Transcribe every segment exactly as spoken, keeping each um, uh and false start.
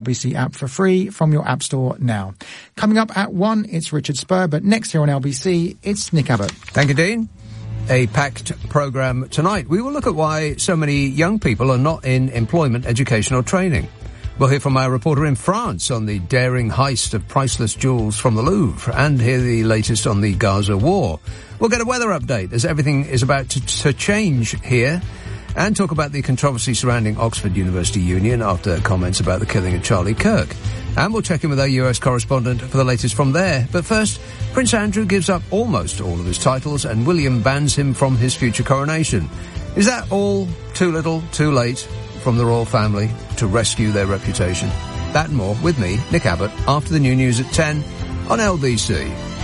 B C app for free from your app store now. Coming up at one, it's Richard Spur, but next here on L B C, it's Nick Abbott. Thank you, Dean. A packed programme tonight. We will look at why so many young people are not in employment, education or training. We'll hear from our reporter in France on the daring heist of priceless jewels from the Louvre and hear the latest on the Gaza war. We'll get a weather update as everything is about to, to change here and talk about the controversy surrounding Oxford University Union after comments about the killing of Charlie Kirk. And we'll check in with our U S correspondent for the latest from there. But first, Prince Andrew gives up almost all of his titles and William bans him from his future coronation. Is that all too little, too late from the royal family to rescue their reputation? That and more with me, Nick Abbott, after the new news at ten on L B C.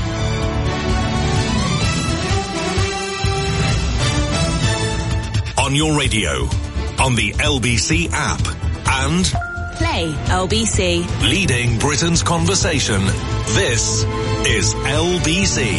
On your radio, on the L B C app, and Play L B C. Leading Britain's conversation. This is L B C.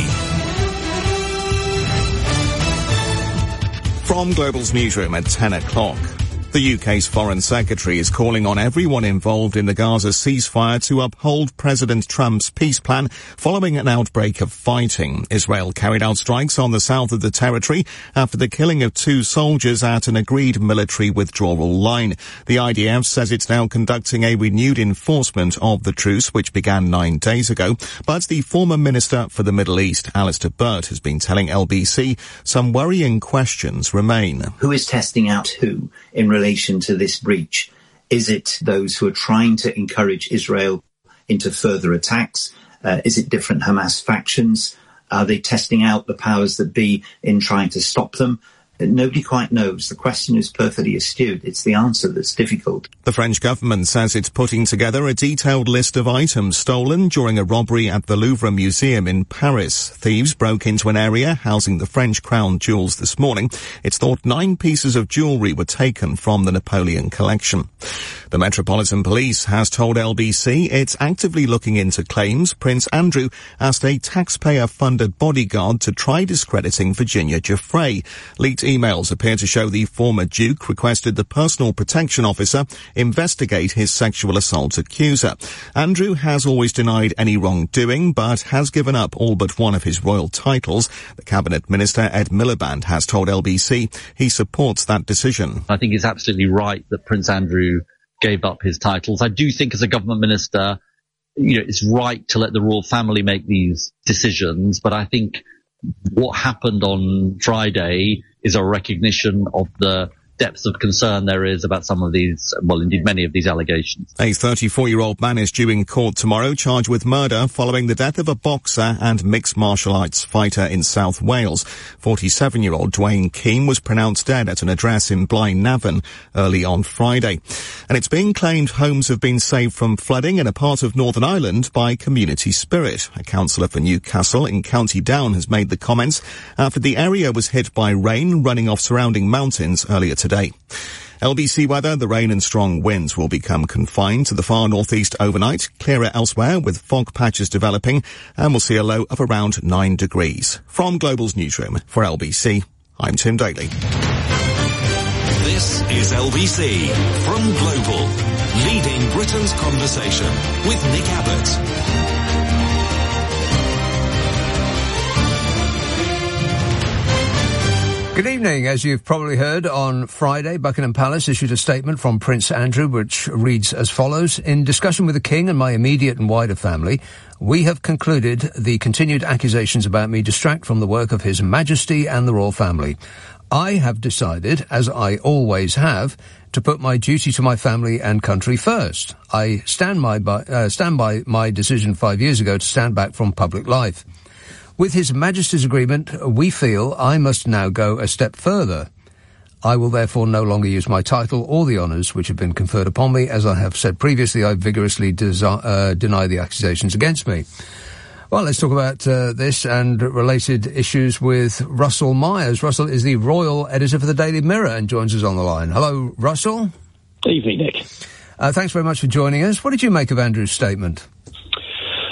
From Global's newsroom at ten o'clock. The U K's Foreign Secretary is calling on everyone involved in the Gaza ceasefire to uphold President Trump's peace plan following an outbreak of fighting. Israel carried out strikes on the south of the territory after the killing of two soldiers at an agreed military withdrawal line. The I D F says it's now conducting a renewed enforcement of the truce, which began nine days ago. But the former Minister for the Middle East, Alistair Burt, has been telling L B C some worrying questions remain. Who is testing out who in relation to this breach? Is it those who are trying to encourage Israel into further attacks? Uh, is it different Hamas factions? Are they testing out the powers that be in trying to stop them? Nobody quite knows. The question is perfectly astute. It's the answer that's difficult. The French government says it's putting together a detailed list of items stolen during a robbery at the Louvre Museum in Paris. Thieves broke into an area housing the French crown jewels this morning. It's thought nine pieces of jewellery were taken from the Napoleon collection. The Metropolitan Police has told L B C it's actively looking into claims Prince Andrew asked a taxpayer-funded bodyguard to try discrediting Virginia Giuffre. Leaked emails appear to show the former Duke requested the personal protection officer investigate his sexual assault accuser. Andrew has always denied any wrongdoing, but has given up all but one of his royal titles. The Cabinet Minister, Ed Miliband, has told L B C he supports that decision. I think it's absolutely right that Prince Andrew gave up his titles. I do think as a government minister, you know, it's right to let the royal family make these decisions, but I think what happened on Friday is a recognition of the depths of concern there is about some of these, well, indeed many of these allegations. A thirty-four-year-old man is due in court tomorrow, charged with murder following the death of a boxer and mixed martial arts fighter in South Wales. forty-seven-year-old Dwayne Keane was pronounced dead at an address in Blaenavon early on Friday. And it's being claimed homes have been saved from flooding in a part of Northern Ireland by community spirit. A councillor for Newcastle in County Down has made the comments after the area was hit by rain running off surrounding mountains earlier today. Today. L B C weather, the rain and strong winds will become confined to the far northeast overnight, clearer elsewhere with fog patches developing, and we'll see a low of around nine degrees. From Global's newsroom for L B C, I'm Tim Daly. This is L B C from Global, leading Britain's conversation with Nick Abbott. Good evening. As you've probably heard, on Friday, Buckingham Palace issued a statement from Prince Andrew, which reads as follows. In discussion with the King and my immediate and wider family, we have concluded the continued accusations about me distract from the work of His Majesty and the royal family. I have decided, as I always have, to put my duty to my family and country first. I stand, my by, uh, stand by my decision five years ago to stand back from public life. With His Majesty's agreement, we feel I must now go a step further. I will therefore no longer use my title or the honours which have been conferred upon me. As I have said previously, I vigorously desi- uh, deny the accusations against me. Well, let's talk about uh, this and related issues with Russell Myers. Russell is the royal editor for the Daily Mirror and joins us on the line. Hello, Russell. Evening, Nick. Uh, thanks very much for joining us. What did you make of Andrew's statement?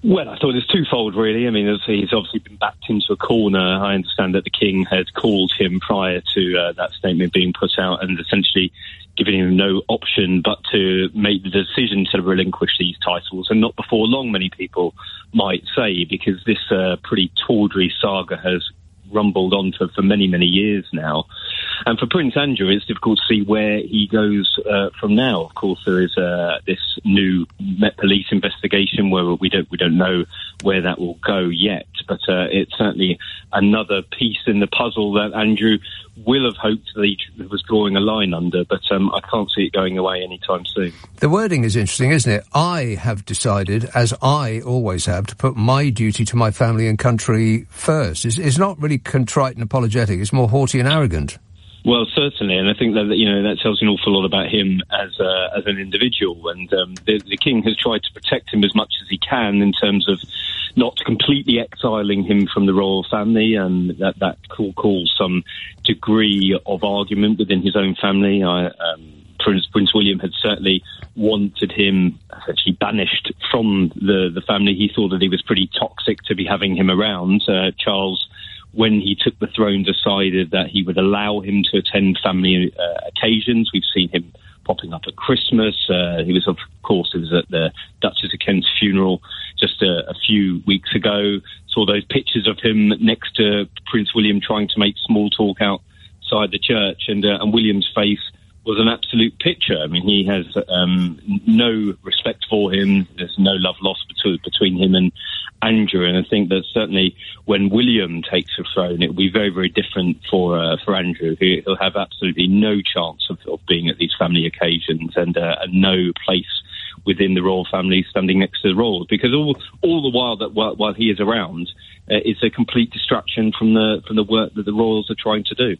Well, I thought it's twofold, really. I mean, he's obviously been backed into a corner. I understand that the King had called him prior to uh, that statement being put out and essentially giving him no option but to make the decision to relinquish these titles, and not before long, many people might say, because this uh, pretty tawdry saga has rumbled on for, for many, many years now. And for Prince Andrew, it's difficult to see where he goes uh, from now. Of course, there is uh, this new Met Police investigation where we don't we don't know where that will go yet. But uh, it's certainly another piece in the puzzle that Andrew will have hoped that he was drawing a line under. But um, I can't see it going away anytime soon. The wording is interesting, isn't it? I have decided, as I always have, to put my duty to my family and country first. It's, it's not really contrite and apologetic. It's more haughty and arrogant. Well, certainly, and I think that, you know, that tells you an awful lot about him as uh, as an individual. And um, the, the King has tried to protect him as much as he can in terms of not completely exiling him from the royal family, and that that will cause some degree of argument within his own family. I, um, Prince Prince William had certainly wanted him essentially banished from the the family. He thought that he was pretty toxic to be having him around. Uh, Charles, when he took the throne, decided that he would allow him to attend family uh, occasions. We've seen him popping up at Christmas. Uh, he was, of course, he was at the Duchess of Kent's funeral just a, a few weeks ago. Saw those pictures of him next to Prince William trying to make small talk outside the church, and, uh, and William's face was an absolute picture. I mean, he has um, no respect for him. There's no love lost between, between him and Andrew, and I think that certainly when William takes the throne, it will be very, very different for uh, for Andrew. He, he'll have absolutely no chance of, of being at these family occasions, and, uh, and no place within the royal family standing next to the royals, because all all the while that while, while he is around, uh, it's a complete distraction from the from the work that the royals are trying to do.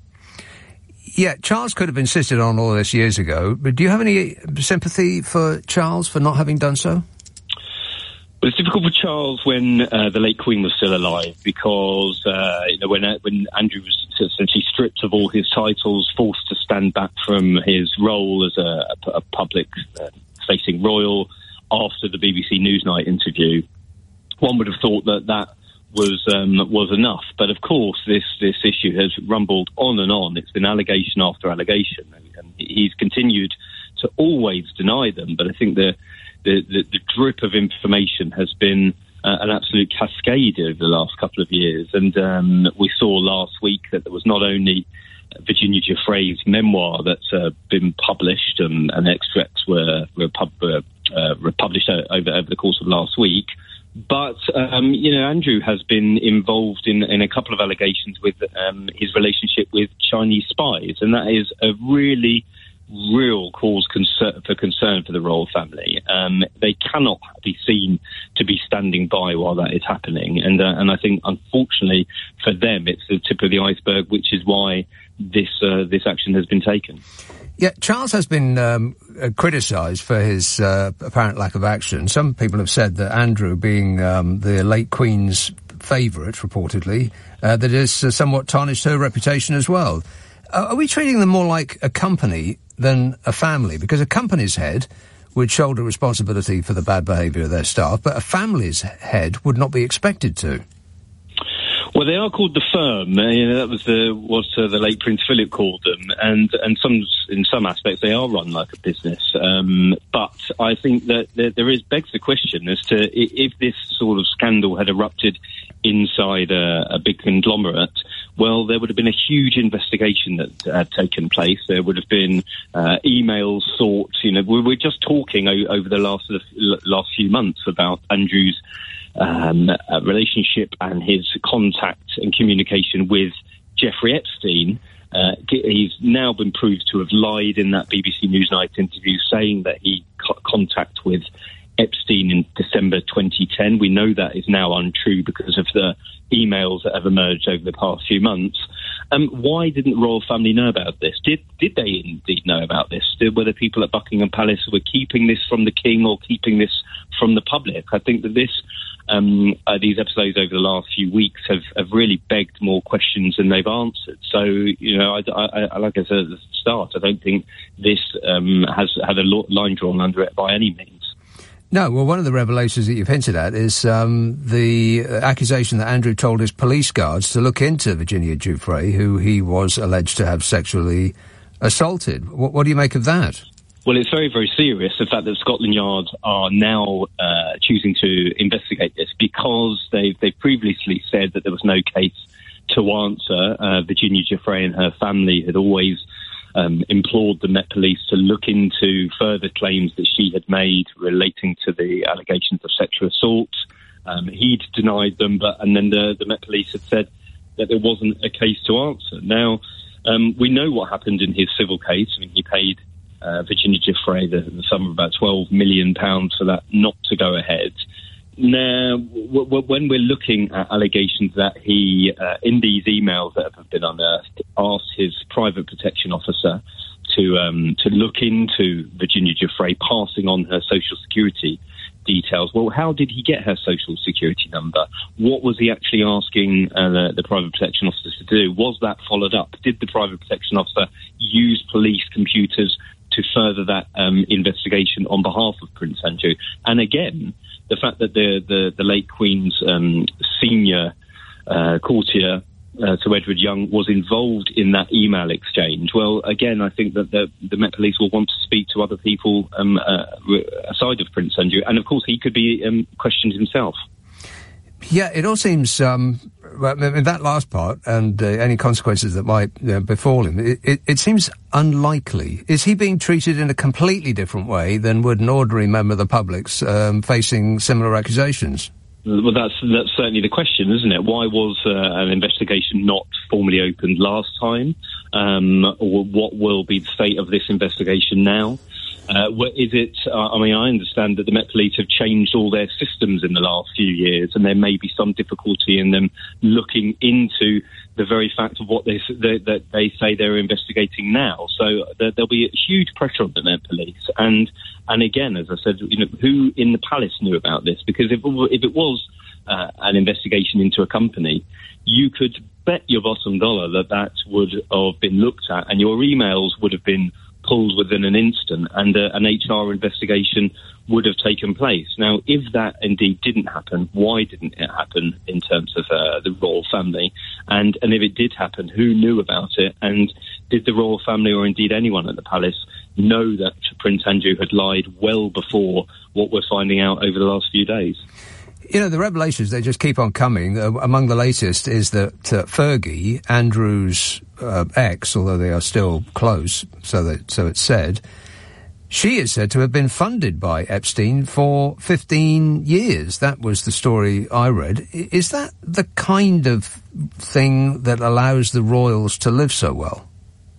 Yeah, Charles could have insisted on all this years ago, but do you have any sympathy for Charles for not having done so? Well, it's difficult for Charles when uh, the late Queen was still alive, because uh, you know when uh, when Andrew was essentially stripped of all his titles, forced to stand back from his role as a, a, a public-facing uh, royal after the B B C Newsnight interview, one would have thought that that was um, was enough. But of course, this this issue has rumbled on and on. It's been allegation after allegation, and he's continued to always deny them. But I think the the, the, the drip of information has been uh, an absolute cascade over the last couple of years. And um, we saw last week that there was not only Virginia Giuffre's memoir that's uh, been published, um, and extracts were, were, pub, uh, uh, were published over, over the course of last week. But, um, you know, Andrew has been involved in, in a couple of allegations with um, his relationship with Chinese spies, and that is a really real cause concern, for concern for the royal family. Um, they cannot be seen to be standing by while that is happening, and uh, and I think, unfortunately for them, it's the tip of the iceberg, which is why this uh, this action has been taken. Yeah, Charles has been um, uh, criticised for his uh, apparent lack of action. Some people have said that Andrew, being um, the late Queen's favourite, reportedly, uh, that has uh, somewhat tarnished her reputation as well. Uh, are we treating them more like a company than a family? Because a company's head would shoulder responsibility for the bad behaviour of their staff, but a family's head would not be expected to. Well, they are called the firm. Uh, you know, that was the what uh, the late Prince Philip called them, and and some in some aspects they are run like a business. Um, but I think that there, there is begs the question as to if this sort of scandal had erupted inside a, a big conglomerate. Well, there would have been a huge investigation that had taken place. There would have been uh, emails sought. You know, we were just talking o- over the last uh, last few months about Andrew's um, uh, relationship and his contact and communication with Jeffrey Epstein. Uh, he's now been proved to have lied in that B B C Newsnight interview, saying that he got contact with Epstein in December twenty ten. We know that is now untrue because of the emails that have emerged over the past few months. Um, why didn't the royal family know about this? Did did they indeed know about this? Were the people at Buckingham Palace who were keeping this from the king or keeping this from the public? I think that this um, uh, these episodes over the last few weeks have, have really begged more questions than they've answered. So, you know, I, I, I, like I said at the start, I don't think this um, has had a line drawn under it by any means. No, well, one of the revelations that you've hinted at is um, the accusation that Andrew told his police guards to look into Virginia Giuffre, who he was alleged to have sexually assaulted. What, what do you make of that? Well, it's very, very serious, the fact that Scotland Yard are now uh, choosing to investigate this, because they've, they've previously said that there was no case to answer. Uh, Virginia Giuffre and her family had always um, implored the Met Police to look into further claims that she had made relating to the allegations of sexual assault. Um, he'd denied them, but and then the, the Met Police had said that there wasn't a case to answer. Now, um, we know what happened in his civil case. I mean, he paid Uh, Virginia Giuffre the, the sum of about twelve million pounds for that not to go ahead. Now, w- w- when we're looking at allegations that he, uh, in these emails that have been unearthed, asked his private protection officer to um, to look into Virginia Giuffre passing on her social security details. Well, how did he get her social security number? What was he actually asking uh, the, the private protection officer to do? Was that followed up? Did the private protection officer use police computers to further that um, investigation on behalf of Prince Andrew? And again, the fact that the, the, the late Queen's um, senior uh, courtier uh, to Edward Young was involved in that email exchange. Well, again, I think that the, the Met Police will want to speak to other people um, uh, aside of Prince Andrew. And, of course, he could be um, questioned himself. Yeah, it all seems, um, I mean, that last part and uh, any consequences that might uh, befall him, it, it, it seems unlikely. Is he being treated in a completely different way than would an ordinary member of the public um, facing similar accusations? Well, that's that's certainly the question, isn't it? Why was uh, an investigation not formally opened last time? Um, or what will be the state of this investigation now? Uh, what is it? Uh, I mean, I understand that the Met Police have changed all their systems in the last few years, and there may be some difficulty in them looking into the very fact of what they they, that they say they're investigating now. So there, there'll be huge pressure on the Met Police, and and again, as I said, you know, who in the palace knew about this? Because if if it was uh, an investigation into a company, you could bet your bottom dollar that that would have been looked at, and your emails would have been pulled within an instant, and uh, an H R investigation would have taken place. Now, if that indeed didn't happen, why didn't it happen in terms of uh, the royal family? And, and if it did happen, who knew about it? And did the royal family, or indeed anyone at the palace, know that Prince Andrew had lied well before what we're finding out over the last few days? You know, the revelations, they just keep on coming. Uh, among the latest is that uh, Fergie, Andrew's uh, ex, although they are still close, so that so it's said, she is said to have been funded by Epstein for fifteen years. That was the story I read. I- is that the kind of thing that allows the royals to live so well?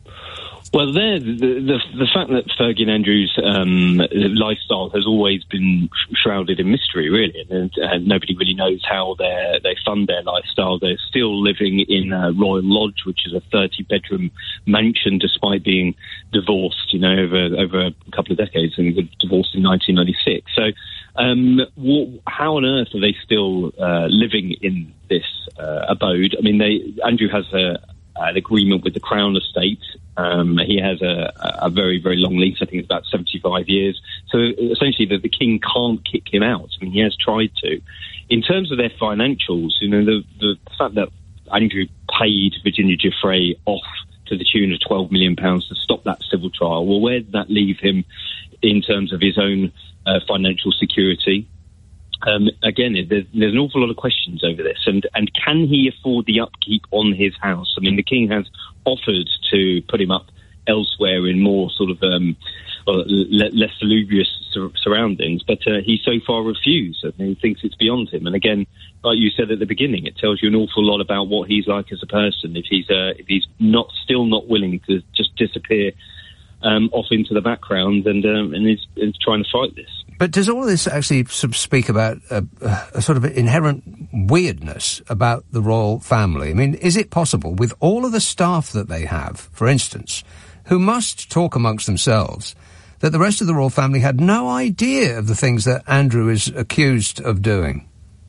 Well, there, the, the the fact that Fergie and Andrew's um, lifestyle has always been shrouded in mystery, really, and, and nobody really knows how they they fund their lifestyle. They're still living in a Royal Lodge, which is a thirty-bedroom mansion, despite being divorced, you know, over over a couple of decades, and were divorced in nineteen ninety-six. So, um, what, how on earth are they still uh, living in this uh, abode? I mean, they Andrew has a an agreement with the Crown Estate. Um, he has a, a very, very long lease. I think it's about seventy-five years. So essentially the, the king can't kick him out. I mean, he has tried to. In terms of their financials, you know, the, the fact that Andrew paid Virginia Giuffre off to the tune of twelve million pounds to stop that civil trial, well, where did that leave him in terms of his own uh, financial security? Um, again, there's, there's an awful lot of questions over this, and, and can he afford the upkeep on his house? I mean, the king has offered to put him up elsewhere in more sort of um, well, le- less salubrious sur- surroundings, but uh, he so far refused. I mean, he thinks it's beyond him. And again, like you said at the beginning, it tells you an awful lot about what he's like as a person. If he's uh, if he's not still not willing to just disappear um, off into the background and um, and is, is trying to fight this. But does all of this actually sort of speak about a, a sort of inherent weirdness about the royal family? I mean, is it possible, with all of the staff that they have, for instance, who must talk amongst themselves, that the rest of the royal family had no idea of the things that Andrew is accused of doing?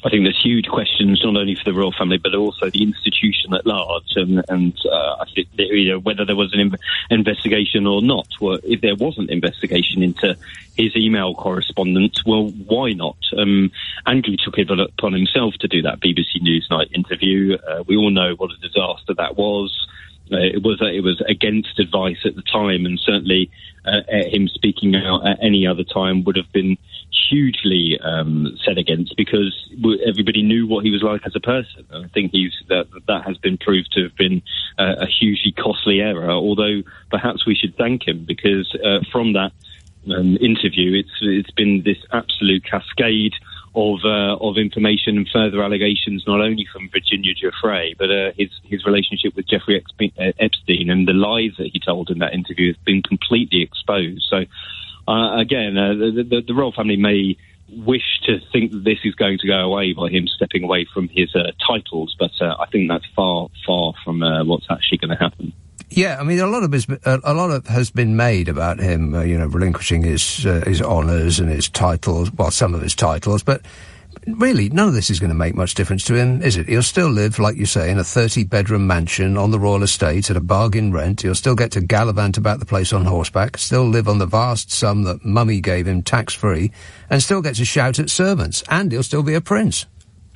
I think there's huge questions not only for the royal family but also the institution at large, and, and uh, I think that, you know, whether there was an in- investigation or not. Well, if there wasn't investigation into his email correspondence, well, why not? Um, Andrew took it upon himself to do that B B C Newsnight interview. Uh, we all know what a disaster that was. Uh, it was uh, it was against advice at the time, and certainly uh, him speaking out at any other time would have been hugely um, set against, because everybody knew what he was like as a person. And I think he's that that has been proved to have been uh, a hugely costly error. Although perhaps we should thank him, because uh, from that um, interview, it's it's been this absolute cascade of uh, of information and further allegations, not only from Virginia Giuffre, but uh, his his relationship with Jeffrey Epstein and the lies that he told in that interview has been completely exposed. So, uh, again, uh, the, the, the royal family may wish to think that this is going to go away by him stepping away from his uh, titles, but uh, I think that's far, far from uh, what's actually going to happen. Yeah, I mean, a lot of his, a lot of has been made about him, uh, you know, relinquishing his uh, his honours and his titles, well, some of his titles, but really, none of this is going to make much difference to him, is it? He'll still live, like you say, in a thirty-bedroom mansion on the royal estate at a bargain rent. He'll still get to gallivant about the place on horseback, still live on the vast sum that Mummy gave him tax-free, and still get to shout at servants, and he'll still be a prince.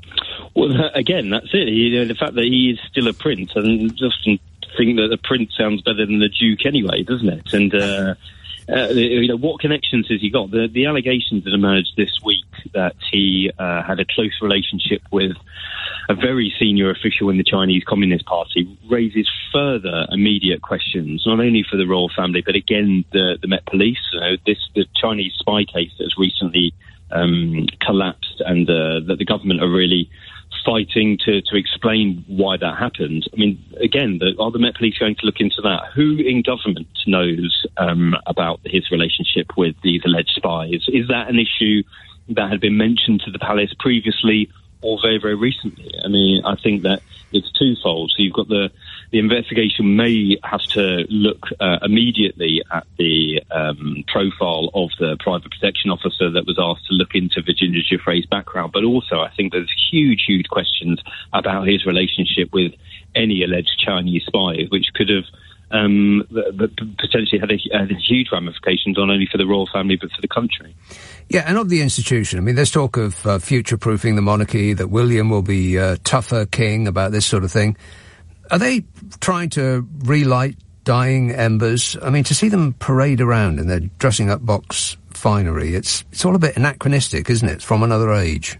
Well, again, that's it. He, uh, the fact that he is still a prince, and just think that the prince sounds better than the duke anyway, doesn't it? And uh, uh, you know, what connections has he got? The, the allegations that emerged this week that he uh, had a close relationship with a very senior official in the Chinese Communist Party raises further immediate questions, not only for the royal family, but again the, the Met Police. Uh, this the Chinese spy case that has recently um, collapsed, and uh, that the government are really fighting to, to explain why that happened. I mean, again, the, are the Met Police going to look into that? Who in government knows um, about his relationship with these alleged spies? Is that an issue that had been mentioned to the palace previously or very, very recently? I mean, I think that it's twofold. So you've got the, the investigation may have to look uh, immediately at the um, profile of the private protection officer that was asked to look into Virginia Giuffre's background, but also I think there's huge, huge questions about his relationship with any alleged Chinese spies, which could have um, potentially had, a, had huge ramifications not only for the royal family but for the country. Yeah, and of the institution, I mean, there's talk of uh, future-proofing the monarchy, that William will be a tougher king, about this sort of thing. Are they trying to relight dying embers? I mean, to see them parade around in their dressing-up box finery, it's it's all a bit anachronistic, isn't it? It's from another age.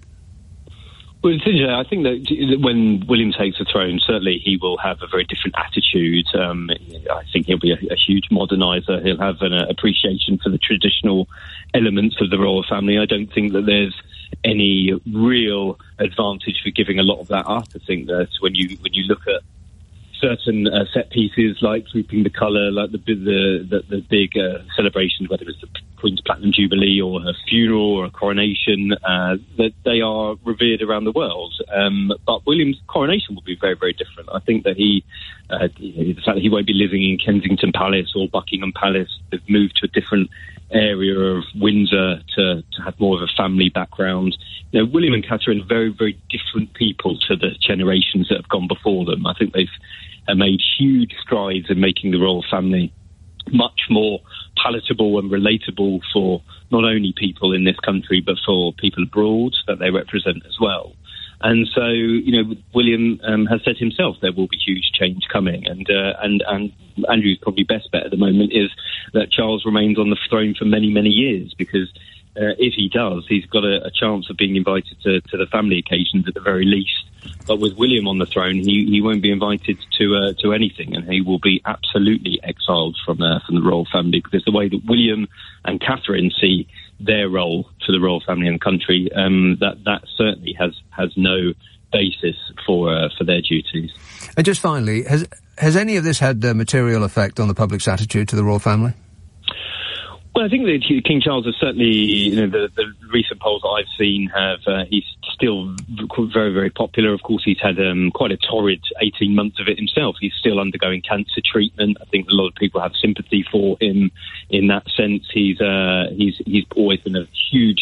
Well, it's interesting. I think that when William takes the throne, certainly he will have a very different attitude. Um, I think he'll be a, a huge moderniser. He'll have an uh, appreciation for the traditional elements of the royal family. I don't think that there's any real advantage for giving a lot of that up. I think that when you when you look at certain uh, set pieces like Sweeping the Colour, like the the the, the big uh, celebrations, whether it's the Queen's Platinum Jubilee or her funeral or a coronation, uh, that they are revered around the world. Um, but William's coronation will be very, very different. I think that he, uh, the fact that he won't be living in Kensington Palace or Buckingham Palace, they've moved to a different area of Windsor to, to have more of a family background. You know, William and Catherine are very, very different people to the generations that have gone before them. I think they've uh, made huge strides in making the royal family much more palatable and relatable for not only people in this country, but for people abroad that they represent as well. And so, you know, William um, has said himself there will be huge change coming. And, uh, and, and Andrew's probably best bet at the moment is that Charles remains on the throne for many, many years, because uh, if he does, he's got a, a chance of being invited to, to the family occasions at the very least. But with William on the throne, he, he won't be invited to uh, to anything, and he will be absolutely exiled from uh, from the royal family, because the way that William and Catherine see their role for the royal family and the country, um, that that certainly has has no basis for uh, for their duties. And just finally, has has any of this had a material effect on the public's attitude to the royal family? Well, I think that King Charles has certainly, you know, the, the recent polls that I've seen have, uh, he's still very, very popular. Of course, he's had um, quite a torrid eighteen months of it himself. He's still undergoing cancer treatment. I think a lot of people have sympathy for him in that sense. He's uh, he's he's always been a huge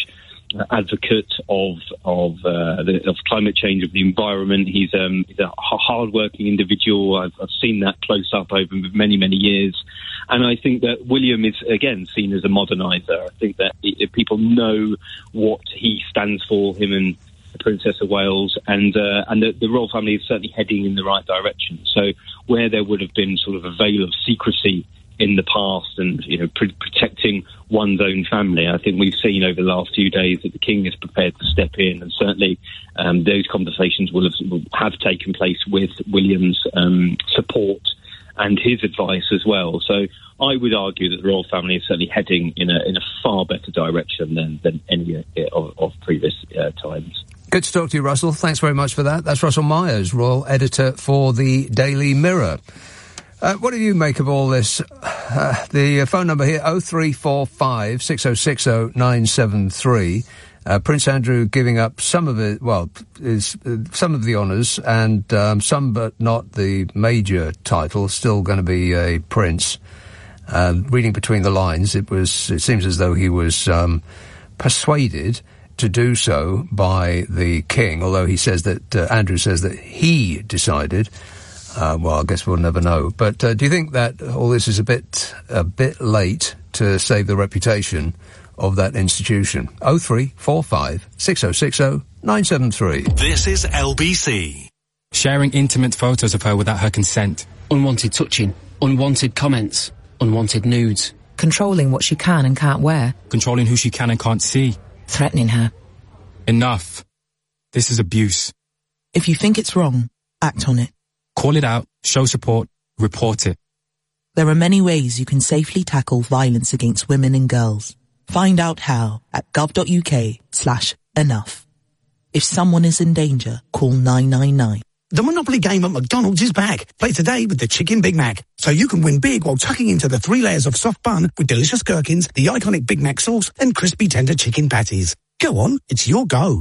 advocate of of, uh, the, of climate change, of the environment. He's, um, he's a hard-working individual. I've, I've seen that close up over many, many years. And I think that William is, again, seen as a moderniser. I think that it, people know what he stands for, him and the Princess of Wales, and uh, and the, the royal family is certainly heading in the right direction. So where there would have been sort of a veil of secrecy in the past and, you know, pr- protecting one's own family, I think we've seen over the last few days that the King is prepared to step in, and certainly um, those conversations will have, will have taken place with William's um, support and his advice as well. So I would argue that the royal family is certainly heading in a in a far better direction than, than any uh, of, of previous uh, times. Good to talk to you, Russell. Thanks very much for that. That's Russell Myers, Royal Editor for the Daily Mirror. Uh, what do you make of all this? Uh, the uh, phone number here, oh three four five, six oh six oh, nine seven three. Uh, Prince Andrew giving up some of it, well, is uh, some of the honours, and um, some but not the major title, still going to be a prince. Uh, reading between the lines, it was, it seems as though he was um, persuaded to do so by the King, although he says that, uh, Andrew says that he decided. Uh, well, I guess we'll never know. But uh, do you think that all this is a bit a bit late to save the reputation of that institution? oh three four five, six oh six oh, nine seven three. This is L B C. Sharing intimate photos of her without her consent. Unwanted touching. Unwanted comments. Unwanted nudes. Controlling what she can and can't wear. Controlling who she can and can't see. Threatening her. Enough. This is abuse. If you think it's wrong, act on it. Call it out, show support, report it. There are many ways you can safely tackle violence against women and girls. Find out how at gov.uk slash enough. If someone is in danger, call nine nine nine. The Monopoly game at McDonald's is back. Play today with the Chicken Big Mac, so you can win big while tucking into the three layers of soft bun with delicious gherkins, the iconic Big Mac sauce, and crispy tender chicken patties. Go on, it's your go.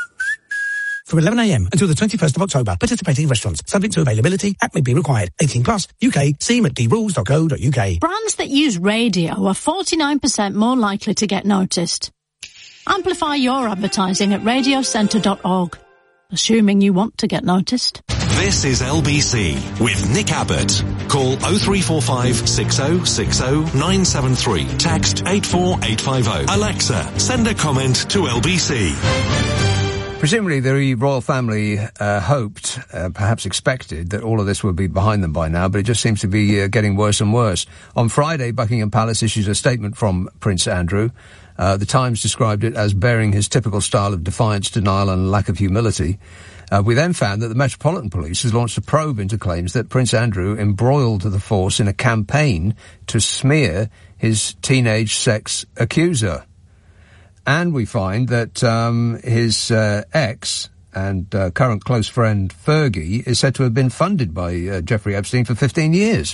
For eleven a m until the twenty-first of October, participating restaurants, subject to availability, app may be required. eighteen plus, U K, see at d rules dot co dot u k. Brands that use radio are forty-nine percent more likely to get noticed. Amplify your advertising at radio centre dot org. Assuming you want to get noticed. This is L B C with Nick Abbott. Call oh three four five, six oh six oh, nine seven three. Text eight four eight five oh. Alexa, send a comment to L B C. Presumably the royal family uh, hoped, uh, perhaps expected, that all of this would be behind them by now, but it just seems to be uh, getting worse and worse. On Friday, Buckingham Palace issued a statement from Prince Andrew. Uh, the Times described it as bearing his typical style of defiance, denial and lack of humility. Uh, we then found that the Metropolitan Police has launched a probe into claims that Prince Andrew embroiled the force in a campaign to smear his teenage sex accuser. And we find that um, his uh, ex and uh, current close friend Fergie is said to have been funded by uh, Jeffrey Epstein for fifteen years.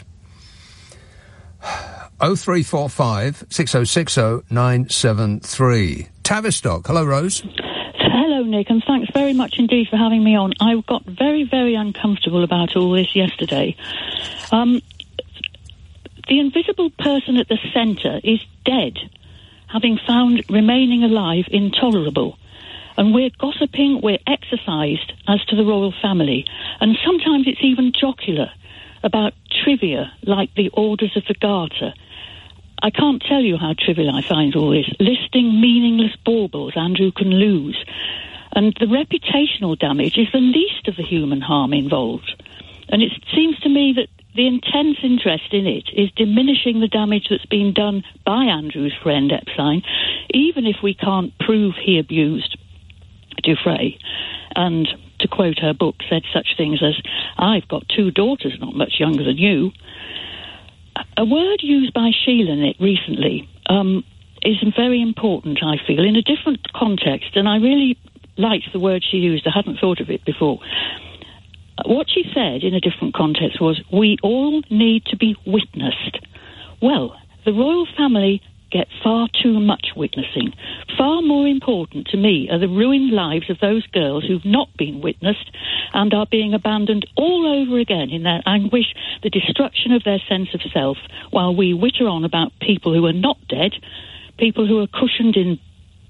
oh three four five, six oh six oh, nine seven three. Tavistock. Hello, Rose. Hello, Nick, and thanks very much indeed for having me on. I got very, very uncomfortable about all this yesterday. Um, the invisible person at the centre is dead, having found remaining alive intolerable. And we're gossiping, we're exercised as to the royal family. And sometimes it's even jocular about trivia like the Orders of the Garter. I can't tell you how trivial I find all this. Listing meaningless baubles Andrew can lose. And the reputational damage is the least of the human harm involved. And it seems to me that the intense interest in it is diminishing the damage that's been done by Andrew's friend Epstein, even if we can't prove he abused Dufresne. And to quote her book, said such things as, "I've got two daughters not much younger than you." A word used by Sheila Nick recently um, is very important, I feel, in a different context, and I really liked the word she used. I hadn't thought of it before. What she said in a different context was, we all need to be witnessed. Well, the royal family get far too much witnessing. Far more important to me are the ruined lives of those girls who've not been witnessed and are being abandoned all over again in their anguish, the destruction of their sense of self, while we witter on about people who are not dead, people who are cushioned in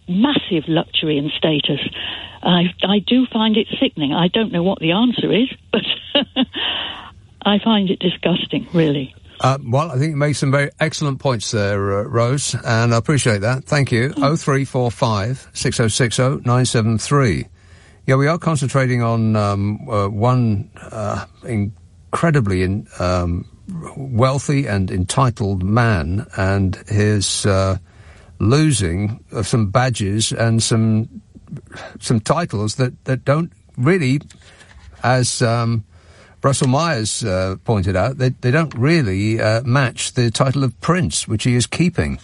massive luxury and status. I, I do find it sickening. I don't know what the answer is, but I find it disgusting, really. Uh, well, I think you made some very excellent points there, uh, Rose, and I appreciate that. Thank you. oh three four five, six oh six oh, nine seven three. Yeah, we are concentrating on um, uh, one uh, incredibly in, um, wealthy and entitled man and his uh, losing of some badges and some some titles that, that don't really, as um, Russell Myers uh, pointed out, they, they don't really uh, match the title of Prince, which he is keeping.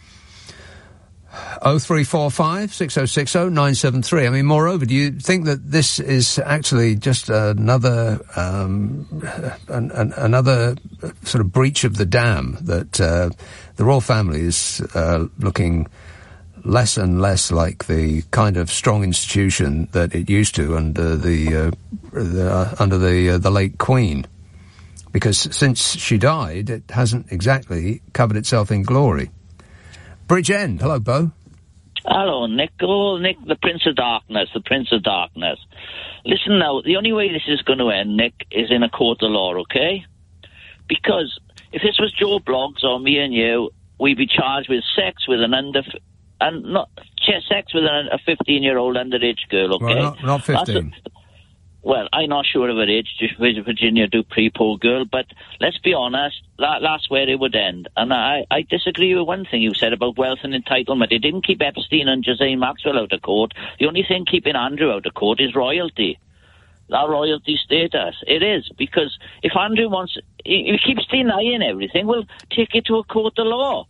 oh three four five, six oh six oh, nine seven three. I mean, moreover, do you think that this is actually just another um, an, an, another sort of breach of the dam, that uh, the royal family is uh, looking less and less like the kind of strong institution that it used to under the, uh, the uh, under the uh, the late Queen? Because since she died, it hasn't exactly covered itself in glory. Bridgend, hello, Bo. Hello, Nick. Oh, Nick, the Prince of Darkness, the Prince of Darkness. Listen now, the only way this is going to end, Nick, is in a court of law, okay? Because if this was Joe Bloggs or me and you, we'd be charged with sex with an under... and not sex with an, a fifteen-year-old underage girl, okay? Well, not, not fifteen. That's a, well, I'm not sure of her age, Virginia Dupree, poor girl, but let's be honest, that, that's where it would end. And I, I disagree with one thing you said about wealth and entitlement. It didn't keep Epstein and Ghislaine Maxwell out of court. The only thing keeping Andrew out of court is royalty. That royalty status. It is, because if Andrew wants... He, he keeps denying everything, well, take it to a court of law.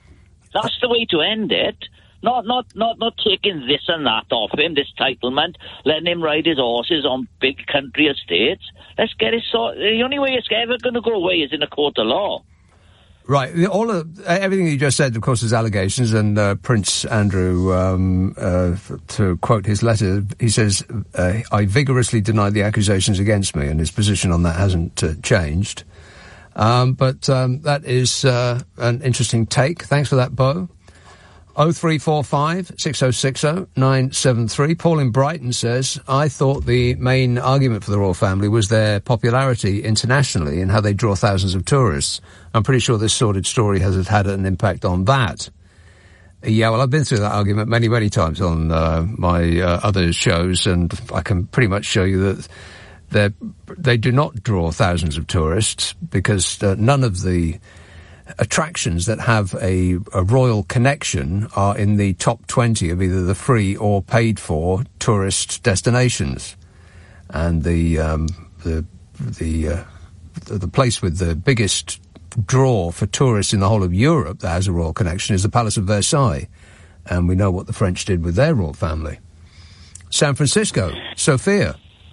That's the way to end it. Not, not, not, not taking this and that off him, this entitlement, letting him ride his horses on big country estates. Let's get it sorted. The only way it's ever going to go away is in a court of law. Right. All of everything you just said, of course, is allegations. And uh, Prince Andrew, um, uh, to quote his letter, he says, uh, "I vigorously deny the accusations against me," and his position on that hasn't uh, changed. Um, but um, that is uh, an interesting take. Thanks for that, Bo. oh three four five, six oh six oh, nine seven three. Paul in Brighton says, "I thought the main argument for the royal family was their popularity internationally and how they draw thousands of tourists. I'm pretty sure this sordid story has had an impact on that." Yeah, well, I've been through that argument many, many times on uh, my uh, other shows, and I can pretty much show you that they they do not draw thousands of tourists, because uh, none of the attractions that have a, a royal connection are in the top twenty of either the free or paid for tourist destinations. And the um, the the, uh, the the place with the biggest draw for tourists in the whole of Europe that has a royal connection is the Palace of Versailles, and we know what the French did with their royal family. San Francisco, Sophia.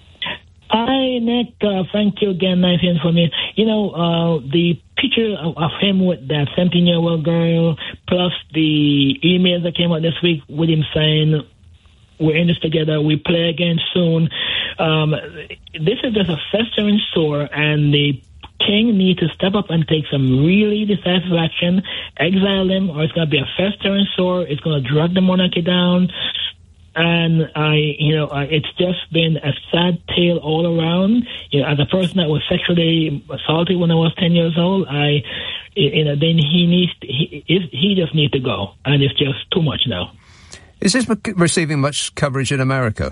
Hi, Nick. Uh, thank you again. Nice hearing from you. You know, uh, the picture of, of him with that seventeen-year-old girl, plus the email that came out this week with him saying, "We're in this together, we play again soon." Um, this is just a festering sore, and the king needs to step up and take some really decisive action, exile him, or it's going to be a festering sore. It's going to drag the monarchy down. And I, you know, uh, it's just been a sad tale all around. You know, as a person that was sexually assaulted when I was ten years old, I, you know, then he needs, to, he, he just needs to go, and it's just too much now. Is this receiving much coverage in America?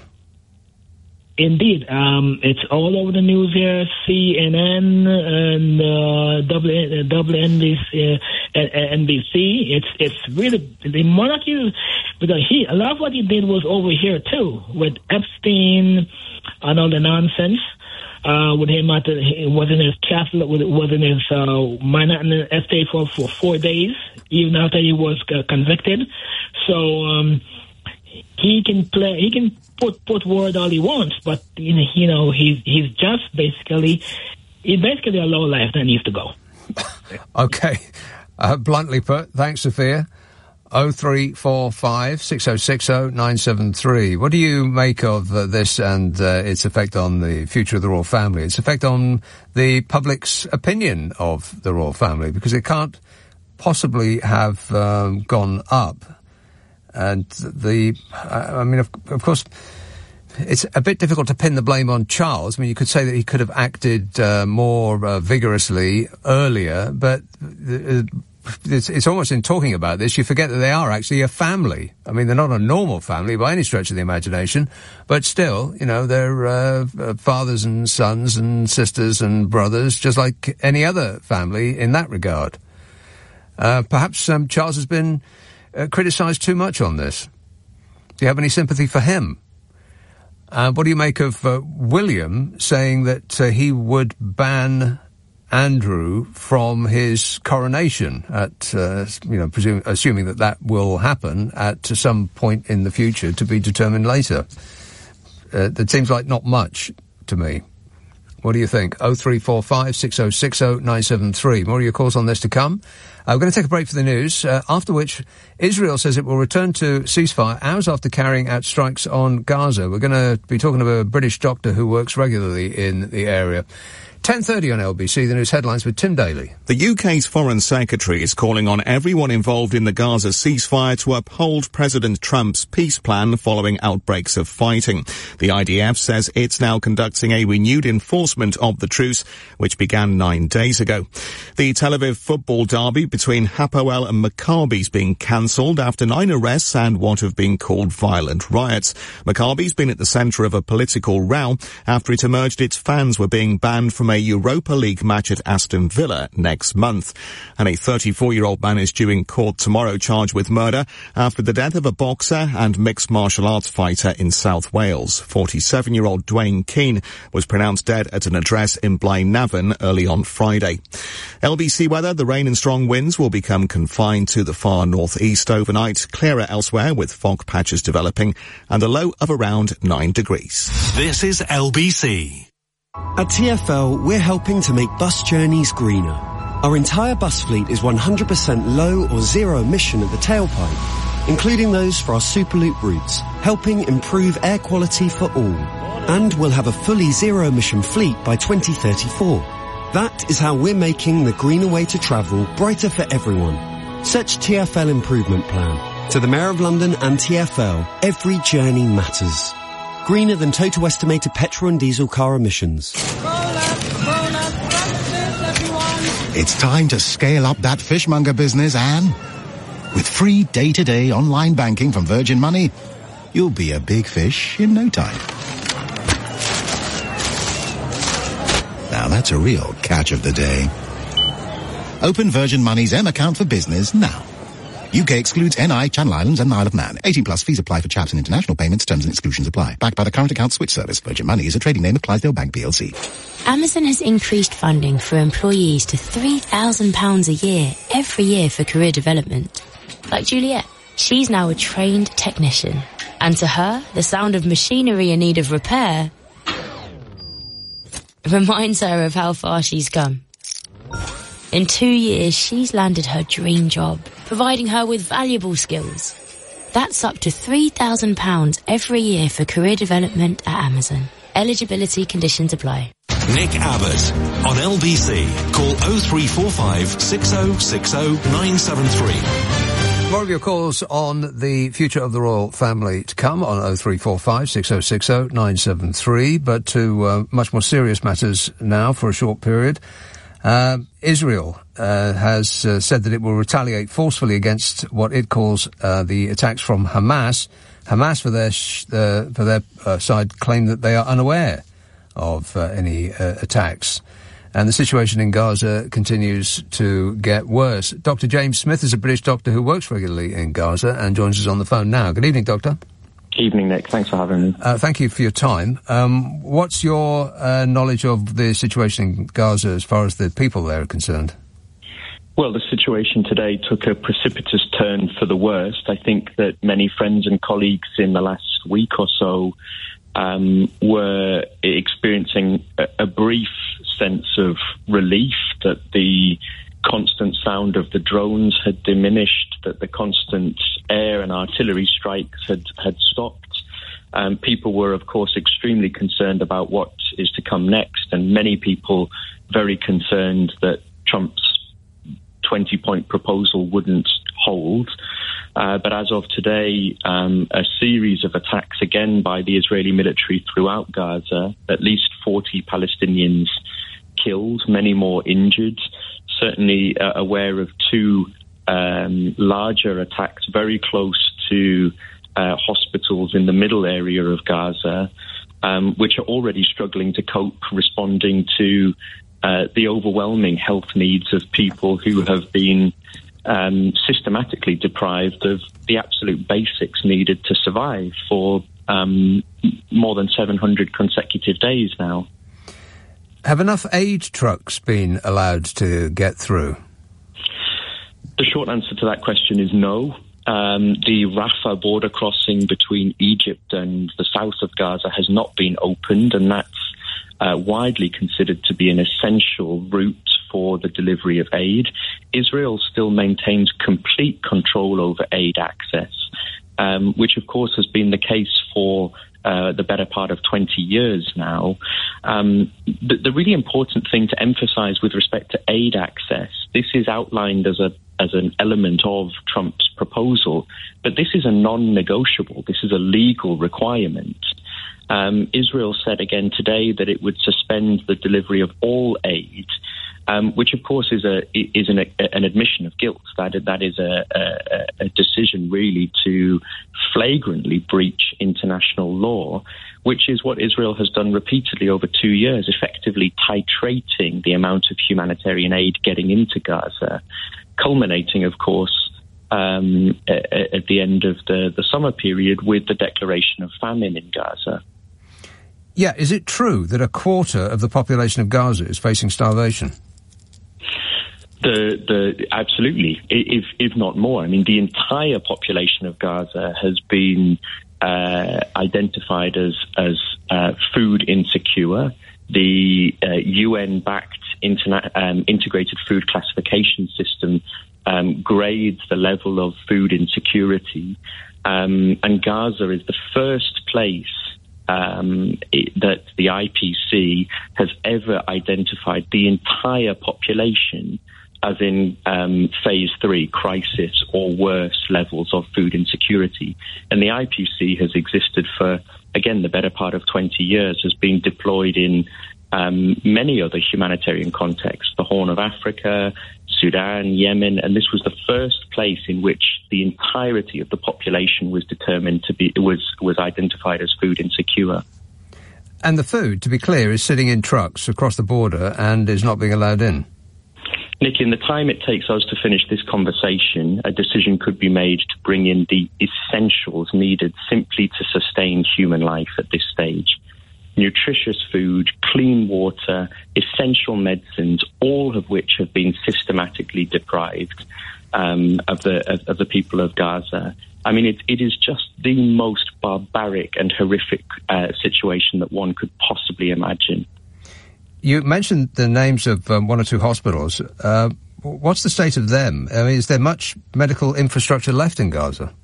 Indeed, um, it's all over the news here. C N N and uh, W N B C. Uh, N B C. It's it's really the monarchy, because he a lot of what he did was over here too, with Epstein and all the nonsense. Uh, with him at the, he was in his castle, was in his uh, Manhattan estate for, for four days, even after he was uh, convicted. So um, he can play, he can put put word all he wants, but you know he's he's just basically he's basically a low life that needs to go. Okay. Uh, bluntly put, thanks, Sophia. oh three four five, six oh six oh, nine seven three. What do you make of uh, this and uh, its effect on the future of the royal family, its effect on the public's opinion of the royal family? Because it can't possibly have um, gone up And the, I mean, of, of course, it's a bit difficult to pin the blame on Charles. I mean, you could say that he could have acted uh, more uh, vigorously earlier, but uh, it's, it's almost in talking about this, you forget that they are actually a family. I mean, they're not a normal family by any stretch of the imagination, but still, you know, they're uh, fathers and sons and sisters and brothers, just like any other family in that regard. Uh, perhaps um, Charles has been uh, criticised too much on this. Do you have any sympathy for him? Uh, what do you make of uh, William saying that uh, he would ban Andrew from his coronation at, uh, you know, presume, assuming that that will happen at some point in the future to be determined later? Uh, that seems like not much to me. What do you think? oh three four five, six oh six oh, nine seven three. More of your calls on this to come. Uh, we're going to take a break for the news, uh, after which Israel says it will return to ceasefire hours after carrying out strikes on Gaza. We're going to be talking to a British doctor who works regularly in the area. ten thirty on L B C, the news headlines with Tim Daly. The U K's Foreign Secretary is calling on everyone involved in the Gaza ceasefire to uphold President Trump's peace plan following outbreaks of fighting. The I D F says it's now conducting a renewed enforcement of the truce, which began nine days ago. The Tel Aviv football derby between Hapoel and Maccabi's being cancelled after nine arrests and what have been called violent riots. Maccabi's been at the centre of a political row after it emerged its fans were being banned from a Europa League match at Aston Villa next month. And a thirty-four-year-old man is due in court tomorrow charged with murder after the death of a boxer and mixed martial arts fighter in South Wales. forty-seven-year-old Dwayne Keane was pronounced dead at an address in Blaenavon early on Friday. L B C weather, the rain and strong winds will become confined to the far northeast overnight, clearer elsewhere with fog patches developing, and a low of around nine degrees. This is L B C. At T F L, we're helping to make bus journeys greener. Our entire bus fleet is one hundred percent low or zero emission at the tailpipe, including those for our Superloop routes, helping improve air quality for all. And we'll have a fully zero emission fleet by twenty thirty-four. That is how we're making the greener way to travel brighter for everyone. Search T F L Improvement Plan. To the Mayor of London and T F L, every journey matters. Greener than total estimated petrol and diesel car emissions. It's time to scale up that fishmonger business, Anne. With free day-to-day online banking from Virgin Money, you'll be a big fish in no time. Now that's a real catch of the day. Open Virgin Money's M account for business now. U K excludes N I, Channel Islands and Isle of Man. eighteen plus fees apply for chaps and international payments. Terms and exclusions apply. Backed by the current account switch service. Virgin Money is a trading name of Clydesdale Bank P L C. Amazon has increased funding for employees to three thousand pounds a year, every year for career development. Like Juliet. She's now a trained technician. And to her, the sound of machinery in need of repair reminds her of how far she's come. In two years, she's landed her dream job, providing her with valuable skills. That's up to three thousand pounds every year for career development at Amazon. Eligibility conditions apply. Nick Abbott on L B C. Call oh three four five, six oh six oh, nine seven three. More of your calls on the future of the royal family to come on oh three four five, six oh six oh, nine seven three. But to uh, much more serious matters now for a short period. Uh, Israel uh, has uh, said that it will retaliate forcefully against what it calls uh, the attacks from Hamas. Hamas, for their sh- uh, for their uh, side, claim that they are unaware of uh, any uh, attacks. And the situation in Gaza continues to get worse. Doctor James Smith is a British doctor who works regularly in Gaza and joins us on the phone now. Good evening, Doctor. Evening, Nick. Thanks for having me. Uh, thank you for your time. Um, what's your uh, knowledge of the situation in Gaza as far as the people there are concerned? Well, the situation today took a precipitous turn for the worst. I think that many friends and colleagues in the last week or so um, were experiencing a, a brief sense of relief that the constant sound of the drones had diminished, that the constant air and artillery strikes had, had stopped. Um, people were, of course, extremely concerned about what is to come next, and many people very concerned that Trump's twenty-point proposal wouldn't hold. Uh, but as of today, um, a series of attacks again by the Israeli military throughout Gaza, at least forty Palestinians killed, many more injured. Certainly uh, aware of two um, larger attacks very close to uh, hospitals in the middle area of Gaza, um, which are already struggling to cope, responding to uh, the overwhelming health needs of people who have been um, systematically deprived of the absolute basics needed to survive for um, more than seven hundred consecutive days now. Have enough aid trucks been allowed to get through? The short answer to that question is no. Um, the Rafah border crossing between Egypt and the south of Gaza has not been opened, and that's uh, widely considered to be an essential route for the delivery of aid. Israel still maintains complete control over aid access, um, which of course has been the case for Uh, the better part of twenty years now. Um, the, the really important thing to emphasize with respect to aid access, this is outlined as a as an element of Trump's proposal, but this is a non-negotiable. This is a legal requirement. Um, Israel said again today that it would suspend the delivery of all aid, um, which of course is a is an, an admission of guilt. That that is a, a, a decision really to flagrantly breach international law, which is what Israel has done repeatedly over two years, effectively titrating the amount of humanitarian aid getting into Gaza, culminating, of course, um, at, at the end of the, the summer period with the declaration of famine in Gaza. Yeah, is it true that a quarter of the population of Gaza is facing starvation? The, the, absolutely, if, if not more. I mean, the entire population of Gaza has been uh, identified as, as uh, food insecure. The uh, U N-backed interna- um, integrated food classification system um, grades the level of food insecurity. Um, and Gaza is the first place Um, it, that the I P C has ever identified the entire population as in um, phase three, crisis or worse levels of food insecurity. And the I P C has existed for, again, the better part of twenty years, has been deployed in um, many other humanitarian contexts, the Horn of Africa, Sudan, Yemen, and this was the first place in which the entirety of the population was determined to be, was, was identified as food insecure. And the food, to be clear, is sitting in trucks across the border and is not being allowed in? Nick, in the time it takes us to finish this conversation, a decision could be made to bring in the essentials needed simply to sustain human life at this stage. Nutritious food, clean water, essential medicines, all of which have been systematically deprived um, of the of, of the people of Gaza. I mean, it, it is just the most barbaric and horrific uh, situation that one could possibly imagine. You mentioned the names of um, one or two hospitals. Uh, what's the state of them? I mean, is there much medical infrastructure left in Gaza?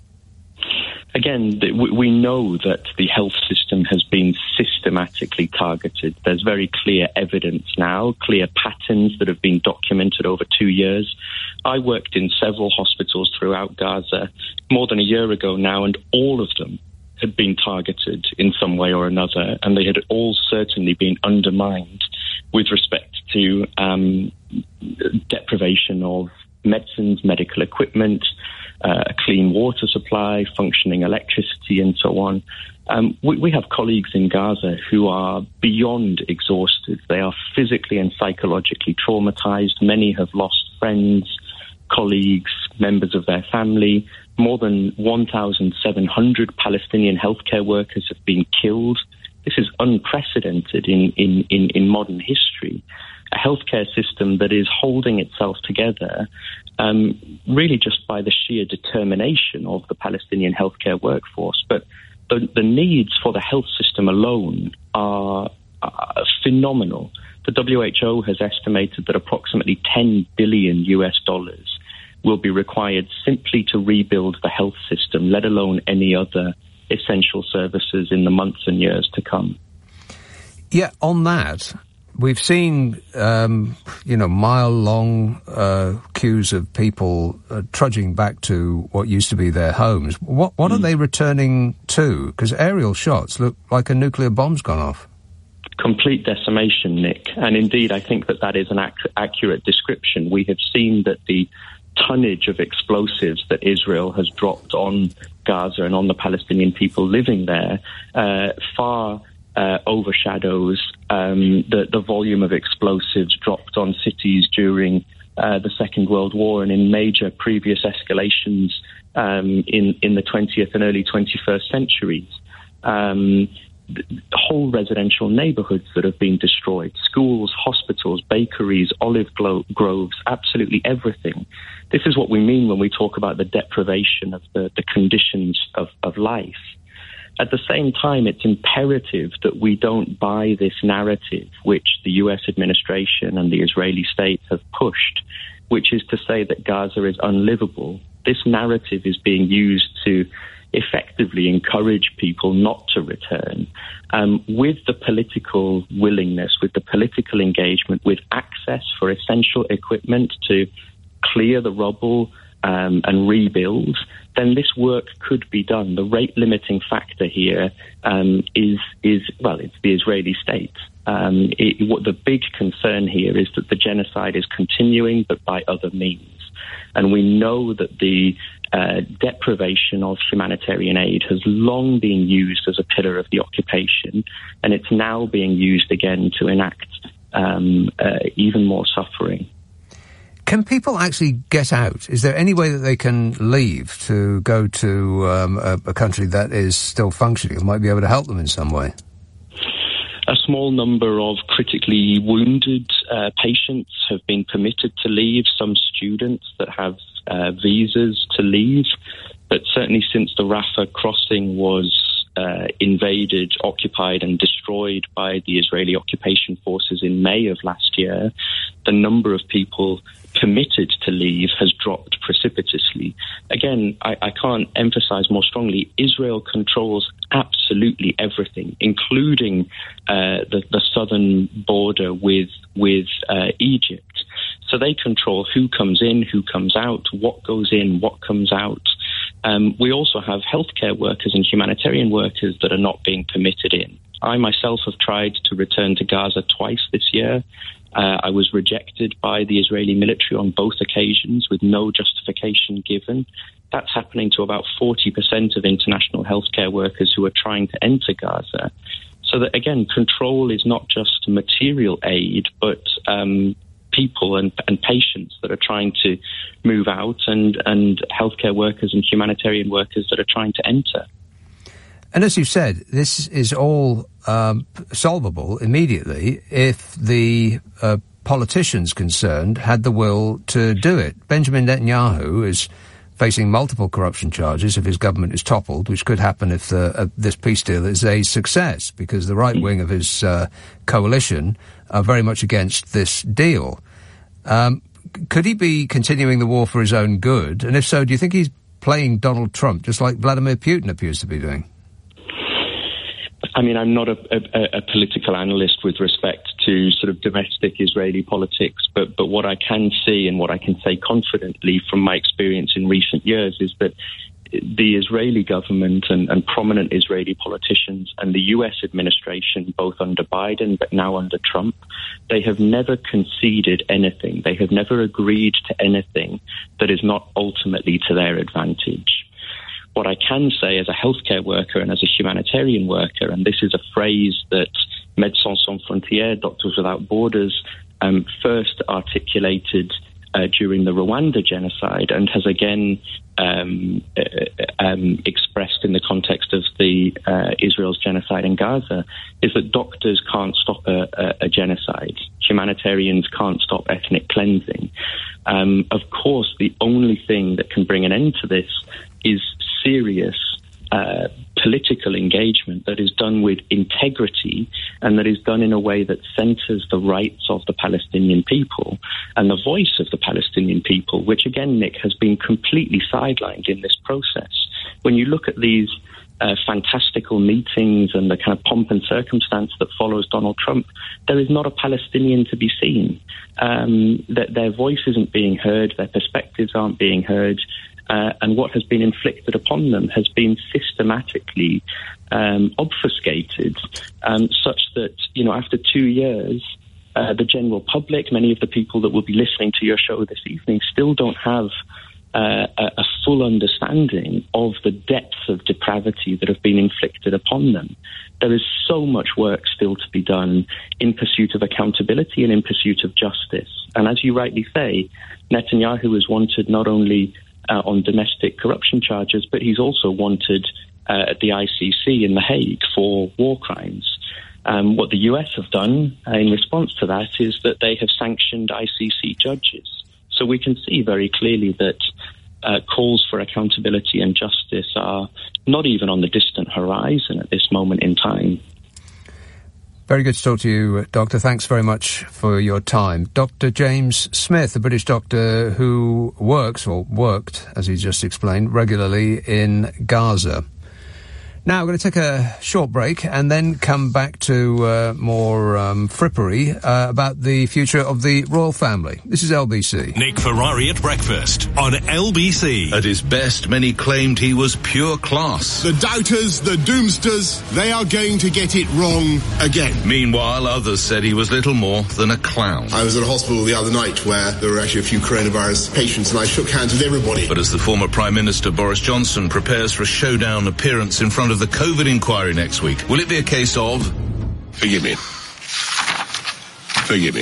Again, we know that the health system has been systematically targeted. There's very clear evidence now, clear patterns that have been documented over two years. I worked in several hospitals throughout Gaza more than a year ago now, and all of them had been targeted in some way or another, and they had all certainly been undermined with respect to um, deprivation of medicines, medical equipment, uh, a clean water supply, functioning electricity, and so on. Um, we, we have colleagues in Gaza who are beyond exhausted. They are physically and psychologically traumatized. Many have lost friends, colleagues, members of their family. More than one thousand seven hundred Palestinian healthcare workers have been killed. This is unprecedented in, in, in, in modern history. A healthcare system that is holding itself together um, really just by the sheer determination of the Palestinian healthcare workforce. But the, the needs for the health system alone are, are phenomenal. The W H O has estimated that approximately ten billion U S dollars will be required simply to rebuild the health system, let alone any other essential services in the months and years to come. Yeah, on that, we've seen, um, you know, mile-long uh, queues of people uh, trudging back to what used to be their homes. What, what mm. are they returning to? Because aerial shots look like a nuclear bomb's gone off. Complete decimation, Nick. And indeed, I think that that is an ac- accurate description. We have seen that the tonnage of explosives that Israel has dropped on Gaza and on the Palestinian people living there uh, far uh, overshadows um, the, the volume of explosives dropped on cities during uh, the Second World War and in major previous escalations um, in, in the twentieth and early twenty-first centuries. Um, whole residential neighborhoods that have been destroyed, schools, hospitals, bakeries, olive glo- groves, absolutely everything. This is what we mean when we talk about the deprivation of the, the conditions of, of life. At the same time, it's imperative that we don't buy this narrative which the U S administration and the Israeli state have pushed, which is to say that Gaza is unlivable. This narrative is being used to effectively encourage people not to return, um, with the political willingness, with the political engagement, with access for essential equipment to clear the rubble um, and rebuild, then this work could be done. The rate-limiting factor here um, is, is, well, it's the Israeli state. Um, it, what the big concern here is that the genocide is continuing, but by other means. And we know that the uh, deprivation of humanitarian aid has long been used as a pillar of the occupation, and it's now being used again to enact um, uh, even more suffering. Can people actually get out? Is there any way that they can leave to go to um, a, a country that is still functioning and might be able to help them in some way? A small number of critically wounded uh, patients have been permitted to leave, some students that have uh, visas to leave. But certainly since the Rafah crossing was uh, invaded, occupied and destroyed by the Israeli occupation forces in May of last year, the number of people permitted to leave has dropped precipitously. Again, I, I can't emphasize more strongly, Israel controls absolutely everything, including uh, the, the southern border with, with uh, Egypt. So they control who comes in, who comes out, what goes in, what comes out. Um, we also have healthcare workers and humanitarian workers that are not being permitted in. I myself have tried to return to Gaza twice this year. Uh, I was rejected by the Israeli military on both occasions with no justification given. That's happening to about forty percent of international healthcare workers who are trying to enter Gaza. So that, again, control is not just material aid, but um, people and, and patients that are trying to move out, and, and healthcare workers and humanitarian workers that are trying to enter. And as you said, this is all um, solvable immediately if the uh, politicians concerned had the will to do it. Benjamin Netanyahu is facing multiple corruption charges if his government is toppled, which could happen if the, uh, this peace deal is a success, because the right wing of his uh, coalition are very much against this deal. Um, could he be continuing the war for his own good? And if so, do you think he's playing Donald Trump, just like Vladimir Putin appears to be doing? I mean, I'm not a, a, a political analyst with respect to sort of domestic Israeli politics, but, but what I can see and what I can say confidently from my experience in recent years is that the Israeli government and, and prominent Israeli politicians and the U S administration, both under Biden but now under Trump, they have never conceded anything. They have never agreed to anything that is not ultimately to their advantage. What I can say as a healthcare worker and as a humanitarian worker, and this is a phrase that Médecins Sans Frontières, Doctors Without Borders, um, first articulated uh, during the Rwanda genocide and has again um, uh, um, expressed in the context of the uh, Israel's genocide in Gaza, is that doctors can't stop a, a, a genocide. Humanitarians can't stop ethnic cleansing. Um, of course, the only thing that can bring an end to this is serious uh, political engagement that is done with integrity and that is done in a way that centres the rights of the Palestinian people and the voice of the Palestinian people, which again, Nick, has been completely sidelined in this process. When you look at these uh, fantastical meetings and the kind of pomp and circumstance that follows Donald Trump, there is not a Palestinian to be seen. Um, that their voice isn't being heard, their perspectives aren't being heard, uh, and what has been inflicted upon them has been systematically um, obfuscated, um, such that, you know, after two years, uh, the general public, many of the people that will be listening to your show this evening, still don't have Uh, a, a full understanding of the depths of depravity that have been inflicted upon them. There is so much work still to be done in pursuit of accountability and in pursuit of justice. And as you rightly say, Netanyahu is wanted not only uh, on domestic corruption charges, but he's also wanted uh, at the I C C in The Hague for war crimes. Um, what the U S have done uh, in response to that is that they have sanctioned I C C judges. So we can see very clearly that uh, calls for accountability and justice are not even on the distant horizon at this moment in time. Very good to talk to you, Doctor. Thanks very much for your time. Doctor James Smith, a British doctor who works, or worked, as he just explained, regularly in Gaza. Now, we're going to take a short break and then come back to uh, more um, frippery uh, about the future of the royal family. This is L B C. Nick Ferrari at breakfast on L B C. At his best, many claimed he was pure class. The doubters, the doomsters, they are going to get it wrong again. Meanwhile, others said he was little more than a clown. I was at a hospital the other night where there were actually a few coronavirus patients and I shook hands with everybody. But as the former Prime Minister Boris Johnson prepares for a showdown appearance in front of the COVID inquiry next week, will it be a case of... Forgive me. Forgive me.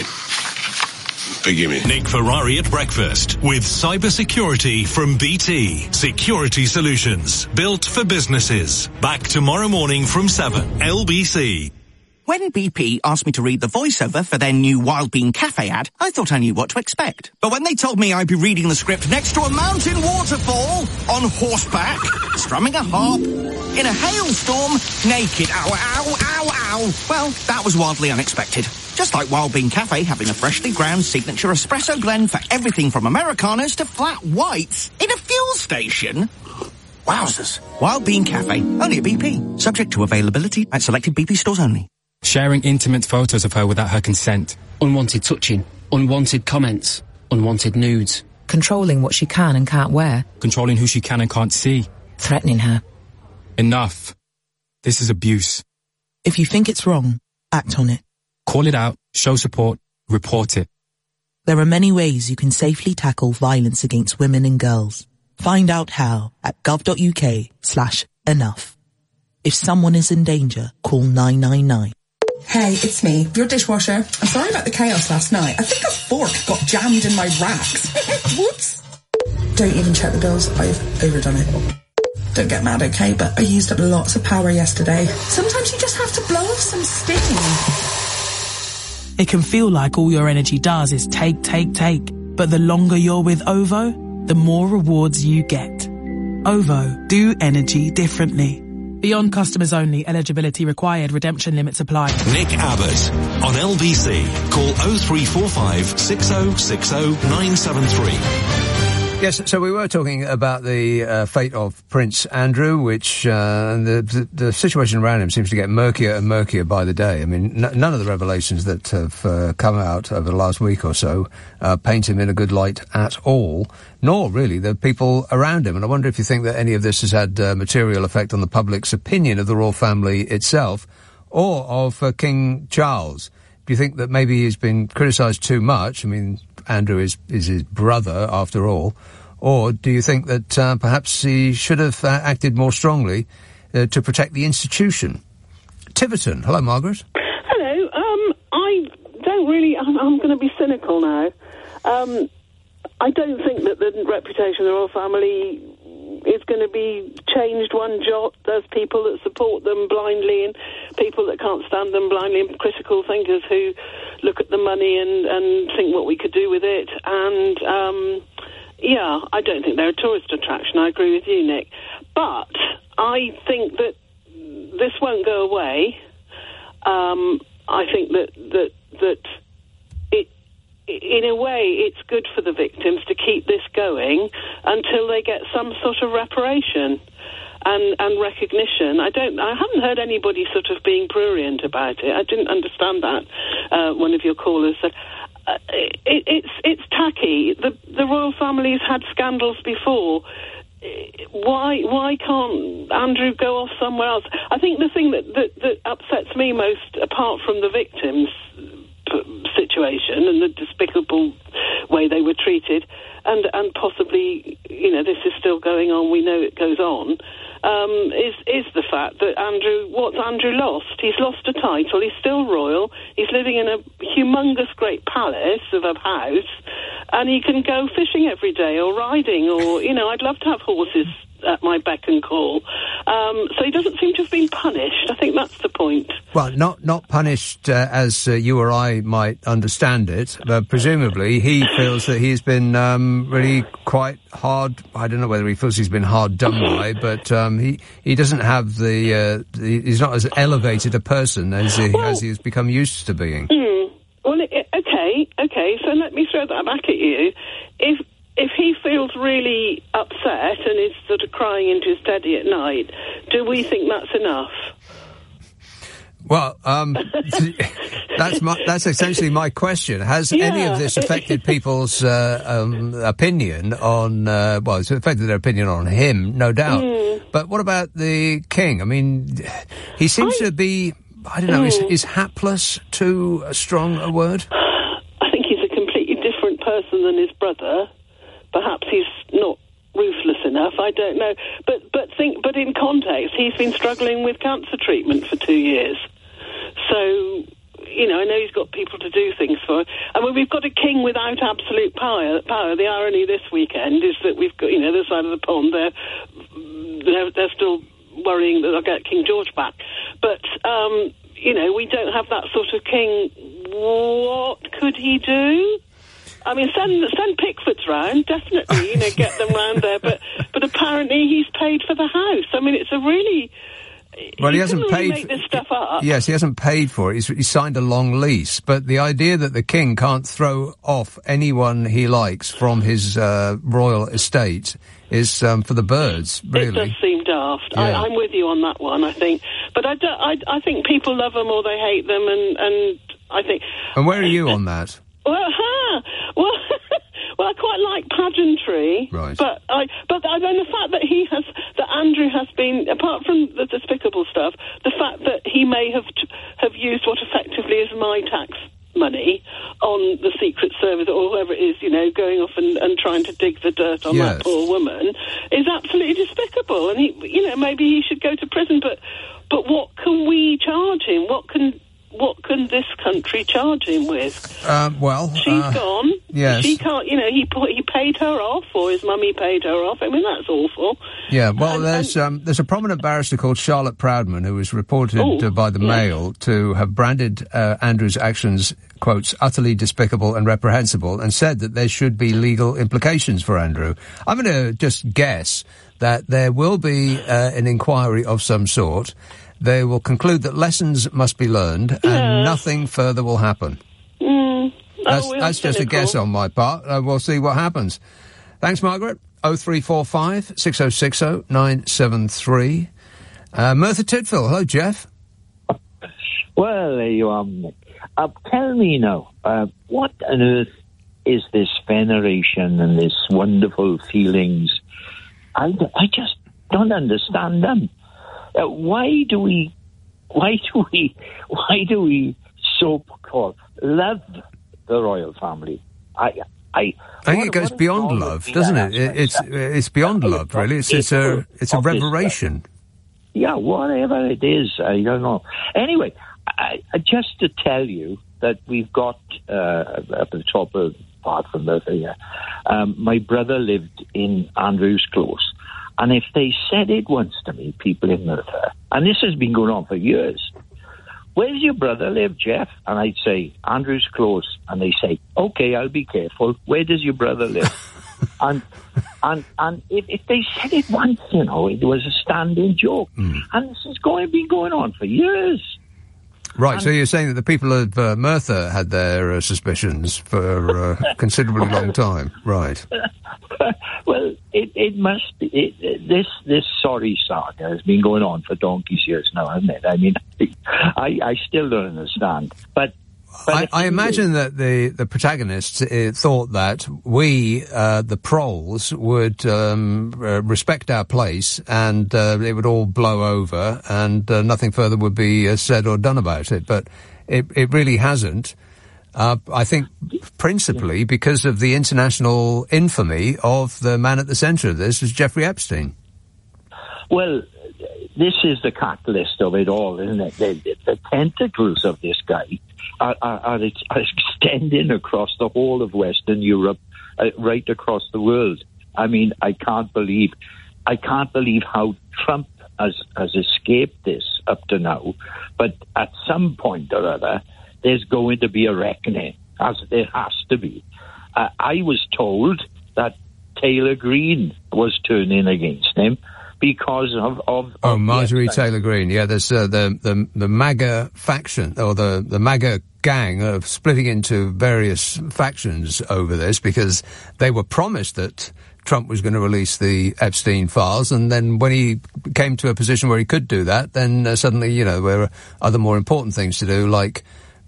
Forgive me. Nick Ferrari at breakfast with cybersecurity from B T. Security solutions built for businesses. Back tomorrow morning from seven. L B C. When B P asked me to read the voiceover for their new Wild Bean Cafe ad, I thought I knew what to expect. But when they told me I'd be reading the script next to a mountain waterfall, on horseback, strumming a harp, in a hailstorm, naked, ow, ow, ow, ow, well, that was wildly unexpected. Just like Wild Bean Cafe having a freshly ground signature espresso blend for everything from Americanos to flat whites in a fuel station. Wowzers. Wild Bean Cafe, only at B P. Subject to availability at selected B P stores only. Sharing intimate photos of her without her consent. Unwanted touching. Unwanted comments. Unwanted nudes. Controlling what she can and can't wear. Controlling who she can and can't see. Threatening her. Enough. This is abuse. If you think it's wrong, act on it. Call it out, show support, report it. There are many ways you can safely tackle violence against women and girls. Find out how at gov.uk slash enough. If someone is in danger, call nine nine nine. Hey, it's me, your dishwasher. I'm sorry about the chaos last night. I think a fork got jammed in my racks. Whoops. Don't even check the bills. I've overdone it. Don't get mad, okay? But I used up lots of power yesterday. Sometimes you just have to blow off some steam. It can feel like all your energy does is take, take, take. But the longer you're with OVO, the more rewards you get. OVO, do energy differently. Beyond customers only. Eligibility required. Redemption limits apply. Nick Abbott on L B C. Call oh three four five, six oh six oh, nine seven three. Yes, so we were talking about the uh, fate of Prince Andrew, which uh, the, the the situation around him seems to get murkier and murkier by the day. I mean, n- none of the revelations that have uh, come out over the last week or so uh, paint him in a good light at all, nor really the people around him. And I wonder if you think that any of this has had uh, material effect on the public's opinion of the royal family itself, or of uh, King Charles. Do you think that maybe he's been criticised too much? I mean, Andrew is, is his brother, after all. Or do you think that uh, perhaps he should have uh, acted more strongly uh, to protect the institution? Tiverton. Hello, Margaret. Hello. Um, I don't really... I'm, I'm going to be cynical now. Um, I don't think that the reputation of the royal family is going to be changed one jot. There's people that support them blindly and people that can't stand them blindly, and critical thinkers who look at the money and, and think what we could do with it. And, um, yeah, I don't think they're a tourist attraction. I agree with you, Nick. But I think that this won't go away. Um, I think that that that it, in a way, it's good for the victims to keep this going until they get some sort of reparation and, and recognition. I don't. I haven't heard anybody sort of being prurient about it. I didn't understand that. Uh, one of your callers said. Uh, it, it's it's tacky. The the royal family's had scandals before. Why why can't Andrew go off somewhere else? I think the thing that, that, that upsets me most, apart from the victims' situation and the despicable way they were treated, and and possibly, you know, this is still going on. We know it goes on. Um, is is the fact that Andrew, what's Andrew lost? He's lost a title. He's still royal. He's living in a humongous great palace of a house, and he can go fishing every day or riding, or, you know, I'd love to have horses at my beck and call. Um, so he doesn't seem to have been punished. I think that's the point. Well, not not punished uh, as uh, you or I might understand it, but presumably he feels that he's been um, really quite hard. I don't know whether he feels he's been hard done by, but um, he he doesn't have the, uh, the. He's not as elevated a person as he, well, as he has become used to being. Mm, well, it, okay, okay. So let me throw that back at you. If If he feels really upset and is sort of crying into his teddy at night, do we think that's enough? Well, um, that's my, that's essentially my question. Has yeah. any of this affected people's uh, um, opinion on? Uh, well, it's affected their opinion on him, no doubt. Mm. But what about the king? I mean, he seems I, to be. I don't know. Mm. Is, is hapless too strong a word? I think he's a completely different person than his brother. Perhaps he's not ruthless enough. I don't know. But but think. But in context, he's been struggling with cancer treatment for two years. So, you know, I know he's got people to do things for. I mean, we've got a king without absolute power. Power. The irony this weekend is that we've got, you know, the other side of the pond. They're they're, they're still worrying that they'll get King George back. But um, you know, we don't have that sort of king. What could he do? I mean, send send Pickfords round, definitely, you know, get them round there. But but apparently he's paid for the house. I mean, it's a really... Well, he hasn't really paid... make this stuff up. Yes, he hasn't paid for it. He's, he's signed a long lease. But the idea that the king can't throw off anyone he likes from his uh, royal estate is um, for the birds, really. It does seem daft. Yeah. I, I'm with you on that one, I think. But I, do, I, I think people love them or they hate them, and, and I think... And where are you on that? Well, huh. well, well, I quite like pageantry, right. but I, but I mean, the fact that he has, that Andrew has been, apart from the despicable stuff, the fact that he may have t- have used what effectively is my tax money on the Secret Service or whoever it is, you know, going off and, and trying to dig the dirt on yes. that poor woman is absolutely despicable. And he, you know, maybe he should go to prison. But but what can we charge him? What can What can this country charge him with? Um, well, she's uh, gone. Yes, she can't. You know, he put, he paid her off, or his mummy paid her off. I mean, that's awful. Yeah. Well, and, there's and, um, there's a prominent barrister called Charlotte Proudman who was reported oh, uh, by the yeah. Mail to have branded uh, Andrew's actions, quotes, utterly despicable and reprehensible, and said that there should be legal implications for Andrew. I'm going to just guess that there will be uh, an inquiry of some sort. They will conclude that lessons must be learned yeah. and nothing further will happen. Mm. That's, oh, that's just a guess on my part. Uh, we'll see what happens. Thanks, Margaret. oh three four five, six oh six oh, nine seven three. Uh, Merthyr Tydfil. Hello, Jeff. Well, there you are, Nick. Uh, tell me now, uh, what on earth is this veneration and this wonderful feelings? I, I just don't understand them. Uh, why do we, why do we, why do we so-called love the royal family? I, I, I think what, it goes beyond love, doesn't it? it it's it's beyond yeah, love, really. It's it's a it's a reveration. Yeah, whatever it is, I don't know. Anyway, I, I, just to tell you that we've got uh, at the top of part from Merthyr here. Um, my brother lived in Andrews Close. And if they said it once to me, people in Merthyr, and this has been going on for years, where's your brother live, Jeff? And I'd say, Andrews Close. And they say, OK, I'll be careful. Where does your brother live? And and and if, if they said it once, you know, it was a standing joke. Mm. And this is going been going on for years. Right, and so you're saying that the people of uh, Merthyr had their uh, suspicions for a considerably long time, right? Well, it, it must be. It, it, this this sorry saga has been going on for donkey's years now, hasn't it? I mean, I, I still don't understand. But, but I, I imagine that the, the protagonists uh, thought that we, uh, the proles, would um, uh, respect our place and uh, it would all blow over and uh, nothing further would be uh, said or done about it. But it, it really hasn't. Uh, I think principally because of the international infamy of the man at the centre of this, was Jeffrey Epstein. Well, this is the catalyst of it all, isn't it? The, the, the tentacles of this guy are, are, are, are extending across the whole of Western Europe, uh, right across the world. I mean, I can't believe, I can't believe how Trump has, has escaped this up to now. But at some point or other, there's going to be a reckoning, as there has to be. Uh, I was told that Taylor Greene was turning against him because of... of oh, of Marjorie Taylor Greene. Yeah, there's uh, the, the the MAGA faction, or the, the MAGA gang, of splitting into various factions over this because they were promised that Trump was going to release the Epstein files, and then when he came to a position where he could do that, then uh, suddenly, you know, there were other more important things to do, like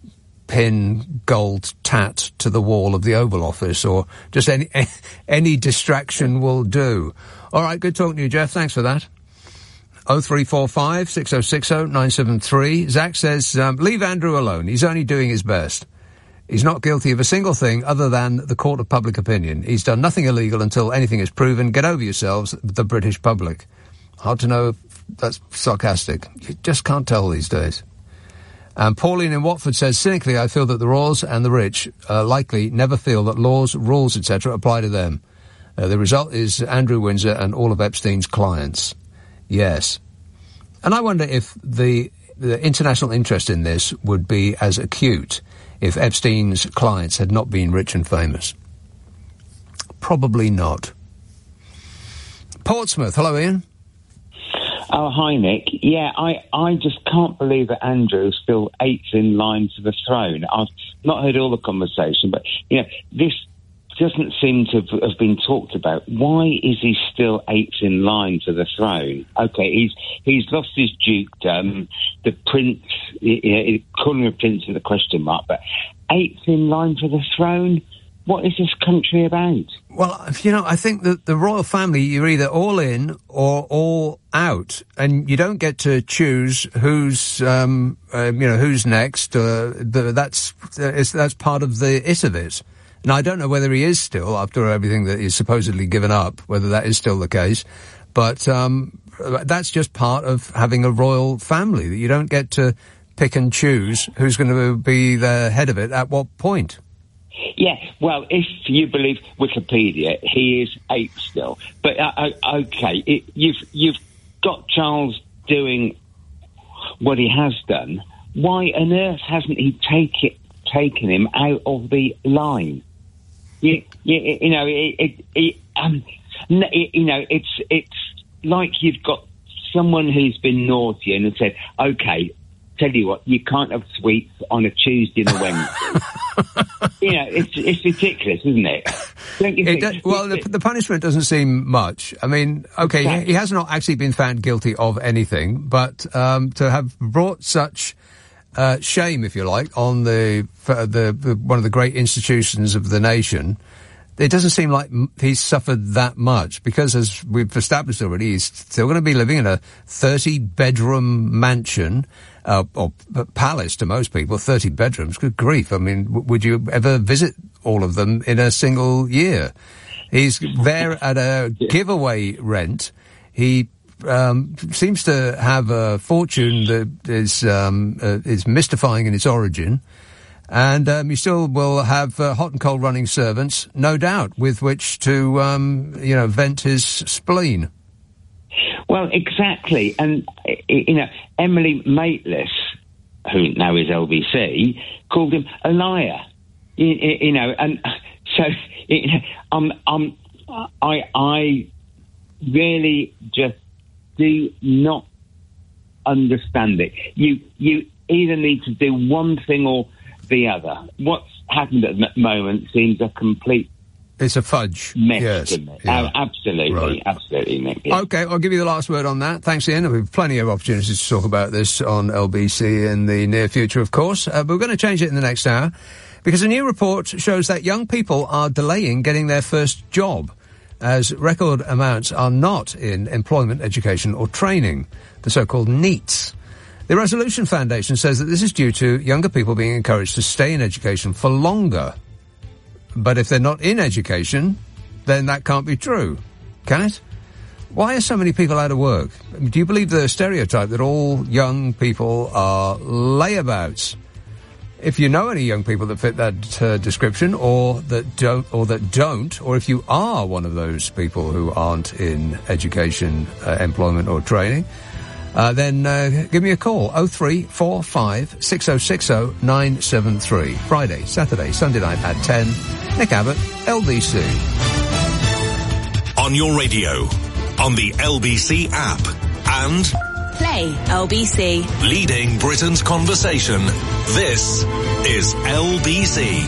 pin gold tat to the wall of the Oval Office, or just any any distraction will do. All right, good talking to you, Jeff. Thanks for that. oh three four five, six oh six oh, nine seven three. Zach says, um, leave Andrew alone. He's only doing his best. He's not guilty of a single thing other than the court of public opinion. He's done nothing illegal until anything is proven. Get over yourselves, the British public. Hard to know if that's sarcastic. You just can't tell these days. And Pauline in Watford says, cynically, I feel that the royals and the rich uh, likely never feel that laws, rules, et cetera apply to them. Uh, the result is Andrew Windsor and all of Epstein's clients. Yes. And I wonder if the, the international interest in this would be as acute if Epstein's clients had not been rich and famous. Probably not. Portsmouth. Hello, Ian. Oh, hi, Nick. Yeah, I, I just can't believe that Andrew still eighth in line to the throne. I've not heard all the conversation, but, you know, this doesn't seem to have been talked about. Why is he still eighth in line to the throne? Okay, he's he's lost his dukedom. The prince, you know, calling him a prince is a question mark, but eighth in line for the throne? What is this country about? Well, you know, I think that the royal family, you're either all in or all out, and you don't get to choose who's, um, uh, you know, who's next. Uh, the, that's uh, that's part of the it of it. And I don't know whether he is still, after everything that he's supposedly given up, whether that is still the case. But um, that's just part of having a royal family, that you don't get to pick and choose who's going to be the head of it at what point. Yeah, well, if you believe Wikipedia, he is eight still. But uh, uh, okay, it, you've you've got Charles doing what he has done. Why on earth hasn't he take it, taken him out of the line? You, you, you know, it, it, it, um, it, you know, it's it's like you've got someone who's been naughty and has said, okay, tell you what, you can't have sweets on a Tuesday and a Wednesday. You know, it's it's ridiculous, isn't it? Don't you it think? does, well, the, the punishment doesn't seem much. I mean, okay, exactly. he, he has not actually been found guilty of anything, but um, to have brought such uh, shame, if you like, on the, the the one of the great institutions of the nation, it doesn't seem like he's suffered that much, because, as we've established already, he's still going to be living in a thirty-bedroom mansion, uh, or palace to most people, thirty bedrooms. Good grief. I mean, w- would you ever visit all of them in a single year? He's there at a giveaway rent. He um, seems to have a fortune that is, um, uh, is mystifying in its origin. And um, you still will have uh, hot and cold running servants, no doubt, with which to, um, you know, vent his spleen. Well, exactly. And, you know, Emily Maitlis, who now is L B C, called him a liar. You, you know, and so you know, I'm, I'm, I, I really just do not understand it. You, you either need to do one thing or the other. What's happened at the moment seems a complete It's a fudge. mess Yes. to me. Yeah. Uh, absolutely, Right. absolutely, Nick. Yeah. Okay, I'll give you the last word on that. Thanks, Ian. There'll be plenty of opportunities to talk about this on L B C in the near future, of course. Uh, but we're going to change it in the next hour because a new report shows that young people are delaying getting their first job as record amounts are not in employment, education or training, the so-called NEETs. The Resolution Foundation says that this is due to younger people being encouraged to stay in education for longer. But if they're not in education, then that can't be true, can it? Why are so many people out of work? Do you believe the stereotype that all young people are layabouts? If you know any young people that fit that uh, description, or that don't, or that don't, or if you are one of those people who aren't in education, uh, employment, or training, uh, then uh, give me a call. oh three four five six oh six oh nine seven three. Friday, Saturday, Sunday night at ten. Nick Abbott, L B C. On your radio, on the L B C app, and Play L B C. leading Britain's conversation. This is L B C.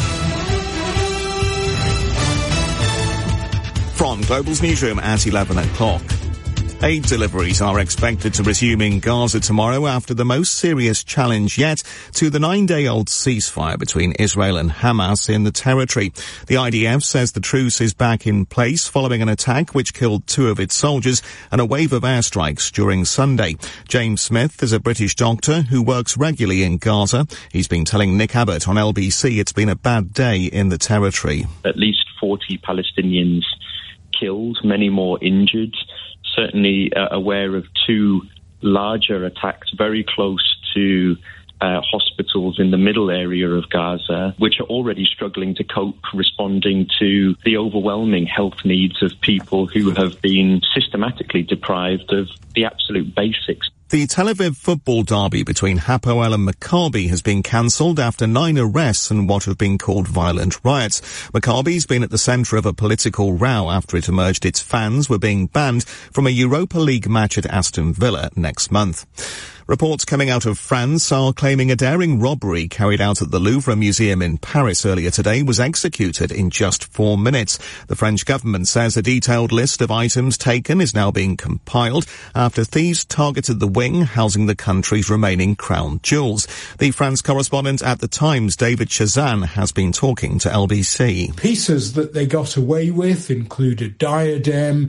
From Global's newsroom at eleven o'clock. Aid deliveries are expected to resume in Gaza tomorrow after the most serious challenge yet to the nine-day-old ceasefire between Israel and Hamas in the territory. The I D F says the truce is back in place following an attack which killed two of its soldiers and a wave of airstrikes during Sunday. James Smith is a British doctor who works regularly in Gaza. He's been telling Nick Abbott on L B C it's been a bad day in the territory. At least forty Palestinians killed, many more injured. Certainly uh, aware of two larger attacks very close to uh, hospitals in the middle area of Gaza, which are already struggling to cope responding to the overwhelming health needs of people who have been systematically deprived of the absolute basics. The Tel Aviv football derby between Hapoel and Maccabi has been cancelled after nine arrests and what have been called violent riots. Maccabi's been at the centre of a political row after it emerged its fans were being banned from a Europa League match at Aston Villa next month. Reports coming out of France are claiming a daring robbery carried out at the Louvre Museum in Paris earlier today was executed in just four minutes. The French government says a detailed list of items taken is now being compiled after thieves targeted the wing housing the country's remaining crown jewels. The France correspondent at The Times, David Chazan, has been talking to L B C. Pieces that they got away with include a diadem,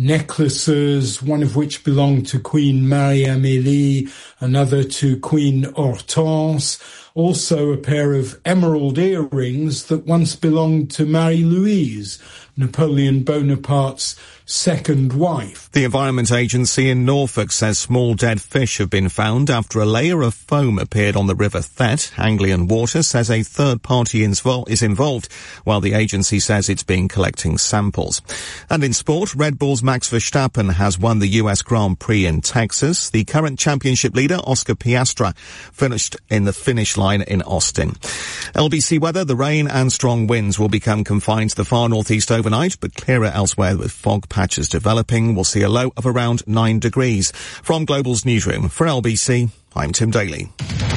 necklaces, one of which belonged to Queen Marie-Amélie, another to Queen Hortense, also a pair of emerald earrings that once belonged to Marie-Louise, Napoleon Bonaparte's second wife. The Environment Agency in Norfolk says small dead fish have been found after a layer of foam appeared on the River Thet. Anglian Water says a third party is involved, while the agency says it's been collecting samples. And in sport, Red Bull's Max Verstappen has won the U S Grand Prix in Texas. The current championship leader, Oscar Piastri, finished in the finish line in Austin. L B C weather, the rain and strong winds will become confined to the far northeast overnight, but clearer elsewhere with fog patches developing. We'll see a low of around nine degrees. From Global's newsroom, for L B C, I'm Tim Daly.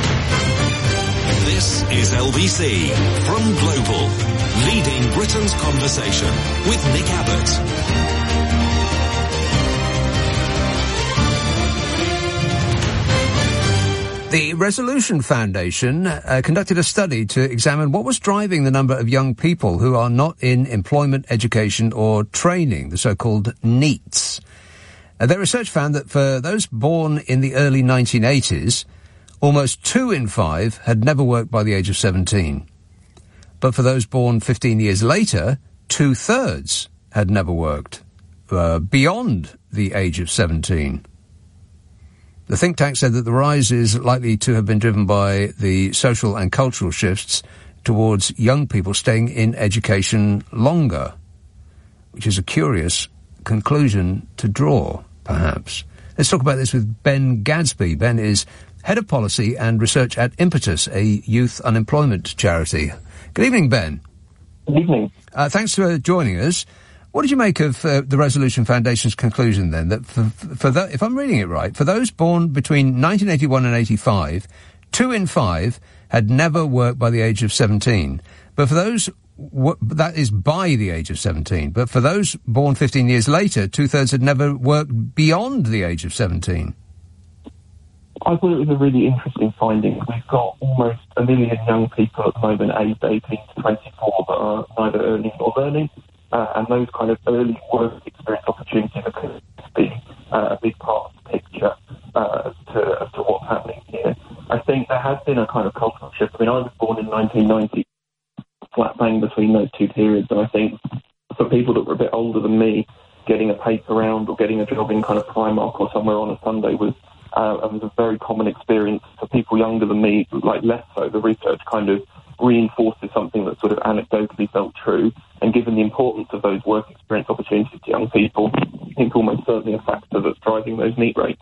This is L B C from Global, leading Britain's conversation with Nick Abbott. The Resolution Foundation uh, conducted a study to examine what was driving the number of young people who are not in employment, education or training, the so-called NEETs. Uh, their research found that for those born in the early nineteen eighties, almost two in five had never worked by the age of seventeen. But for those born fifteen years later, two-thirds had never worked uh, beyond the age of seventeen. The think tank said that the rise is likely to have been driven by the social and cultural shifts towards young people staying in education longer, which is a curious conclusion to draw, perhaps. Let's talk about this with Ben Gadsby. Ben is Head of Policy and Research at Impetus, a youth unemployment charity. Good evening, Ben. Good evening. Uh, thanks for joining us. What did you make of uh, the Resolution Foundation's conclusion, then, that for, for the, if I'm reading it right, for those born between nineteen eighty-one and eighty-five, two in five had never worked by the age of seventeen. But for those, w- that is by the age of seventeen. But for those born fifteen years later, two-thirds had never worked beyond the age of seventeen. I thought it was a really interesting finding. We've got almost a million young people at the moment aged eighteen to twenty-four that are neither earning nor learning. Uh, and those kind of early work experience opportunities are going to be uh, a big part of the picture uh, as, to, as to what's happening here. I think there has been a kind of cultural shift. I mean, I was born in nineteen ninety, flat bang between those two periods, and I think for people that were a bit older than me, getting a paper round or getting a job in kind of Primark or somewhere on a Sunday was uh, was a very common experience. For people younger than me, like less so, the research kind of reinforces something that sort of anecdotally felt true. And given the importance of those work experience opportunities to young people, I think almost certainly a factor that's driving those NEET rates.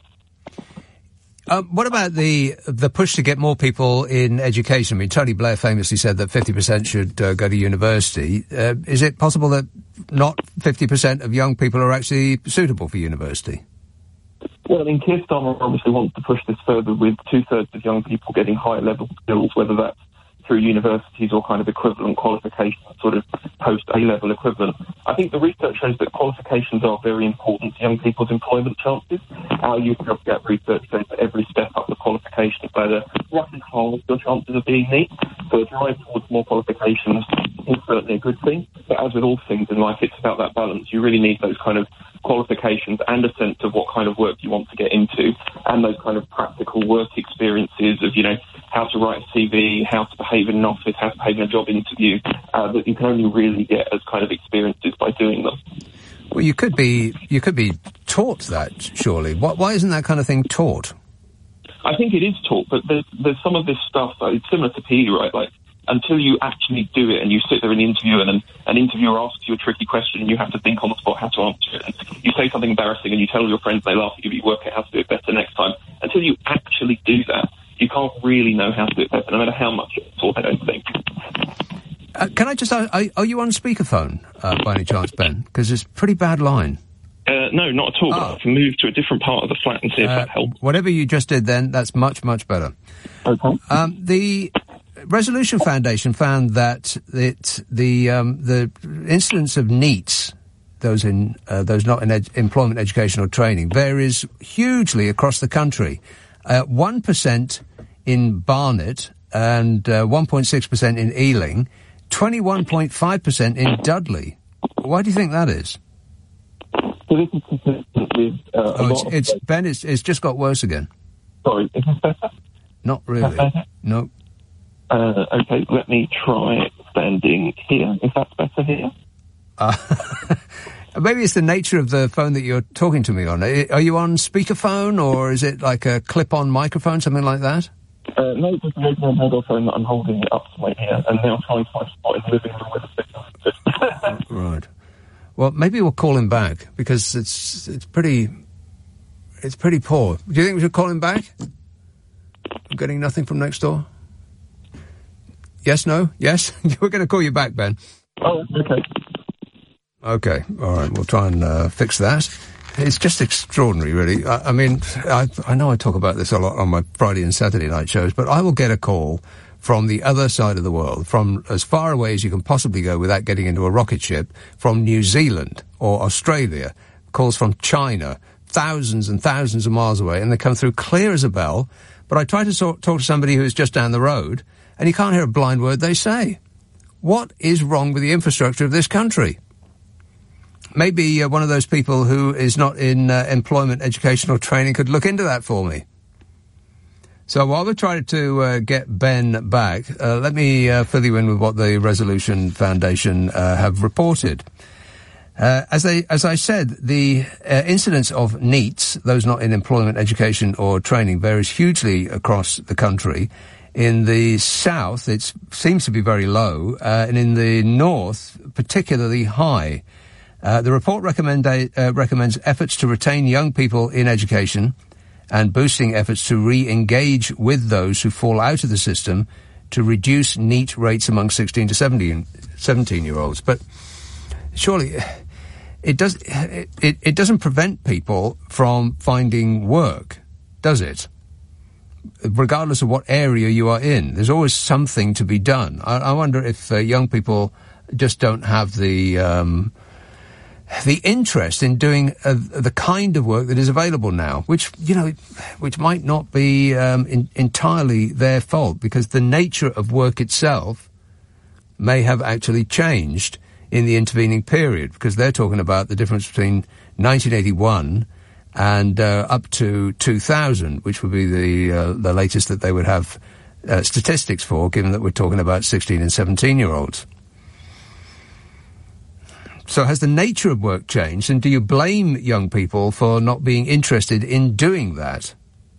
Um, what about the the push to get more people in education? I mean, Tony Blair famously said that fifty percent should uh, go to university. Uh, is it possible that not fifty percent of young people are actually suitable for university? Well, I mean, Keir Starmer obviously wants to push this further with two-thirds of young people getting higher level skills, whether that's through universities or kind of equivalent qualifications, sort of post-A-level equivalent. I think the research shows that qualifications are very important to young people's employment chances. Our Youth Job Gap research shows that every step up the qualification better roughly halves your chances of being NEET. So a drive towards more qualifications is certainly a good thing. But as with all things in life, it's about that balance. You really need those kind of qualifications and a sense of what kind of work you want to get into, and those kind of practical work experiences of, you know, how to write a C V, how to behave in an office, how to behave in a job interview, uh, that you can only really get as kind of experiences by doing them. Well, you could be you could be taught that, surely. Why, why isn't that kind of thing taught? I think it is taught, but there's, there's some of this stuff, uh, it's similar to P E, right? Like, until you actually do it and you sit there in the interview and an, an interviewer asks you a tricky question and you have to think on the spot how to answer it. And you say something embarrassing and you tell your friends, they laugh and give you work out how to do it better next time. Until you actually do that, you can't really know how to do it better, no matter how much it's taught, I don't think. Uh, can I just ask, are, are you on speakerphone uh, by any chance, Ben? Because it's a pretty bad line. Uh, no, not at all. Oh. But I can move to a different part of the flat and see if uh, that helps. Whatever you just did then, that's much, much better. Okay. Um, the Resolution Foundation found that it, the um, the incidence of NEETs, those in uh, those not in ed- employment, education or training, varies hugely across the country. Uh, one percent in Barnet and uh, one point six percent in Ealing, twenty-one point five percent in Dudley. Why do you think that is? So this is consistent with uh, a oh, lot it's, of it's Ben. It's, it's just got worse again. Sorry, is this better? Not really. No. Uh, okay, let me try standing here, if that's better here. Uh, maybe it's the nature of the phone that you're talking to me on. Are you on speakerphone, or is it like a clip-on microphone, something like that? Uh, no, it's just a regular mobile phone that I'm holding it up to my ear, and now trying to find a spot in the living room with a signal. Right. Well, maybe we'll call him back, because it's it's pretty it's pretty poor. Do you think we should call him back? I'm getting nothing from next door. Yes, no, yes? We're going to call you back, Ben. Oh, okay. Okay, all right, we'll try and uh, fix that. It's just extraordinary, really. I, I mean, I, I know I talk about this a lot on my Friday and Saturday night shows, but I will get a call from the other side of the world, from as far away as you can possibly go without getting into a rocket ship, from New Zealand or Australia, calls from China, thousands and thousands of miles away, and they come through clear as a bell. But I try to talk, talk to somebody who's just down the road, and you can't hear a blind word they say. What is wrong with the infrastructure of this country? Maybe uh, one of those people who is not in uh, employment, education or training could look into that for me. So while we're trying to uh, get Ben back, uh, let me uh, fill you in with what the Resolution Foundation uh, have reported. Uh, as they, as I said, the uh, incidence of NEETs, those not in employment, education or training, varies hugely across the country. In the south, it seems to be very low, uh, and in the north, particularly high. Uh, the report recommend, uh, recommends efforts to retain young people in education and boosting efforts to re-engage with those who fall out of the system to reduce NEET rates among sixteen to seventeen-year-olds. But surely, it does it, it, it doesn't prevent people from finding work, does it? Regardless of what area you are in, there's always something to be done. I, I wonder if uh, young people just don't have the um, the interest in doing uh, the kind of work that is available now, which, you know, which might not be um, in, entirely their fault, because the nature of work itself may have actually changed in the intervening period, because they're talking about the difference between nineteen eighty-one and uh, up to two thousand, which would be the uh, the latest that they would have uh, statistics for, given that we're talking about sixteen and seventeen-year-olds. So has the nature of work changed, and do you blame young people for not being interested in doing that?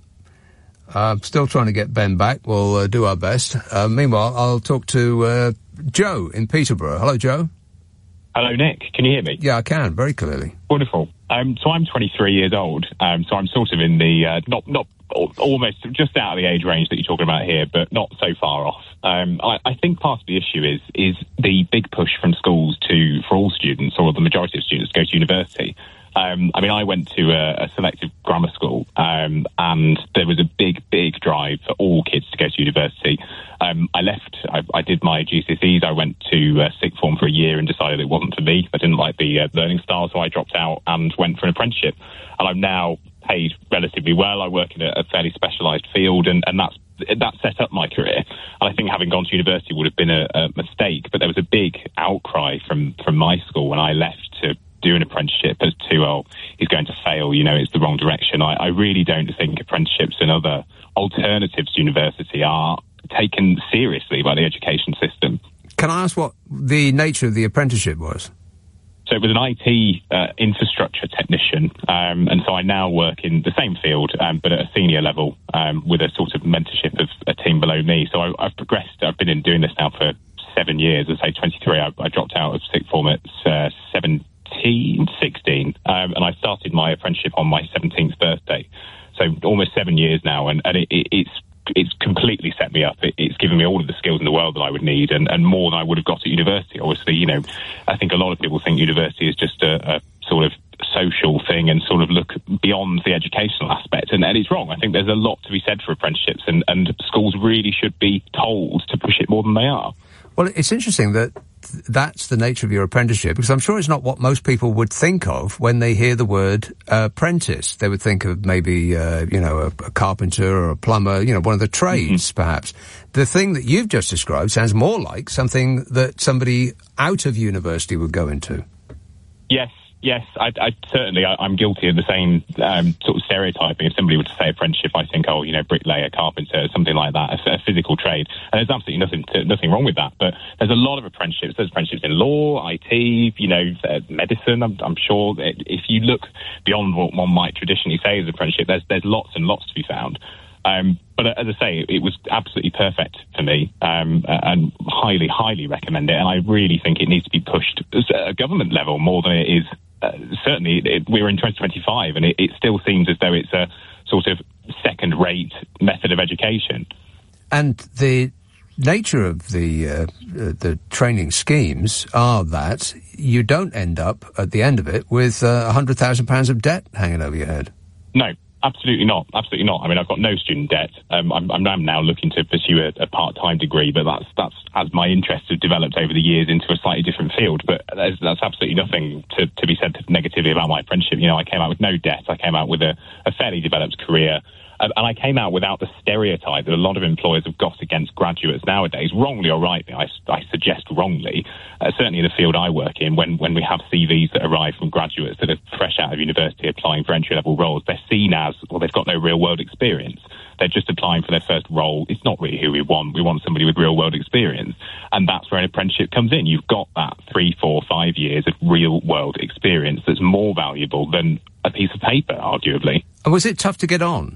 Uh, still trying to get Ben back. We'll uh, do our best. Uh, meanwhile, I'll talk to uh, Joe in Peterborough. Hello, Joe. Hello, Nick. Can you hear me? Yeah, I can, very clearly. Wonderful. Um, so I'm twenty-three years old, um, so I'm sort of in the, uh, not, not almost just out of the age range that you're talking about here, but not so far off. Um, I, I think part of the issue is is the big push from schools to, for all students, or the majority of students, to go to university. Um, I mean, I went to a, a selective grammar school, um, and there was a big, big drive for all kids to go to university. Um, I left, I, I did my G C S Es, I went to uh, sixth form for a year and decided it wasn't for me. I didn't like the uh, learning style, so I dropped out and went for an apprenticeship. And I'm now paid relatively well. I work in a, a fairly specialised field, and, and that's that set up my career. And I think having gone to university would have been a, a mistake, but there was a big outcry from, from my school when I left to do an apprenticeship as to, oh, he's going to fail, you know, it's the wrong direction. I, I really don't think apprenticeships and other alternatives to university are taken seriously by the education system. Can I ask what the nature of the apprenticeship was? So it was an I T uh, infrastructure technician, um, and so I now work in the same field, um, but at a senior level, um, with a sort of mentorship of a team below me. So I, I've progressed. I've been in doing this now for seven years. I say twenty-three. I, I dropped out of sixth form at uh, seventeen, sixteen, um, and I started my apprenticeship on my seventeenth birthday. So almost seven years now, and, and it, it, it's it's completely set me up. It, it's given me all of the skills in the world that I would need, and, and more than I would have got at university. Obviously, you know, I think a lot of people think university is just a, a sort of social thing and sort of look beyond the educational aspect, and, and it's wrong. I think there's a lot to be said for apprenticeships, and, and schools really should be told to push it more than they are. Well, it's interesting that th- that's the nature of your apprenticeship, because I'm sure it's not what most people would think of when they hear the word uh, apprentice. They would think of maybe, uh, you know, a, a carpenter or a plumber, you know, one of the trades, mm-hmm. perhaps. The thing that you've just described sounds more like something that somebody out of university would go into. Yes. Yes, I, I certainly, I, I'm guilty of the same um, sort of stereotyping. If somebody were to say apprenticeship, I think, oh, you know, bricklayer, carpenter, something like that, a, a physical trade. And there's absolutely nothing to, nothing wrong with that. But there's a lot of apprenticeships. There's apprenticeships in law, I T, you know, uh, medicine. I'm, I'm sure that if you look beyond what one might traditionally say as apprenticeship, there's there's lots and lots to be found. Um, but as I say, it was absolutely perfect for me, um, and highly, highly recommend it. And I really think it needs to be pushed at a government level more than it is. Uh, certainly, it, we're in twenty twenty-five, and it, it still seems as though it's a sort of second-rate method of education. And the nature of the uh, the training schemes are that you don't end up at the end of it with uh, one hundred thousand pounds of debt hanging over your head. No. Absolutely not. Absolutely not. I mean, I've got no student debt. Um, I'm, I'm now looking to pursue a, a part-time degree, but that's that's as my interests have developed over the years into a slightly different field. But that's, that's absolutely nothing to, to be said negatively about my apprenticeship. You know, I came out with no debt. I came out with a, a fairly developed career. Um, and I came out without the stereotype that a lot of employers have got against graduates nowadays, wrongly or rightly. I, I suggest wrongly. Uh, certainly in the field I work in, when, when we have C Vs that arrive from graduates that are fresh out of university applying for entry-level roles, they're seen as, well, they've got no real-world experience. They're just applying for their first role. It's not really who we want. We want somebody with real-world experience. And that's where an apprenticeship comes in. You've got that three, four, five years of real-world experience that's more valuable than a piece of paper, arguably. And was it tough to get on?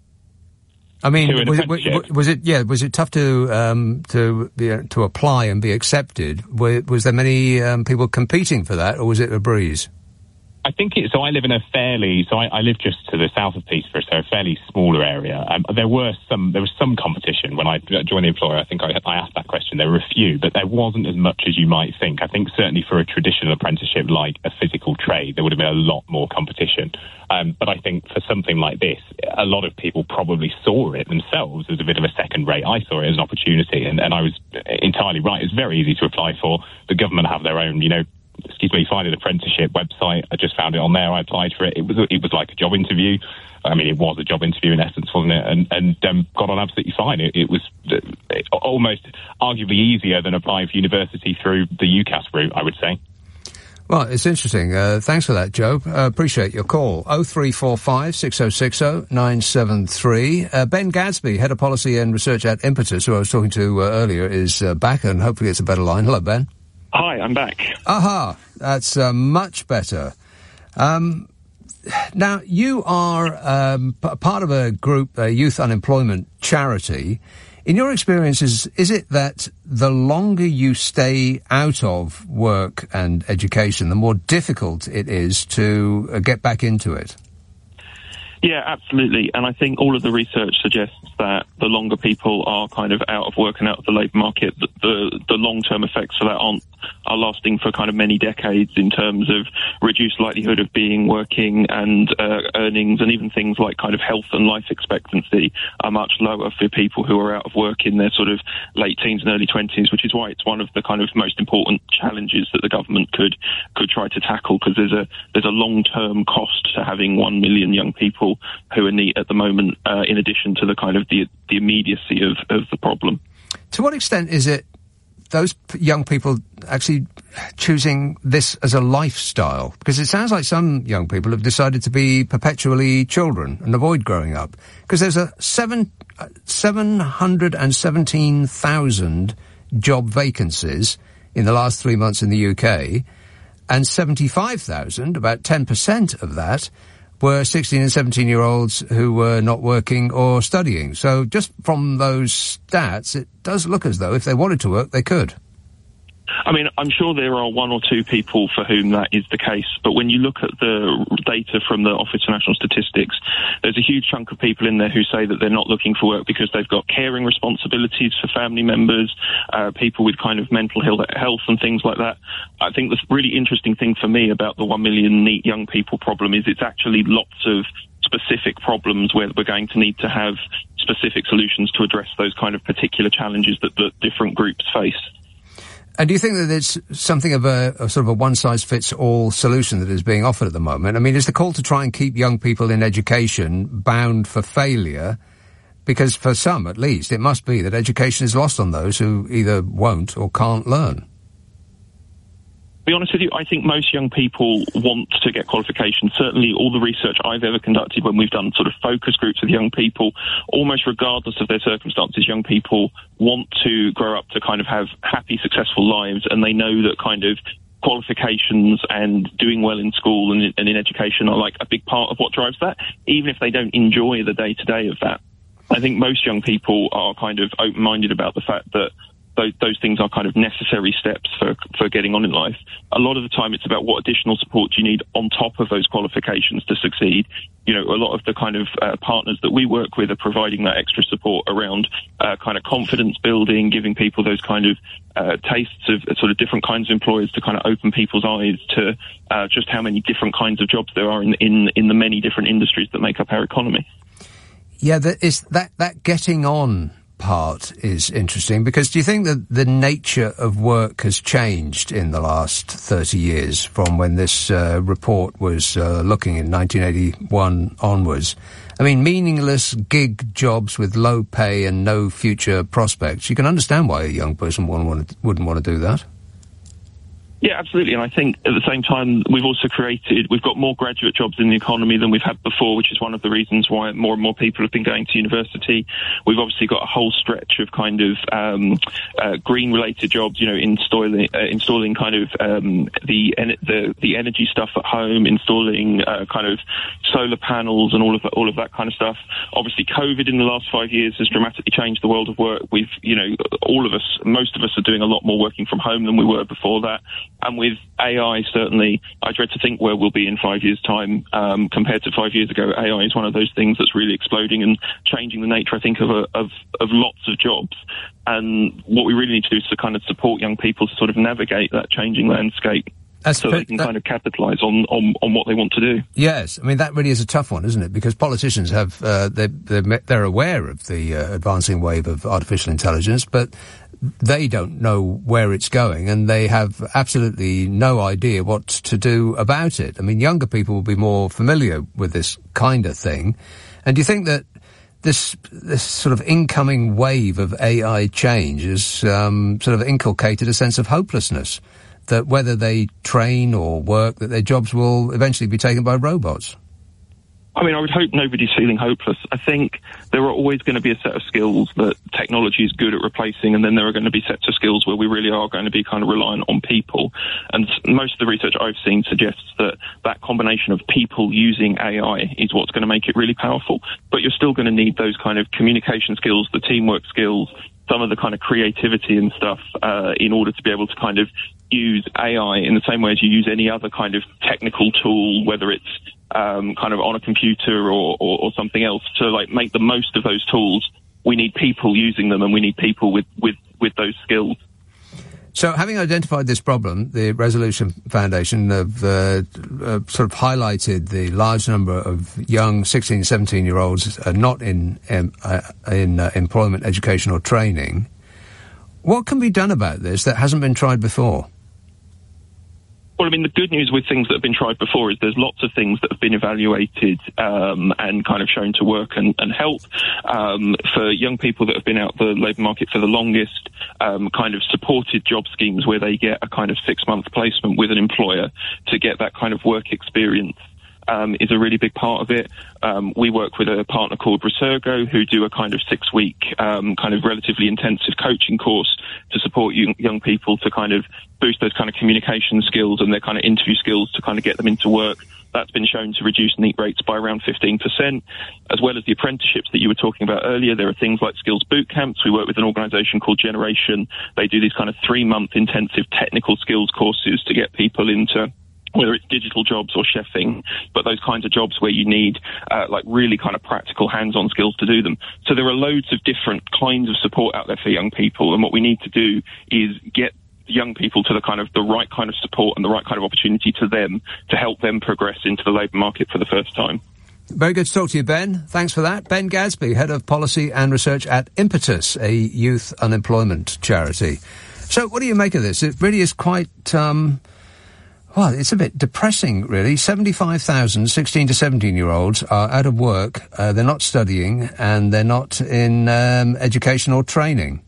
I mean, was it, was it, yeah, was it tough to, um, to, be, uh, to apply and be accepted? Was, was there many, um, people competing for that, or was it a breeze? I think it, so I live in a fairly, so I, I live just to the south of Peterborough, so a fairly smaller area. Um, there were some, there was some competition when I joined the employer. I think I, I asked that question. There were a few, but there wasn't as much as you might think. I think certainly for a traditional apprenticeship like a physical trade, there would have been a lot more competition. Um, but I think for something like this, a lot of people probably saw it themselves as a bit of a second rate. I saw it as an opportunity, and, and I was entirely right. It's very easy to apply for. The government have their own, you know, excuse me, find an apprenticeship website. I just found it on there. I applied for it. It was it was like a job interview. I mean, it was a job interview in essence, wasn't it? And and um, got on absolutely fine. It, it was uh, almost arguably easier than applying for university through the UCAS route, I would say. Well, it's interesting. Uh, thanks for that, Joe. Uh, appreciate your call. oh three four five, six oh six oh, nine seven three. Uh, Ben Gadsby, Head of Policy and Research at Impetus, who I was talking to uh, earlier, is uh, back, and hopefully it's a better line. Hello, Ben. Hi, I'm back. Aha, that's uh, much better. Um, now, you are um, p- part of a group, a youth unemployment charity. In your experience, is, is it that the longer you stay out of work and education, the more difficult it is to uh, get back into it? Yeah, absolutely. And I think all of the research suggests that the longer people are kind of out of work and out of the labour market, the, the, the long-term effects for that aren't, are lasting for kind of many decades in terms of reduced likelihood of being working and uh, earnings, and even things like kind of health and life expectancy are much lower for people who are out of work in their sort of late teens and early twenties, which is why it's one of the kind of most important challenges that the government could could try to tackle, because there's a there's a long-term cost to having one million young people who are neat at the moment, uh, in addition to the kind of the, the immediacy of, of the problem. To what extent is it those p- young people actually choosing this as a lifestyle? Because it sounds like some young people have decided to be perpetually children and avoid growing up. Because there's a seven, uh, seven hundred seventeen thousand job vacancies in the last three months in the U K, and seventy-five thousand, about ten percent of that, were sixteen and seventeen-year-olds who were not working or studying. So just from those stats, it does look as though if they wanted to work, they could. I mean, I'm sure there are one or two people for whom that is the case, but when you look at the data from the Office for National Statistics, there's a huge chunk of people in there who say that they're not looking for work because they've got caring responsibilities for family members, uh, people with kind of mental health and things like that. I think the really interesting thing for me about the one million neat young people problem is it's actually lots of specific problems where we're going to need to have specific solutions to address those kind of particular challenges that, that different groups face. And do you think that it's something of a, a sort of a one-size-fits-all solution that is being offered at the moment? I mean, is the call to try and keep young people in education bound for failure? Because for some, at least, it must be that education is lost on those who either won't or can't learn. To be honest with you, I think most young people want to get qualifications. Certainly all the research I've ever conducted when we've done sort of focus groups with young people, almost regardless of their circumstances, young people want to grow up to kind of have happy, successful lives, and they know that kind of qualifications and doing well in school and in, and in education are like a big part of what drives that, even if they don't enjoy the day-to-day of that. I think most young people are kind of open-minded about the fact that Those, those things are kind of necessary steps for for getting on in life. A lot of the time it's about what additional support do you need on top of those qualifications to succeed. You know, a lot of the kind of uh, partners that we work with are providing that extra support around uh, kind of confidence building, giving people those kind of uh, tastes of uh, sort of different kinds of employers to kind of open people's eyes to uh, just how many different kinds of jobs there are in, in, in the many different industries that make up our economy. Yeah, that is that, that getting on part is interesting, because do you think that the nature of work has changed in the last thirty years from when this uh, report was uh, looking in nineteen eighty-one onwards? I mean, meaningless gig jobs with low pay and no future prospects. You can understand why a young person wouldn't want to, wouldn't want to do that. Yeah, absolutely. And I think at the same time, we've also created, we've got more graduate jobs in the economy than we've had before, which is one of the reasons why more and more people have been going to university. We've obviously got a whole stretch of kind of um, uh, green-related jobs, you know, installing, uh, installing kind of um, the, en- the the energy stuff at home, installing uh, kind of solar panels and all of all of that kind of stuff. Obviously, COVID in the last five years has dramatically changed the world of work. We've, you know, all of us, most of us are doing a lot more working from home than we were before that. And with A I, certainly, I dread to think where we'll be in five years' time. Um, compared to five years ago, A I is one of those things that's really exploding and changing the nature, I think, of, a, of, of lots of jobs. And what we really need to do is to kind of support young people to sort of navigate that changing landscape. That's so they can that, kind of capitalise on, on, on what they want to do. Yes, I mean, that really is a tough one, isn't it? Because politicians have, uh, they, they're, they're aware of the uh, advancing wave of artificial intelligence, but they don't know where it's going, and they have absolutely no idea what to do about it. I mean, younger people will be more familiar with this kind of thing. And do you think that this this sort of incoming wave of A I change has um, sort of inculcated a sense of hopelessness, that whether they train or work, that their jobs will eventually be taken by robots? I mean, I would hope nobody's feeling hopeless. I think there are always going to be a set of skills that technology is good at replacing, and then there are going to be sets of skills where we really are going to be kind of reliant on people. And most of the research I've seen suggests that that combination of people using A I is what's going to make it really powerful. But you're still going to need those kind of communication skills, the teamwork skills, some of the kind of creativity and stuff uh, in order to be able to kind of use A I in the same way as you use any other kind of technical tool, whether it's um, kind of on a computer or, or, or something else. To like make the most of those tools, we need people using them, and we need people with, with, with those skills. So, having identified this problem, the Resolution Foundation have uh, uh, sort of highlighted the large number of young sixteen, seventeen-year-olds uh, not in um, uh, in uh, employment, education or training. What can be done about this that hasn't been tried before? Well, I mean, the good news with things that have been tried before is there's lots of things that have been evaluated um, and kind of shown to work and, and help. Um, for young people that have been out the labour market for the longest, um, kind of supported job schemes where they get a kind of six-month placement with an employer to get that kind of work experience um, is a really big part of it. Um, we work with a partner called Resurgo, who do a kind of six-week um, kind of relatively intensive coaching course to support young, young people to kind of boost those kind of communication skills and their kind of interview skills to kind of get them into work. That's been shown to reduce NEET rates by around fifteen percent, as well as the apprenticeships that you were talking about earlier. There are things like skills boot camps. We work with an organisation called Generation. They do these kind of three-month intensive technical skills courses to get people into whether it's digital jobs or chefing, but those kinds of jobs where you need uh, like really kind of practical hands-on skills to do them. So there are loads of different kinds of support out there for young people, and what we need to do is get young people to the kind of the right kind of support and the right kind of opportunity to them to help them progress into the labour market for the first time. Very good to talk to you, Ben. Thanks for that. Ben Gadsby, Head of Policy and Research at Impetus, a youth unemployment charity. So what do you make of this? It really is quite... Um, Well, it's a bit depressing, really. seventy-five thousand sixteen to seventeen-year-olds are out of work, uh, they're not studying, and they're not in um, education or training.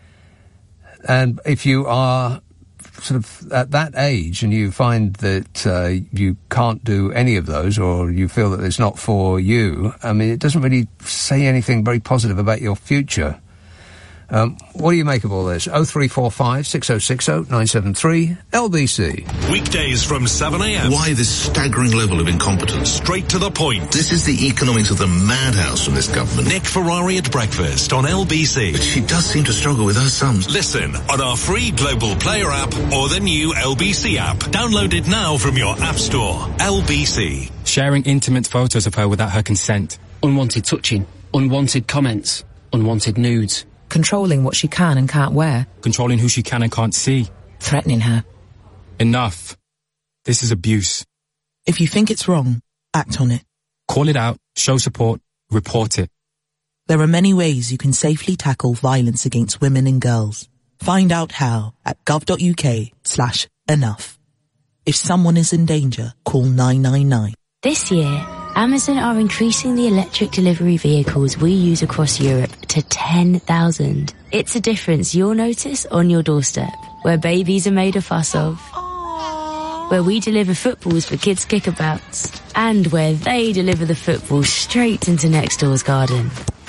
And if you are sort of at that age and you find that uh, you can't do any of those, or you feel that it's not for you, I mean, it doesn't really say anything very positive about your future. Um, what do you make of all this? oh three four five, six oh six oh, nine seven three, L B C. Weekdays from seven a.m. Why this staggering level of incompetence? Straight to the point. This is the economics of the madhouse from this government. Nick Ferrari at breakfast on L B C. But she does seem to struggle with her sums. Listen on our free Global Player app or the new L B C app. Download it now from your app store. L B C. Sharing intimate photos of her without her consent. Unwanted touching. Unwanted comments. Unwanted nudes. Controlling what she can and can't wear. Controlling who she can and can't see. Threatening her. Enough. This is abuse. If you think it's wrong, act on it. Call it out, show support, report it. There are many ways you can safely tackle violence against women and girls. Find out how at gov.uk slash enough. If someone is in danger, call nine nine nine. This year, Amazon are increasing the electric delivery vehicles we use across Europe to ten thousand. It's a difference you'll notice on your doorstep, where babies are made a fuss of, where we deliver footballs for kids' kickabouts, and where they deliver the football straight into next door's garden.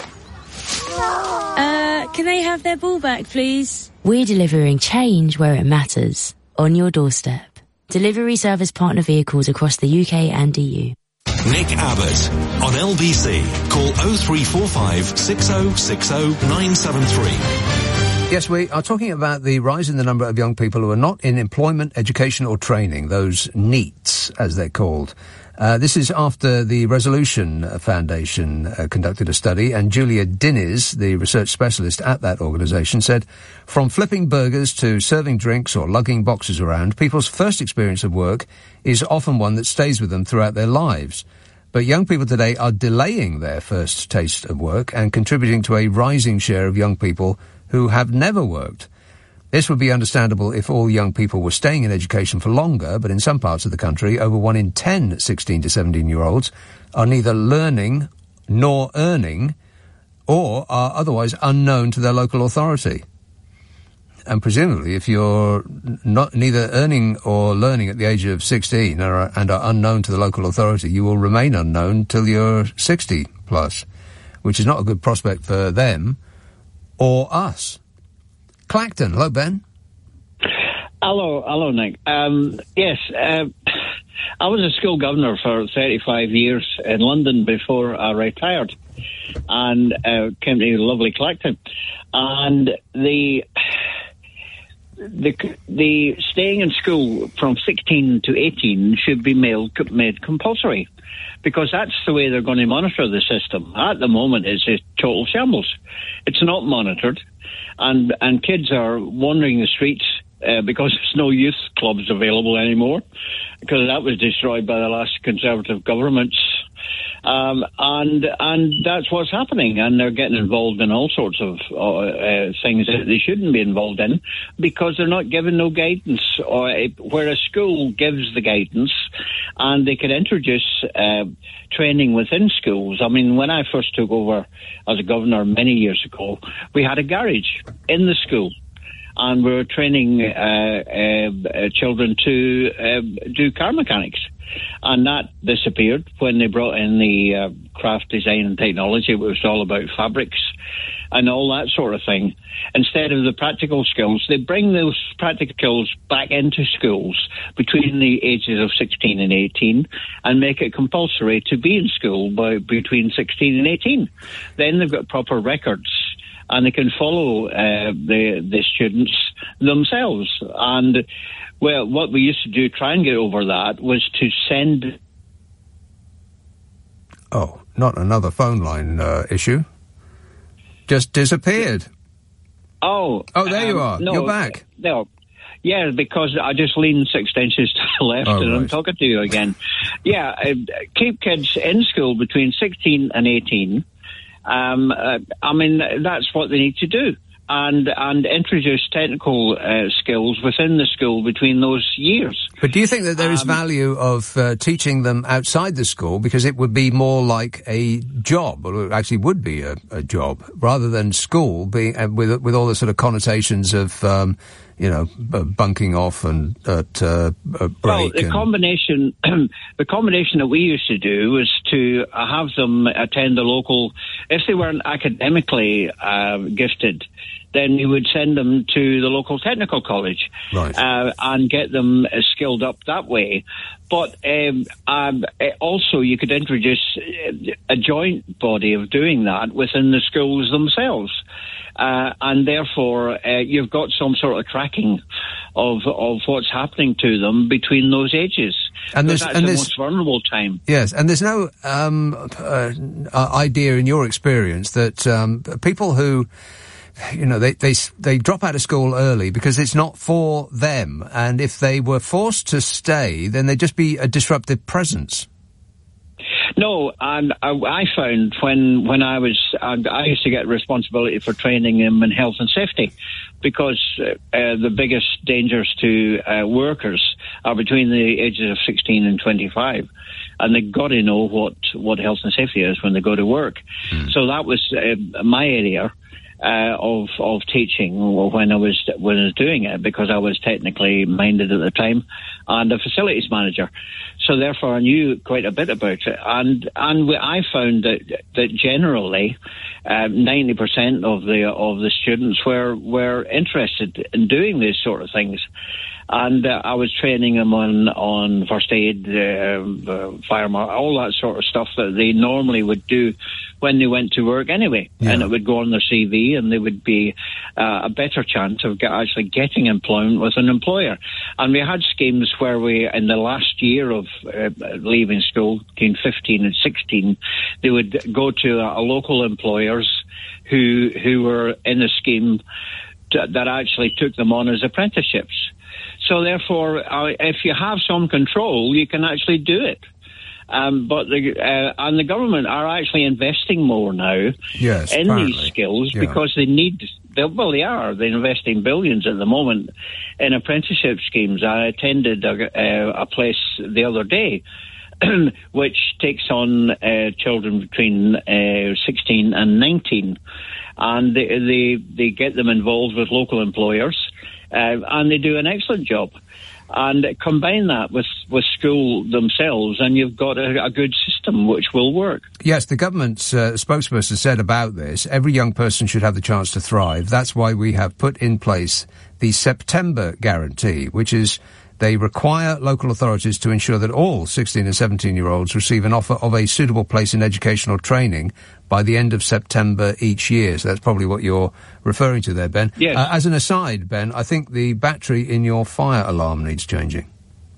Uh, can they have their ball back, please? We're delivering change where it matters, on your doorstep. Delivery service partner vehicles across the U K and E U. Nick Abbott on L B C. Call oh three four five, six oh six oh, nine seven three. Yes, we are talking about the rise in the number of young people who are not in employment, education or training, those NEETs, as they're called. Uh, this is after the Resolution Foundation uh, conducted a study, and Julia Diniz, the research specialist at that organisation, said, from flipping burgers to serving drinks or lugging boxes around, people's first experience of work is often one that stays with them throughout their lives. But young people today are delaying their first taste of work and contributing to a rising share of young people who have never worked. This would be understandable if all young people were staying in education for longer, but in some parts of the country, over one in ten sixteen to seventeen-year-olds are neither learning nor earning or are otherwise unknown to their local authority. And presumably, if you're not neither earning or learning at the age of sixteen or, and are unknown to the local authority, you will remain unknown till you're sixty plus, which is not a good prospect for them or us. Clacton, hello, Ben. Hello, hello, Nick. Um, yes, uh, I was a school governor for thirty-five years in London before I retired, and uh, came to lovely Clacton. And the the the staying in school from sixteen to eighteen should be made, made compulsory, because that's the way they're going to monitor the system. At the moment, it's a total shambles. It's not monitored, and and kids are wandering the streets uh, because there's no youth clubs available anymore, because that was destroyed by the last Conservative governments. Um, and and that's what's happening, and they're getting involved in all sorts of uh, uh, things that they shouldn't be involved in, because they're not given no guidance, or a, where a school gives the guidance, and they can introduce uh, training within schools. I mean, when I first took over as a governor many years ago, we had a garage in the school, and we were training uh, uh, children to uh, do car mechanics. And that disappeared when they brought in the uh, craft design and technology. It was all about fabrics and all that sort of thing. Instead of the practical skills, they bring those practical skills back into schools between the ages of sixteen and eighteen and make it compulsory to be in school by between sixteen and eighteen. Then they've got proper records, and they can follow uh, the the students themselves. And well, what we used to do, try and get over that, was to send... Oh, not another phone line uh, issue. Just disappeared. Oh. Oh, there um, you are. No, You're back. No. Yeah, because I just leaned six inches to the left oh, and right. I'm talking to you again. Yeah, uh, keep kids in school between sixteen and eighteen. Um, uh, I mean, that's what they need to do. And and introduce technical uh, skills within the school between those years. But do you think that there is um, value of uh, teaching them outside the school, because it would be more like a job, or it actually would be a, a job, rather than school being uh, with with all the sort of connotations of um, you know b- bunking off and at uh, a break? Well, the and combination the combination that we used to do was to have them attend the local. If they weren't academically uh, gifted, then we would send them to the local technical college, right. uh, and get them uh, skilled up that way. But um, um, also, you could introduce a joint body of doing that within the schools themselves, uh, and therefore uh, you've got some sort of tracking of of what's happening to them between those ages. And that's and the this, most vulnerable time. Yes, and there's no um, uh, idea in your experience that um, people who, you know, they, they they drop out of school early because it's not for them, and if they were forced to stay, then they'd just be a disruptive presence. No, and I, I found when when I was and I used to get responsibility for training them in health and safety, because uh, uh, the biggest dangers to uh, workers are between the ages of sixteen and twenty-five, and they've got to know what what health and safety is when they go to work. Mm. So that was uh, my area uh, of of teaching when I was when I was doing it, because I was technically minded at the time and a facilities manager. So therefore, I knew quite a bit about it, and and we, I found that that generally, ninety um, percent of the of the students were were interested in doing these sort of things, And uh, I was training them on, on first aid, uh, uh, fire, mar- all that sort of stuff that they normally would do when they went to work anyway. Yeah. And it would go on their C V, and they would be uh, a better chance of get, actually getting employment with an employer. And we had schemes where we, in the last year of uh, leaving school, between fifteen and sixteen, they would go to a, a local employers who who were in the scheme to, that actually took them on as apprenticeships. So therefore, uh, if you have some control, you can actually do it. Um, but the uh, and the government are actually investing more now yes, in apparently. these skills yeah. because they need. They, well, they are. They're investing billions at the moment in apprenticeship schemes. I attended a, a place the other day which takes on uh, children between uh, sixteen and nineteen, and they, they they get them involved with local employers, uh, and they do an excellent job. And combine that with, with school themselves, and you've got a, a good system which will work. Yes, the government's uh, spokesperson said about this, every young person should have the chance to thrive. That's why we have put in place the September guarantee, which is they require local authorities to ensure that all sixteen and seventeen-year-olds receive an offer of a suitable place in educational training by the end of September each year. So that's probably what you're referring to there, Ben. Yes. Uh, as an aside, Ben, I think the battery in your fire alarm needs changing.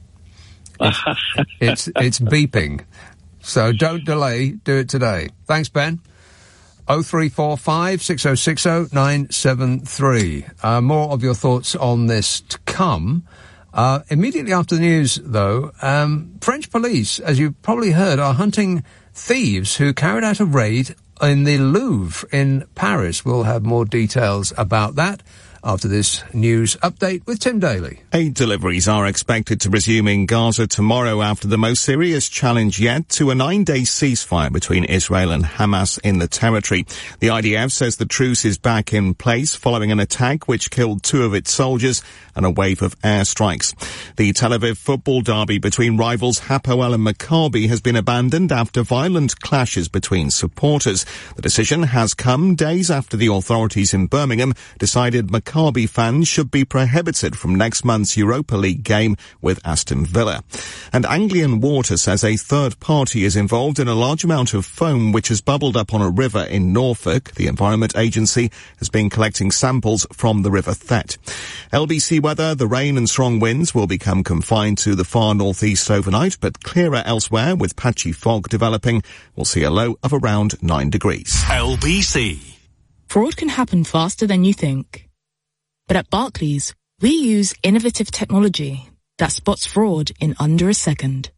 It's, it's, it's beeping. So don't delay, do it today. Thanks, Ben. oh three four five, six oh six oh, nine seven three. Uh, more of your thoughts on this to come. Uh, immediately after the news, though, um, French police, as you've probably heard, are hunting thieves who carried out a raid in the Louvre in Paris. We'll have more details about that after this news update with Tim Daly. Aid deliveries are expected to resume in Gaza tomorrow after the most serious challenge yet to a nine-day ceasefire between Israel and Hamas in the territory. The I D F says the truce is back in place following an attack which killed two of its soldiers and a wave of airstrikes. The Tel Aviv football derby between rivals Hapoel and Maccabi has been abandoned after violent clashes between supporters. The decision has come days after the authorities in Birmingham decided Maccabi fans should be prohibited from next month's Europa League game with Aston Villa. And Anglian Water says a third party is involved in a large amount of foam which has bubbled up on a river in Norfolk. The Environment Agency has been collecting samples from the River Thet. L B C weather, the rain and strong winds will become confined to the far northeast overnight, but clearer elsewhere with patchy fog developing. We'll see a low of around nine degrees. L B C. Fraud can happen faster than you think. But at Barclays, we use innovative technology that spots fraud in under a second.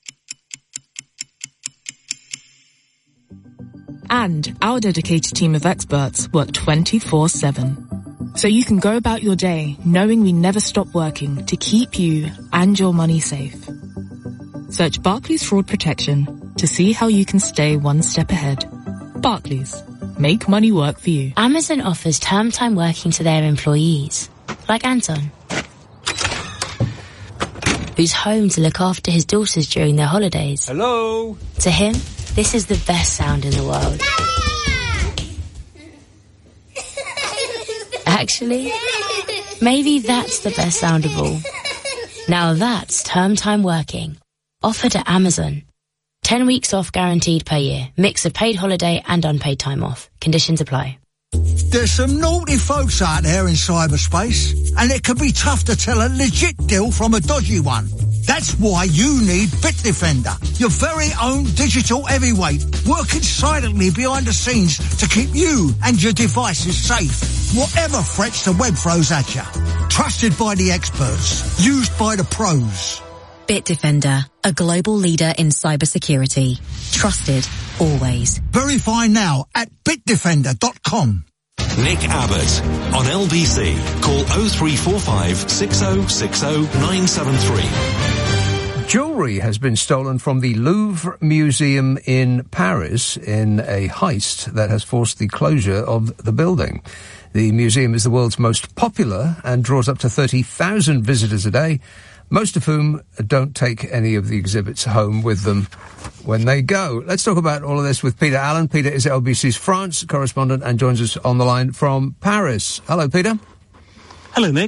And our dedicated team of experts work twenty-four seven. So you can go about your day knowing we never stop working to keep you and your money safe. Search Barclays Fraud Protection to see how you can stay one step ahead. Barclays. Make money work for you. Amazon offers term time working to their employees, like Anton, who's home to look after his daughters during their holidays. Hello. To him, this is the best sound in the world. Actually, maybe that's the best sound of all. Now that's term time working. Offered at Amazon. Ten weeks off guaranteed per year. Mix of paid holiday and unpaid time off. Conditions apply. There's some naughty folks out there in cyberspace, and it can be tough to tell a legit deal from a dodgy one. That's why you need Bitdefender, your very own digital heavyweight, working silently behind the scenes to keep you and your devices safe, whatever threats the web throws at you. Trusted by the experts, used by the pros. Bitdefender, a global leader in cybersecurity. Trusted, always. Verify now at bitdefender dot com. Nick Abbott on L B C. Call oh three four five, six oh six oh, nine seven three. Jewellery has been stolen from the Louvre Museum in Paris in a heist that has forced the closure of the building. The museum is the world's most popular and draws up to thirty thousand visitors a day, most of whom don't take any of the exhibits home with them when they go. Let's talk about all of this with Peter Allen. Peter is L B C's France correspondent and joins us on the line from Paris. Hello, Peter. Hello, Nick.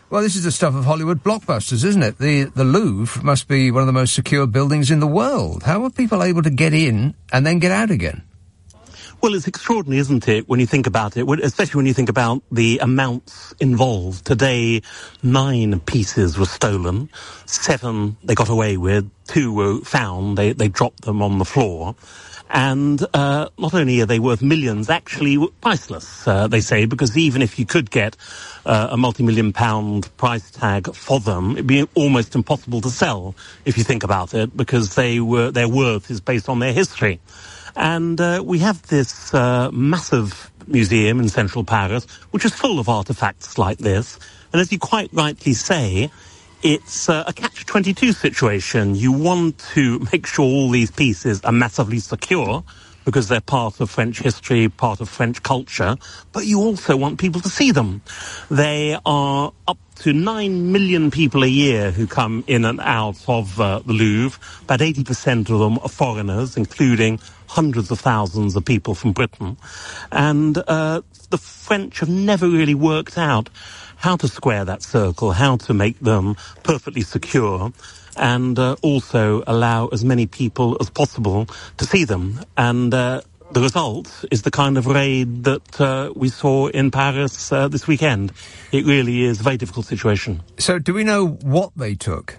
Well, this is the stuff of Hollywood blockbusters, isn't it? The the Louvre must be one of the most secure buildings in the world. How are people able to get in and then get out again? Well, it's extraordinary, isn't it, when you think about it, especially when you think about the amounts involved. Today, nine pieces were stolen, seven they got away with, two were found, they, they dropped them on the floor. And uh, not only are they worth millions, actually priceless, uh, they say, because even if you could get uh, a multi-million pound price tag for them, it'd be almost impossible to sell, if you think about it, because they were their worth is based on their history. And uh, we have this uh, massive museum in central Paris, which is full of artefacts like this. And as you quite rightly say, it's uh, a catch twenty-two situation. You want to make sure all these pieces are massively secure, because they're part of French history, part of French culture, but you also want people to see them. They are up to nine million people a year who come in and out of uh, the Louvre. About eighty percent of them are foreigners, including hundreds of thousands of people from Britain. And uh, the French have never really worked out how to square that circle, how to make them perfectly secure, and uh, also allow as many people as possible to see them. And uh, the result is the kind of raid that uh, we saw in Paris uh, this weekend. It really is a very difficult situation. So do we know what they took?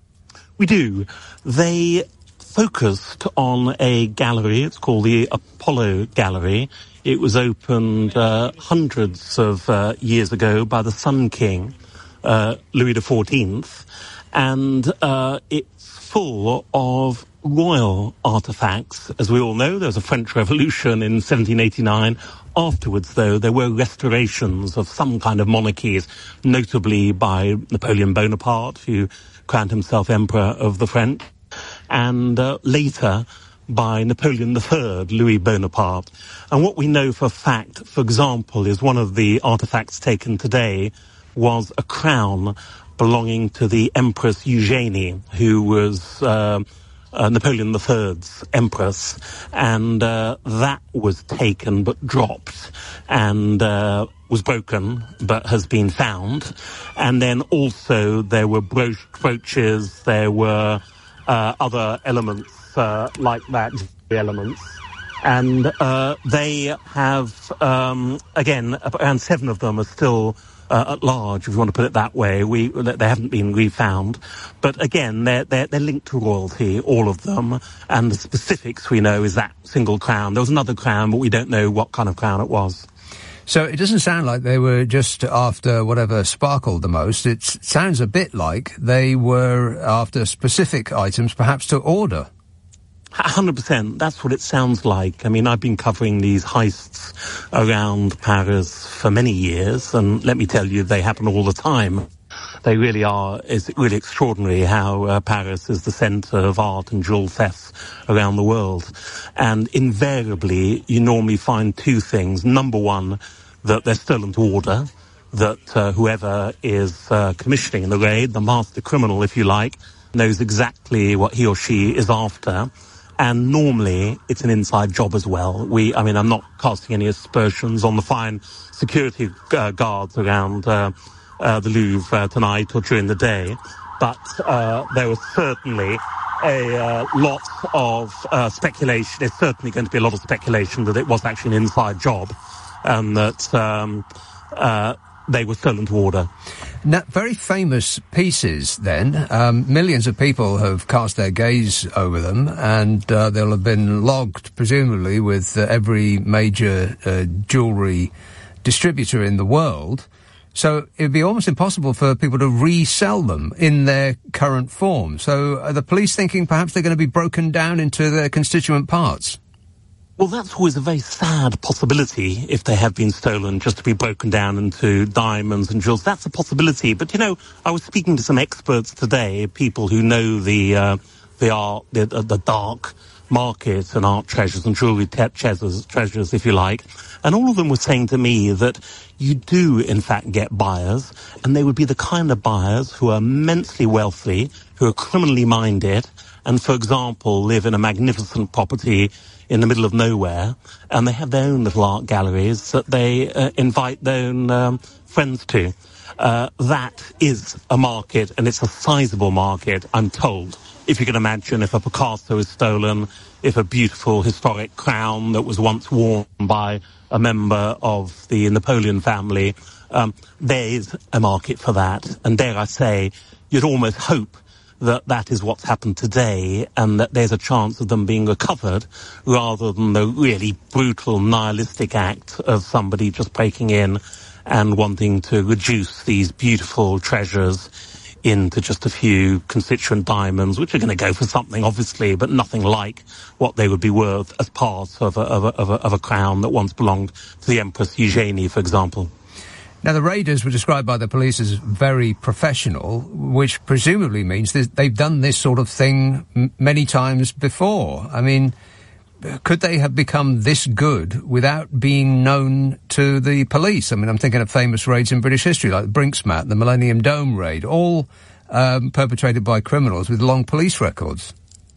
We do. They focused on a gallery. It's called the Apollo Gallery. It was opened uh, hundreds of uh, years ago by the Sun King, uh, Louis the fourteenth. And uh, it's full of royal artefacts. As we all know, there was a French Revolution in seventeen eighty-nine. Afterwards, though, there were restorations of some kind of monarchies, notably by Napoleon Bonaparte, who crowned himself Emperor of the French, and uh, later by Napoleon the Third, Louis Bonaparte. And what we know for a fact, for example, is one of the artefacts taken today was a crown belonging to the Empress Eugénie, who was uh, uh, Napoleon the Third's empress, and uh, that was taken but dropped and uh, was broken but has been found. And then also there were bro- brooches, there were uh, other elements uh, like that, elements. And uh, they have, um, again, around seven of them are still Uh, at large, if you want to put it that way. We, they haven't been refound. But again, they're, they're, they're linked to royalty, all of them. And the specifics we know is that single crown. There was another crown, but we don't know what kind of crown it was. So it doesn't sound like they were just after whatever sparkled the most. It sounds a bit like they were after specific items, perhaps to order. one hundred percent. That's what it sounds like. I mean, I've been covering these heists around Paris for many years, and let me tell you, they happen all the time. They really are. It's really extraordinary how uh, Paris is the centre of art and jewel thefts around the world. And invariably, you normally find two things. Number one, that they're stolen to order, that uh, whoever is uh, commissioning the raid, the master criminal, if you like, knows exactly what he or she is after. And normally, it's an inside job as well. We, I mean, I'm not casting any aspersions on the fine security uh, guards around uh, uh, the Louvre uh, tonight or during the day, but uh, there was certainly a uh, lot of uh, speculation. There's certainly going to be a lot of speculation that it was actually an inside job, and that um, uh, they were stolen to order. Now, very famous pieces, then. Um, millions of people have cast their gaze over them, and uh, they'll have been logged, presumably, with uh, every major uh, jewellery distributor in the world. So it would be almost impossible for people to resell them in their current form. So are the police thinking perhaps they're going to be broken down into their constituent parts? Well, that's always a very sad possibility if they have been stolen, just to be broken down into diamonds and jewels. That's a possibility. But, you know, I was speaking to some experts today, people who know the uh, the art, the, the dark market and art treasures and jewellery te- treasures, treasures, if you like. And all of them were saying to me that you do, in fact, get buyers, and they would be the kind of buyers who are immensely wealthy, who are criminally minded, and, for example, live in a magnificent property in the middle of nowhere, and they have their own little art galleries that they uh, invite their own um, friends to. Uh, that is a market, and it's a sizable market, I'm told. If you can imagine, if a Picasso is stolen, if a beautiful historic crown that was once worn by a member of the Napoleon family, um, there is a market for that. And dare I say, you'd almost hope that that is what's happened today, and that there's a chance of them being recovered, rather than the really brutal, nihilistic act of somebody just breaking in and wanting to reduce these beautiful treasures into just a few constituent diamonds, which are going to go for something, obviously, but nothing like what they would be worth as part of a, of a, of a, of a crown that once belonged to the Empress Eugenie, for example. Now, the raiders were described by the police as very professional, which presumably means that they've done this sort of thing m- many times before. I mean, could they have become this good without being known to the police? I mean, I'm thinking of famous raids in British history, like the Brinksmat, the Millennium Dome raid, all um, perpetrated by criminals with long police records.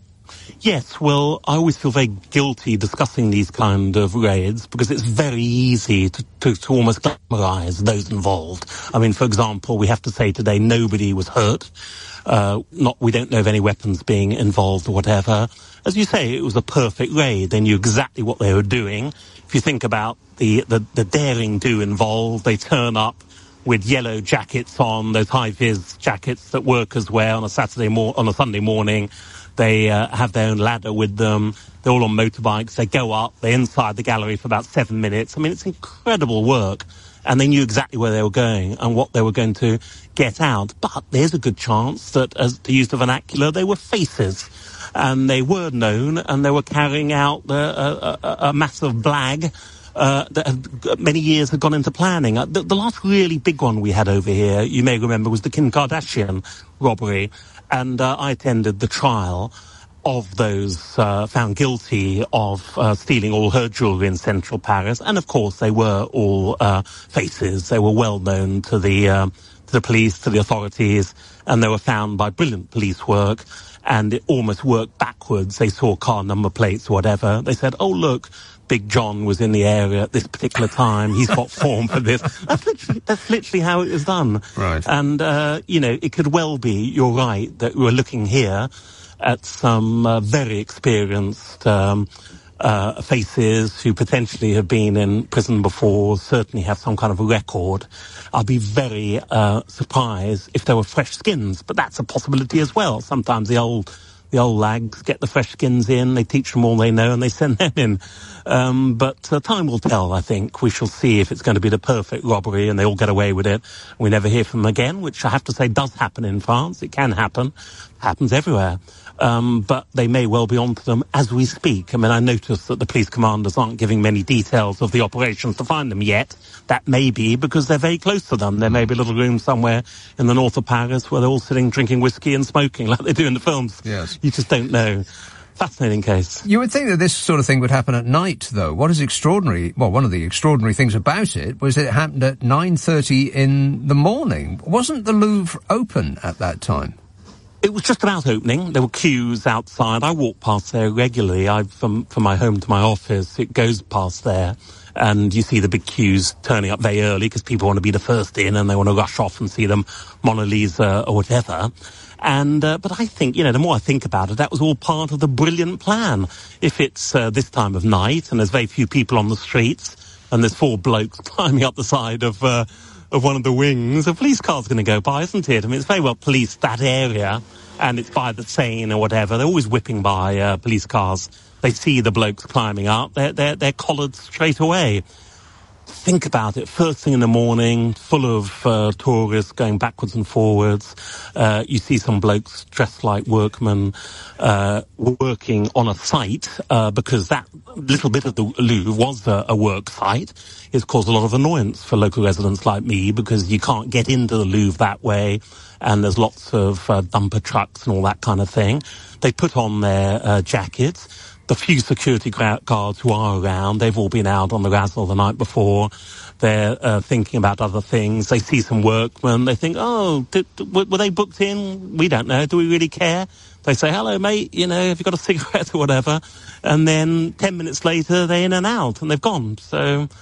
Yes, well, I always feel very guilty discussing these kind of raids because it's very easy to, to, to almost glamorise those involved. I mean, for example, we have to say today nobody was hurt. Uh, not, we don't know of any weapons being involved or whatever. As you say, it was a perfect raid. They knew exactly what they were doing. If you think about the, the, the daring do involved, they turn up with yellow jackets on, those high-vis jackets that workers wear on a Saturday mor- on a Sunday morning. They uh, have their own ladder with them. They're all on motorbikes. They go up. They're inside the gallery for about seven minutes. I mean, it's incredible work. And they knew exactly where they were going and what they were going to get out. But there's a good chance that, as to use the vernacular, they were faces. And they were known, and they were carrying out the, uh, a, a massive blag uh, that had, many years had gone into planning. Uh, the, the last really big one we had over here, you may remember, was the Kim Kardashian robbery. And uh, I attended the trial of those uh, found guilty of uh, stealing all her jewellery in central Paris. And, of course, they were all uh, faces. They were well known to the, uh, to the police, to the authorities, and they were found by brilliant police work. And it almost worked backwards. They saw car number plates or whatever. They said, oh, look, Big John was in the area at this particular time. He's got form for this. That's literally, that's literally how it was done. Right. And, uh, you know, it could well be, you're right, that we're looking here at some uh, very experienced um, uh, faces who potentially have been in prison before, certainly have some kind of a record. I'd be very uh, surprised if there were fresh skins, but that's a possibility as well. Sometimes the old the old lags get the fresh skins in, they teach them all they know, and they send them in. Um, but uh, time will tell, I think. We shall see if it's going to be the perfect robbery and they all get away with it. We never hear from them again, which I have to say does happen in France. It can happen. Happens everywhere. Um, but they may well be onto them as we speak. I mean, I notice that the police commanders aren't giving many details of the operations to find them yet. That may be because they're very close to them. There may be a little room somewhere in the north of Paris where they're all sitting drinking whiskey and smoking like they do in the films. Yes. You just don't know. Fascinating case. You would think that this sort of thing would happen at night, though. What is extraordinary, well, one of the extraordinary things about it was that it happened at nine thirty in the morning. Wasn't the Louvre open at that time? It was just about opening. There were queues outside. I walk past there regularly. I, from, from my home to my office, it goes past there. And you see the big queues turning up very early because people want to be the first in and they want to rush off and see them Mona Lisa or whatever. And, uh, but I think, you know, the more I think about it, that was all part of the brilliant plan. If it's uh, this time of night and there's very few people on the streets and there's four blokes climbing up the side of, uh, of one of the wings, a police car's going to go by, isn't it? I mean, it's very well policed, that area, and it's by the Seine or whatever. They're always whipping by, uh, police cars. They see the blokes climbing up, they're, they're, they're collared straight away. Think about it, first thing in the morning, full of uh, tourists going backwards and forwards. Uh, you see some blokes dressed like workmen uh, working on a site uh, because that little bit of the Louvre was a, a work site. It's caused a lot of annoyance for local residents like me because you can't get into the Louvre that way and there's lots of uh, dumper trucks and all that kind of thing. They put on their uh, jackets. The few security guards who are around, they've all been out on the razzle the night before. They're uh, thinking about other things. They see some workmen. They think, oh, did, were they booked in? We don't know. Do we really care? They say, hello, mate, you know, have you got a cigarette or whatever? And then ten minutes later, they're in and out and they've gone. So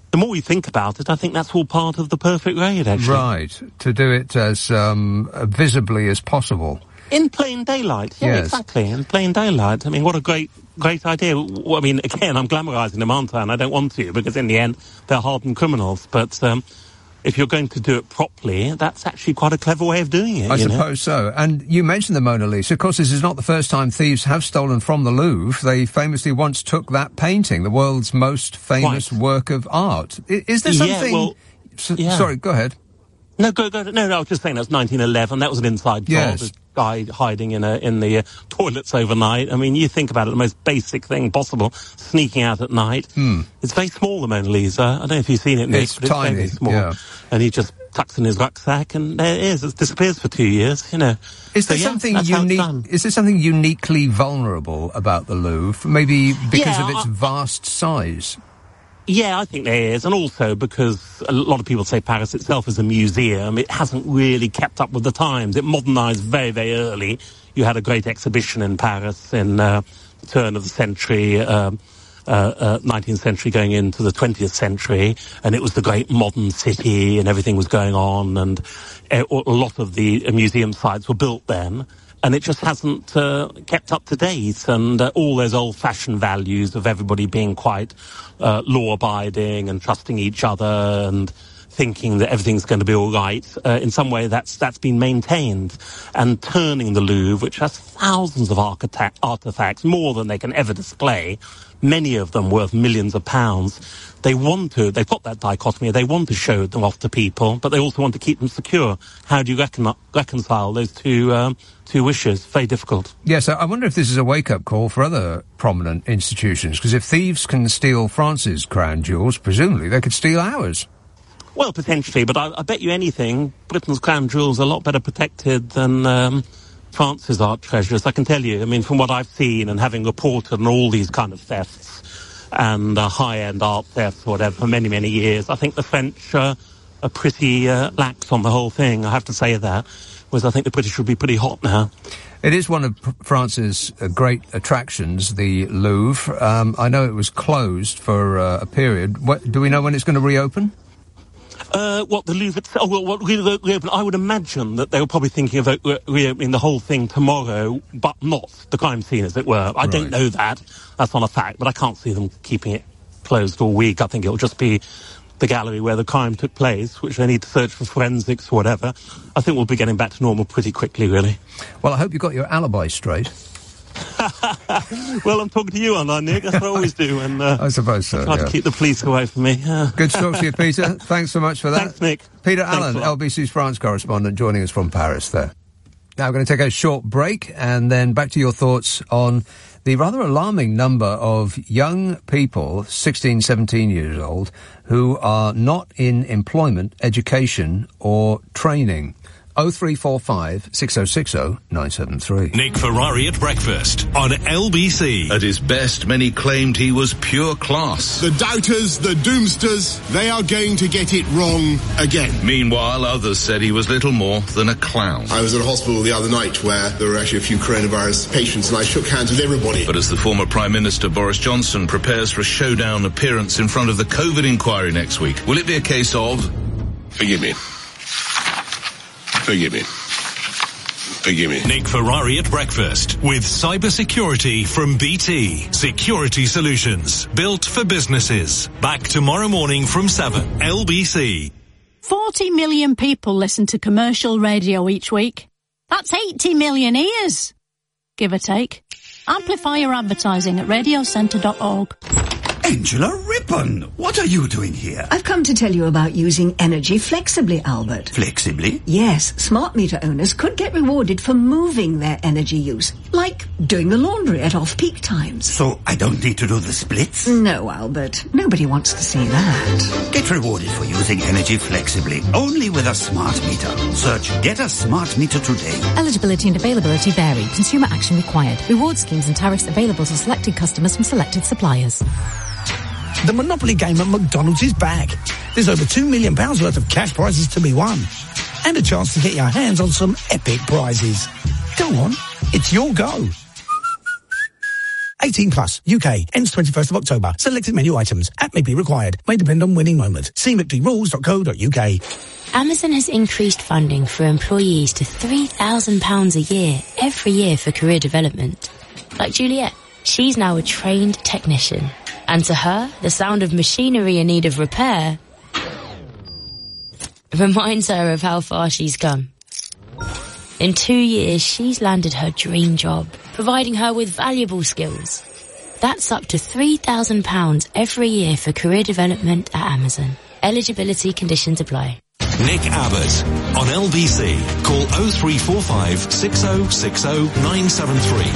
the more you think about it, I think that's all part of the perfect raid, actually. Right, to do it as um, visibly as possible. In plain daylight, yeah, Yes. exactly, in plain daylight. I mean, what a great, great idea. Well, I mean, again, I'm glamorising them, aren't I? And I don't want to, because in the end, they're hardened criminals. But um, if you're going to do it properly, that's actually quite a clever way of doing it. I you suppose know? so. And you mentioned the Mona Lisa. Of course, this is not the first time thieves have stolen from the Louvre. They famously once took that painting, the world's most famous Right. work of art. I- Is there Yeah, something... well, S- yeah. Sorry, go ahead. No, go, go, no, no, I was just saying that's nineteen eleven. That was an inside job. Yes. This guy hiding in a, in the uh, toilets overnight. I mean, you think about it, the most basic thing possible, sneaking out at night. Hmm. It's very small, the Mona Lisa. I don't know if you've seen it, Nick, It's but it's tiny, very small. yeah. And he just tucks in his rucksack, and there it is. It disappears for two years, you know. Is So, there yeah, something that's how it's unique? done. Is there something uniquely vulnerable about the Louvre? Maybe because Yeah, of its I- vast size. Yeah, I think there is, and also because a lot of people say Paris itself is a museum, it hasn't really kept up with the times. It modernised very, very early. You had a great exhibition in Paris in uh, the turn of the century, um, uh, uh, nineteenth century going into the twentieth century, and it was the great modern city, and everything was going on, and uh, a lot of the museum sites were built then. And it just hasn't uh, kept up to date, and uh, all those old-fashioned values of everybody being quite uh, law-abiding and trusting each other and thinking that everything's going to be all right. Uh, in some way, that's that's been maintained. And turning the Louvre, which has thousands of architect- artifacts, more than they can ever display, many of them worth millions of pounds, they want to, they've got that dichotomy, they want to show them off to people, but they also want to keep them secure. How do you recon- reconcile those two um, two wishes? Very difficult. Yes, I I wonder if this is a wake-up call for other prominent institutions, because if thieves can steal France's crown jewels, presumably they could steal ours. Well, potentially, but I, I bet you anything, Britain's crown jewels are a lot better protected than um, France's art treasures, I can tell you. I mean, from what I've seen and having reported on all these kind of thefts and uh, high-end art thefts or whatever for many, many years, I think the French uh, are pretty uh, lax on the whole thing, I have to say that, whereas I think the British would be pretty hot now. It is one of P- France's uh, great attractions, the Louvre. Um, I know it was closed for uh, a period. What, do we know when it's going to reopen? Uh, what, the Louvre itself? Oh, well, what, re- re- reopen? I would imagine that they were probably thinking of re- reopening the whole thing tomorrow, but not the crime scene, as it were. I don't know that. That's not a fact, but I can't see them keeping it closed all week. I think it'll just be the gallery where the crime took place, which they need to search for forensics or whatever. I think we'll be getting back to normal pretty quickly, really. Well, I hope you got your alibi straight. Well, I'm talking to you, aren't I, Nick? That's what I always do. And uh, I suppose so, I try yeah. to keep the police away from me. Yeah. Good to talk to you, Peter. Thanks so much for that. Thanks, Nick. Peter Thanks Allen, a lot. L B C's France correspondent, joining us from Paris there. Now we're going to take a short break and then back to your thoughts on the rather alarming number of young people, sixteen, seventeen years old, who are not in employment, education or training. oh three four five, six oh six oh, nine seven three. Nick Ferrari at breakfast on L B C. At his best, many claimed he was pure class. The doubters, the doomsters, they are going to get it wrong again. Meanwhile, others said he was little more than a clown. I was at a hospital the other night where there were actually a few coronavirus patients, and I shook hands with everybody. But as the former Prime Minister Boris Johnson prepares for a showdown appearance in front of the COVID inquiry next week, will it be a case of... Forgive me. Forgive me. Forgive me. Nick Ferrari at breakfast with cybersecurity from B T. Security solutions built for businesses. Back tomorrow morning from seven. L B C. forty million people listen to commercial radio each week. That's eighty million ears, give or take. Amplify your advertising at radio centre dot org. Angela Rippon, what are you doing here? I've come to tell you about using energy flexibly, Albert. Flexibly? Yes, smart meter owners could get rewarded for moving their energy use, like doing the laundry at off-peak times. So I don't need to do the splits? No, Albert. Nobody wants to see that. Get rewarded for using energy flexibly, only with a smart meter. Search Get a Smart Meter today. Eligibility and availability vary. Consumer action required. Reward schemes and tariffs available to selected customers from selected suppliers. The Monopoly game at McDonald's is back. There's over two million pounds worth of cash prizes to be won. And a chance to get your hands on some epic prizes. Go on, it's your go. eighteen plus. U K. Ends twenty-first of October. Selected menu items. App may be required. May depend on winning moment. See mcdrules dot co dot uk. Amazon has increased funding for employees to three thousand pounds a year, every year for career development. Like Juliet, she's now a trained technician. And to her, the sound of machinery in need of repair reminds her of how far she's come. In two years, she's landed her dream job, providing her with valuable skills. That's up to three thousand pounds every year for career development at Amazon. Eligibility conditions apply. Nick Abbott on L B C. Call oh three four five, six oh six oh, nine seven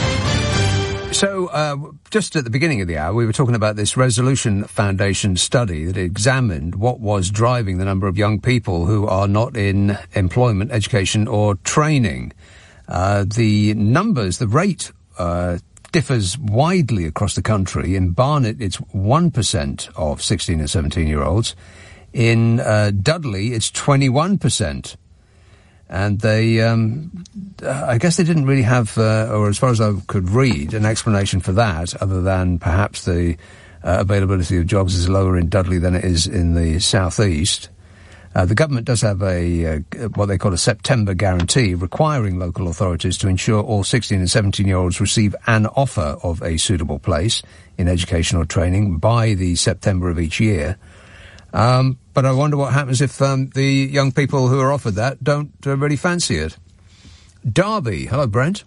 three. So, uh, just at the beginning of the hour, we were talking about this Resolution Foundation study that examined what was driving the number of young people who are not in employment, education or training. Uh, the numbers, the rate, uh, differs widely across the country. In Barnet, it's one percent of sixteen and seventeen-year-olds. In uh, Dudley, it's twenty-one percent. And they, um, I guess they didn't really have, uh, or as far as I could read, an explanation for that, other than perhaps the uh, availability of jobs is lower in Dudley than it is in the southeast. Uh, the government does have a uh, what they call a September guarantee, requiring local authorities to ensure all sixteen and seventeen-year-olds receive an offer of a suitable place in education or training by the September of each year. Um, but I wonder what happens if um, the young people who are offered that don't uh, really fancy it. Derby. Hello, Brent.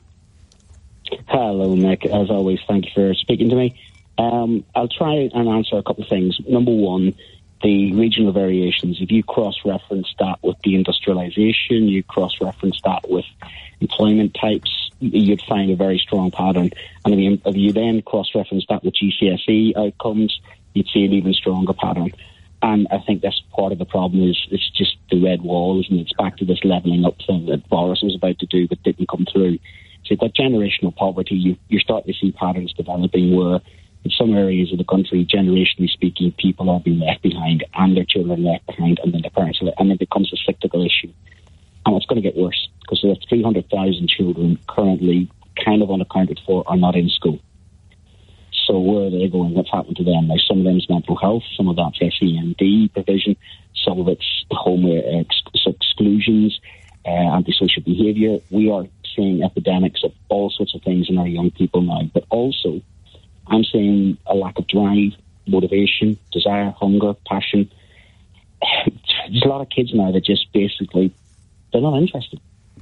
Hello, Nick. As always, thank you for speaking to me. Um, I'll try and answer a couple of things. Number one, the regional variations. If you cross-reference that with deindustrialisation, you cross-reference that with employment types, you'd find a very strong pattern. And if you, if you then cross-reference that with G C S E outcomes, you'd see an even stronger pattern. And I think that's part of the problem is it's just the red wall, isn't it? It's back to this levelling up thing that Boris was about to do but didn't come through. So you've got generational poverty. You, you're starting to see patterns developing where in some areas of the country, generationally speaking, people are being left behind and their children are left behind and then their parents are left, and it becomes a cyclical issue. And it's going to get worse because there are three hundred thousand children currently kind of unaccounted for are not in school. So where are they going? What's happened to them? Now, some of them is mental health, some of that's S E N D provision, some of it's home ex- exclusions, uh, antisocial behaviour. We are seeing epidemics of all sorts of things in our young people now, but also I'm seeing a lack of drive, motivation, desire, hunger, passion. There's a lot of kids now that just basically, they're not interested.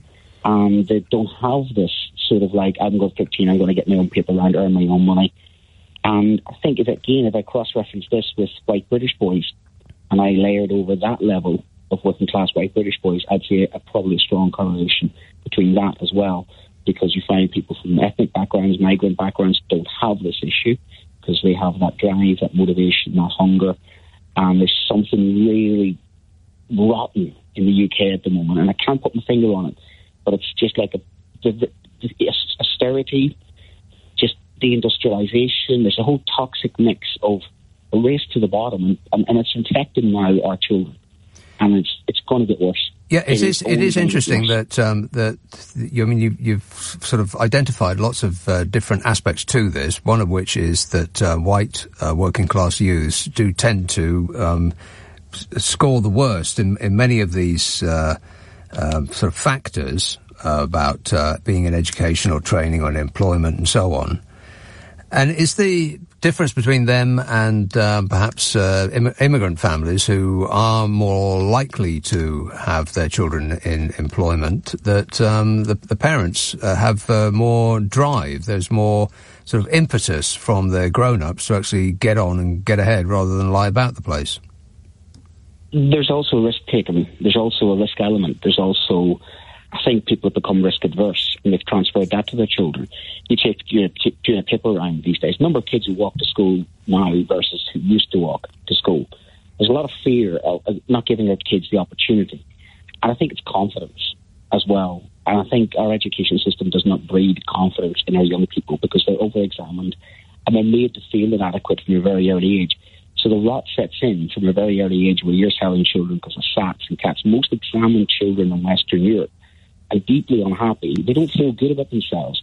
And they don't have this sort of like, I'm going to fifteen, I'm going to get my own paper round, earn my own money. And I think, if again, if I cross-reference this with white British boys, and I layered over that level of working-class white British boys, I'd say a, probably a strong correlation between that as well, because you find people from ethnic backgrounds, migrant backgrounds, don't have this issue, because they have that drive, that motivation, that hunger, and there's something really rotten in the U K at the moment, and I can't put my finger on it, but it's just like a, the, the, the austerity, just deindustrialisation. There's a whole toxic mix of a race to the bottom, and, and, and it's infecting now our children, and it's it's going to get worse. Yeah, it, it is. It is interesting that um, that you. I mean, you, you've sort of identified lots of uh, different aspects to this. One of which is that uh, white uh, working class youths do tend to um, score the worst in, in many of these uh, uh, sort of factors uh, about uh, being in education or training or in employment and so on. And is the difference between them and um, perhaps uh, Im- immigrant families who are more likely to have their children in employment that um, the, the parents uh, have uh, more drive, there's more sort of impetus from their grown-ups to actually get on and get ahead rather than lie about the place? There's also risk-taking. There's also a risk element. There's also... I think people have become risk adverse and they've transferred that to their children. You take you know, t- doing a paper round these days. Number of kids who walk to school now versus who used to walk to school. There's a lot of fear of, of not giving our kids the opportunity, and I think it's confidence as well. And I think our education system does not breed confidence in our young people because they're over-examined and they're made to feel inadequate from a very early age. So the rot sets in from a very early age where you're selling children because of SATs and CATs. Most examined children in Western Europe are deeply unhappy. They don't feel good about themselves.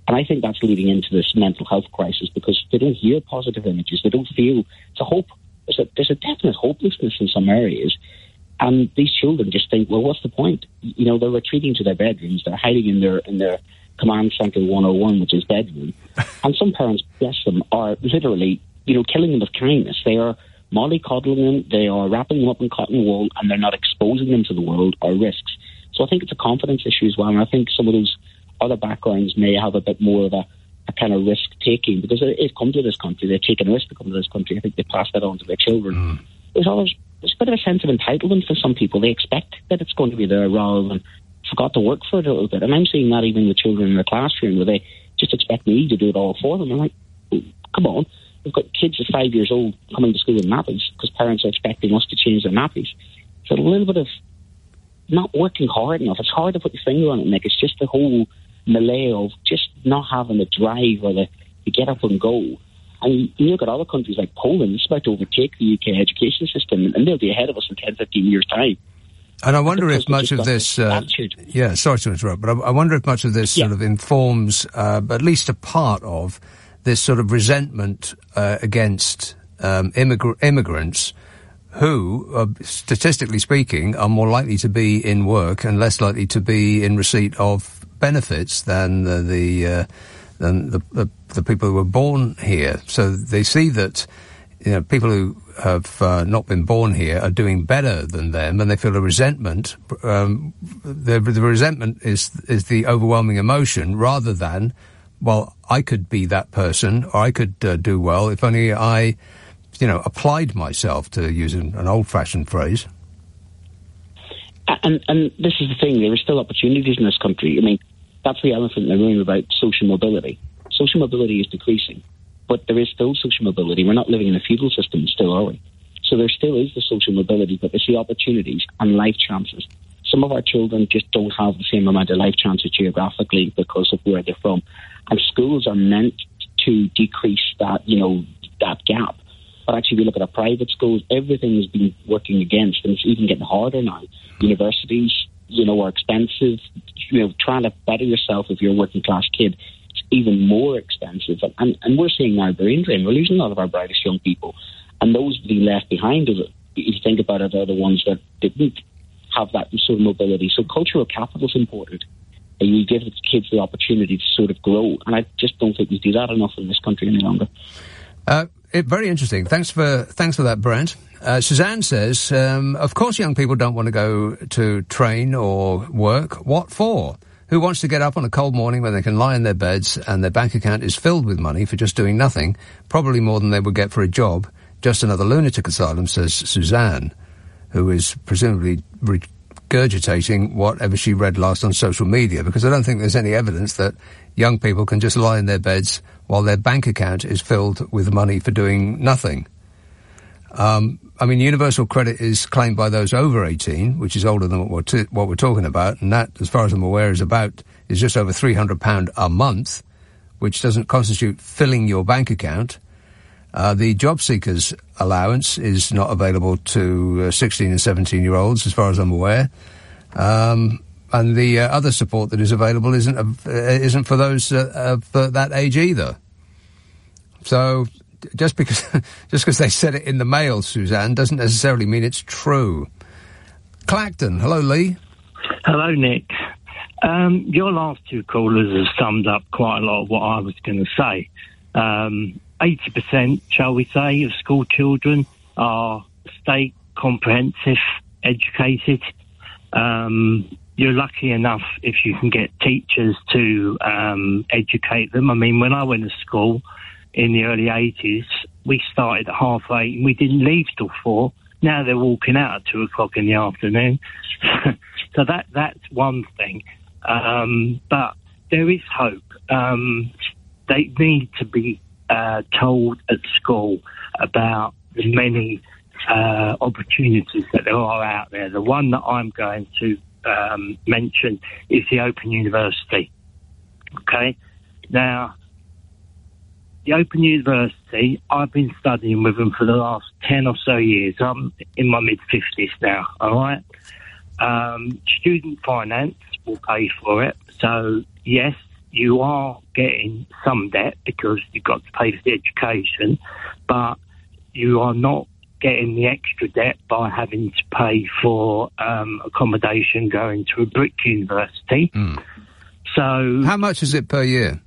And I think that's leading into this mental health crisis because they don't hear positive images. They don't feel it's a hope. There's a, there's a definite hopelessness in some areas. And these children just think, well, what's the point? You know, they're retreating to their bedrooms. They're hiding in their in their command center one oh one, which is bedroom. And some parents, bless them, are literally, you know, killing them with kindness. They are mollycoddling them. They are wrapping them up in cotton wool, and they're not exposing them to the world or risks. So I think it's a confidence issue as well. And I think some of those other backgrounds may have a bit more of a, a kind of risk-taking because they've come to this country. They've taken a risk to come to this country. I think they pass that on to their children. Mm. There's always there's a bit of a sense of entitlement for some people. They expect that it's going to be there rather than forgot to work for it a little bit. And I'm seeing that even with children in the classroom where they just expect me to do it all for them. I'm like, come on. We've got kids at five years old coming to school in nappies because parents are expecting us to change their nappies. So a little bit of not working hard enough. It's hard to put your finger on it, Nick. It's just the whole melee of just not having the drive or the to get up and go. And you look at other countries like Poland, it's about to overtake the U K education system, and they'll be ahead of us in ten, fifteen years' time. And I wonder if much of this, uh, yeah, sorry to interrupt, but I, I wonder if much of this yeah. sort of informs, uh, at least a part of this sort of resentment uh, against um, immigr- immigrants who, uh, statistically speaking, are more likely to be in work and less likely to be in receipt of benefits than the, the uh, than the, the the people who were born here. So they see that, you know, people who have uh, not been born here are doing better than them, and they feel a resentment. Um, the, the resentment is is the overwhelming emotion, rather than, well, I could be that person, or I could uh, do well if only I, you know, applied myself, to use an, an old-fashioned phrase. And and this is the thing: there are still opportunities in this country. I mean, that's the elephant in the room about social mobility. Social mobility is decreasing, but there is still social mobility. We're not living in a feudal system still, are we? So there still is the social mobility, but there's the opportunities and life chances. Some of our children just don't have the same amount of life chances geographically because of where they're from. And schools are meant to decrease that, you know, that gap. But actually, if you look at our private schools, everything has been working against, and it's even getting harder now. Universities, you know, are expensive. You know, trying to better yourself if you're a working class kid, it's even more expensive. And, and we're seeing now brain drain. We're losing a lot of our brightest young people. And those being left behind, if you think about it, are the ones that didn't have that sort of mobility. So cultural capital is important. And you give the kids the opportunity to sort of grow. And I just don't think we do that enough in this country any longer. Uh, it, very interesting. Thanks for thanks for that, Brent. Uh, Suzanne says, um, of course young people don't want to go to train or work. What for? Who wants to get up on a cold morning when they can lie in their beds and their bank account is filled with money for just doing nothing, probably more than they would get for a job? Just another lunatic asylum, says Suzanne, who is presumably regurgitating whatever she read last on social media, because I don't think there's any evidence that young people can just lie in their beds while their bank account is filled with money for doing nothing. Um, I mean, universal credit is claimed by those over eighteen, which is older than what we're, t- what we're talking about, and that, as far as I'm aware, is about is just over three hundred pounds a month, which doesn't constitute filling your bank account. Uh, the job seekers allowance is not available to uh, sixteen and seventeen-year-olds, as far as I'm aware. Um, and the uh, other support that is available isn't uh, isn't for those uh, of uh, that age either. So just because just because they said it in the mail, Suzanne, doesn't necessarily mean it's true. Clacton, hello, Lee. Hello, Nick. Um, your last two callers have summed up quite a lot of what I was going to say. Um, eighty percent, shall we say, of school children are state comprehensive educated. Um, you're lucky enough if you can get teachers to um, educate them. I mean, when I went to school in the early eighties, we started at half eight and we didn't leave till four. Now they're walking out at two o'clock in the afternoon. So that that's one thing. Um, but there is hope. Um, they need to be uh, told at school about the many uh, opportunities that there are out there. The one that I'm going to um, mention is the Open University. Okay? Now, the Open University, I've been studying with them for the last ten or so years. I'm in my mid-fifties now, all right? Um, student finance will pay for it. So, yes, you are getting some debt because you've got to pay for the education, but you are not getting the extra debt by having to pay for um, accommodation going to a brick university. Mm. So, how much is it per year?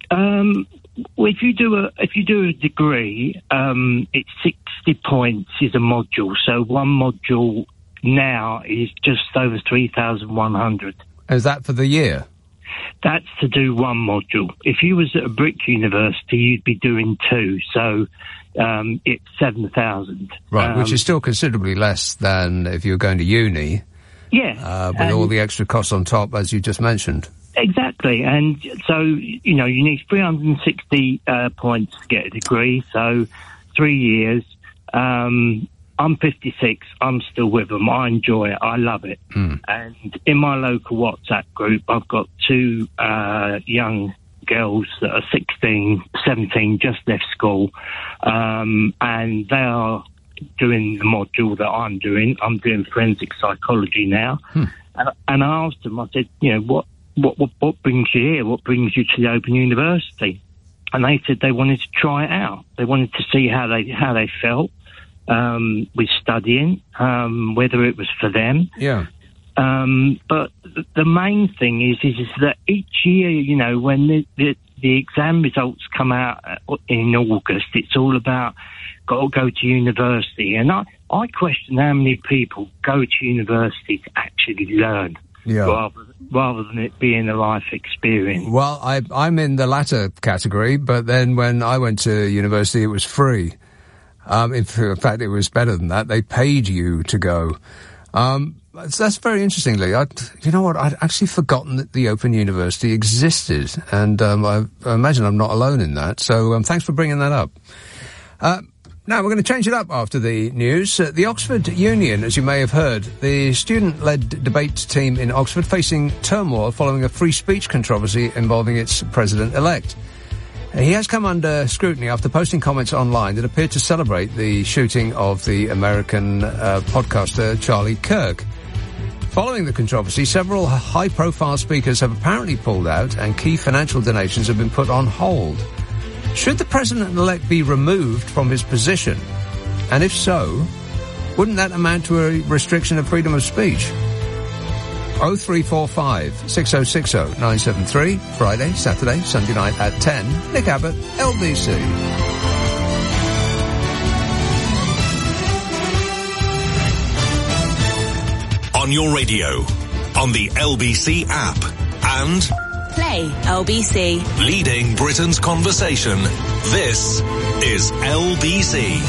Um, well, if you do a if you do a degree, um, it's sixty points is a module. So one module now is just over three thousand one hundred. Is that for the year? That's to do one module. If you was at a brick university, you'd be doing two. So um, it's seven thousand. Right, um, which is still considerably less than if you were going to uni. Yeah, uh, with all the extra costs on top, as you just mentioned. Exactly, and so, you know, you need three hundred sixty uh, points to get a degree, so three years. Um, I'm fifty-six, I'm still with them, I enjoy it, I love it. Mm. And in my local WhatsApp group, I've got two uh, young girls that are sixteen, seventeen, just left school, um, and they are doing the module that I'm doing. I'm doing forensic psychology now. Hmm. And, and I asked them, I said, you know, what What, what what brings you here? What brings you to the Open University? And they said they wanted to try it out. They wanted to see how they how they felt um, with studying, um, whether it was for them. Yeah. Um, but th- the main thing is, is is that each year, you know, when the, the the exam results come out in August, it's all about got to go to university. And I I question how many people go to university to actually learn. Yeah. Rather, rather than it being a life experience. Well, I, I'm in the latter category, but then when I went to university, it was free. Um, in fact, it was better than that. They paid you to go. Um, so that's very interesting, Lee. I'd, you know what? I'd actually forgotten that the Open University existed, and um, I, I imagine I'm not alone in that. So um, thanks for bringing that up. Uh, Now, we're going to change it up after the news. Uh, the Oxford Union, as you may have heard, the student-led debate team in Oxford facing turmoil following a free speech controversy involving its president-elect. Uh, he has come under scrutiny after posting comments online that appeared to celebrate the shooting of the American uh, podcaster Charlie Kirk. Following the controversy, several high-profile speakers have apparently pulled out and key financial donations have been put on hold. Should the president-elect be removed from his position? And if so, wouldn't that amount to a restriction of freedom of speech? oh three four five, six oh six oh, nine seven three, Friday, Saturday, Sunday night at ten. Nick Abbott, L B C. On your radio, on the L B C app, and Play L B C. Leading Britain's conversation. This is L B C.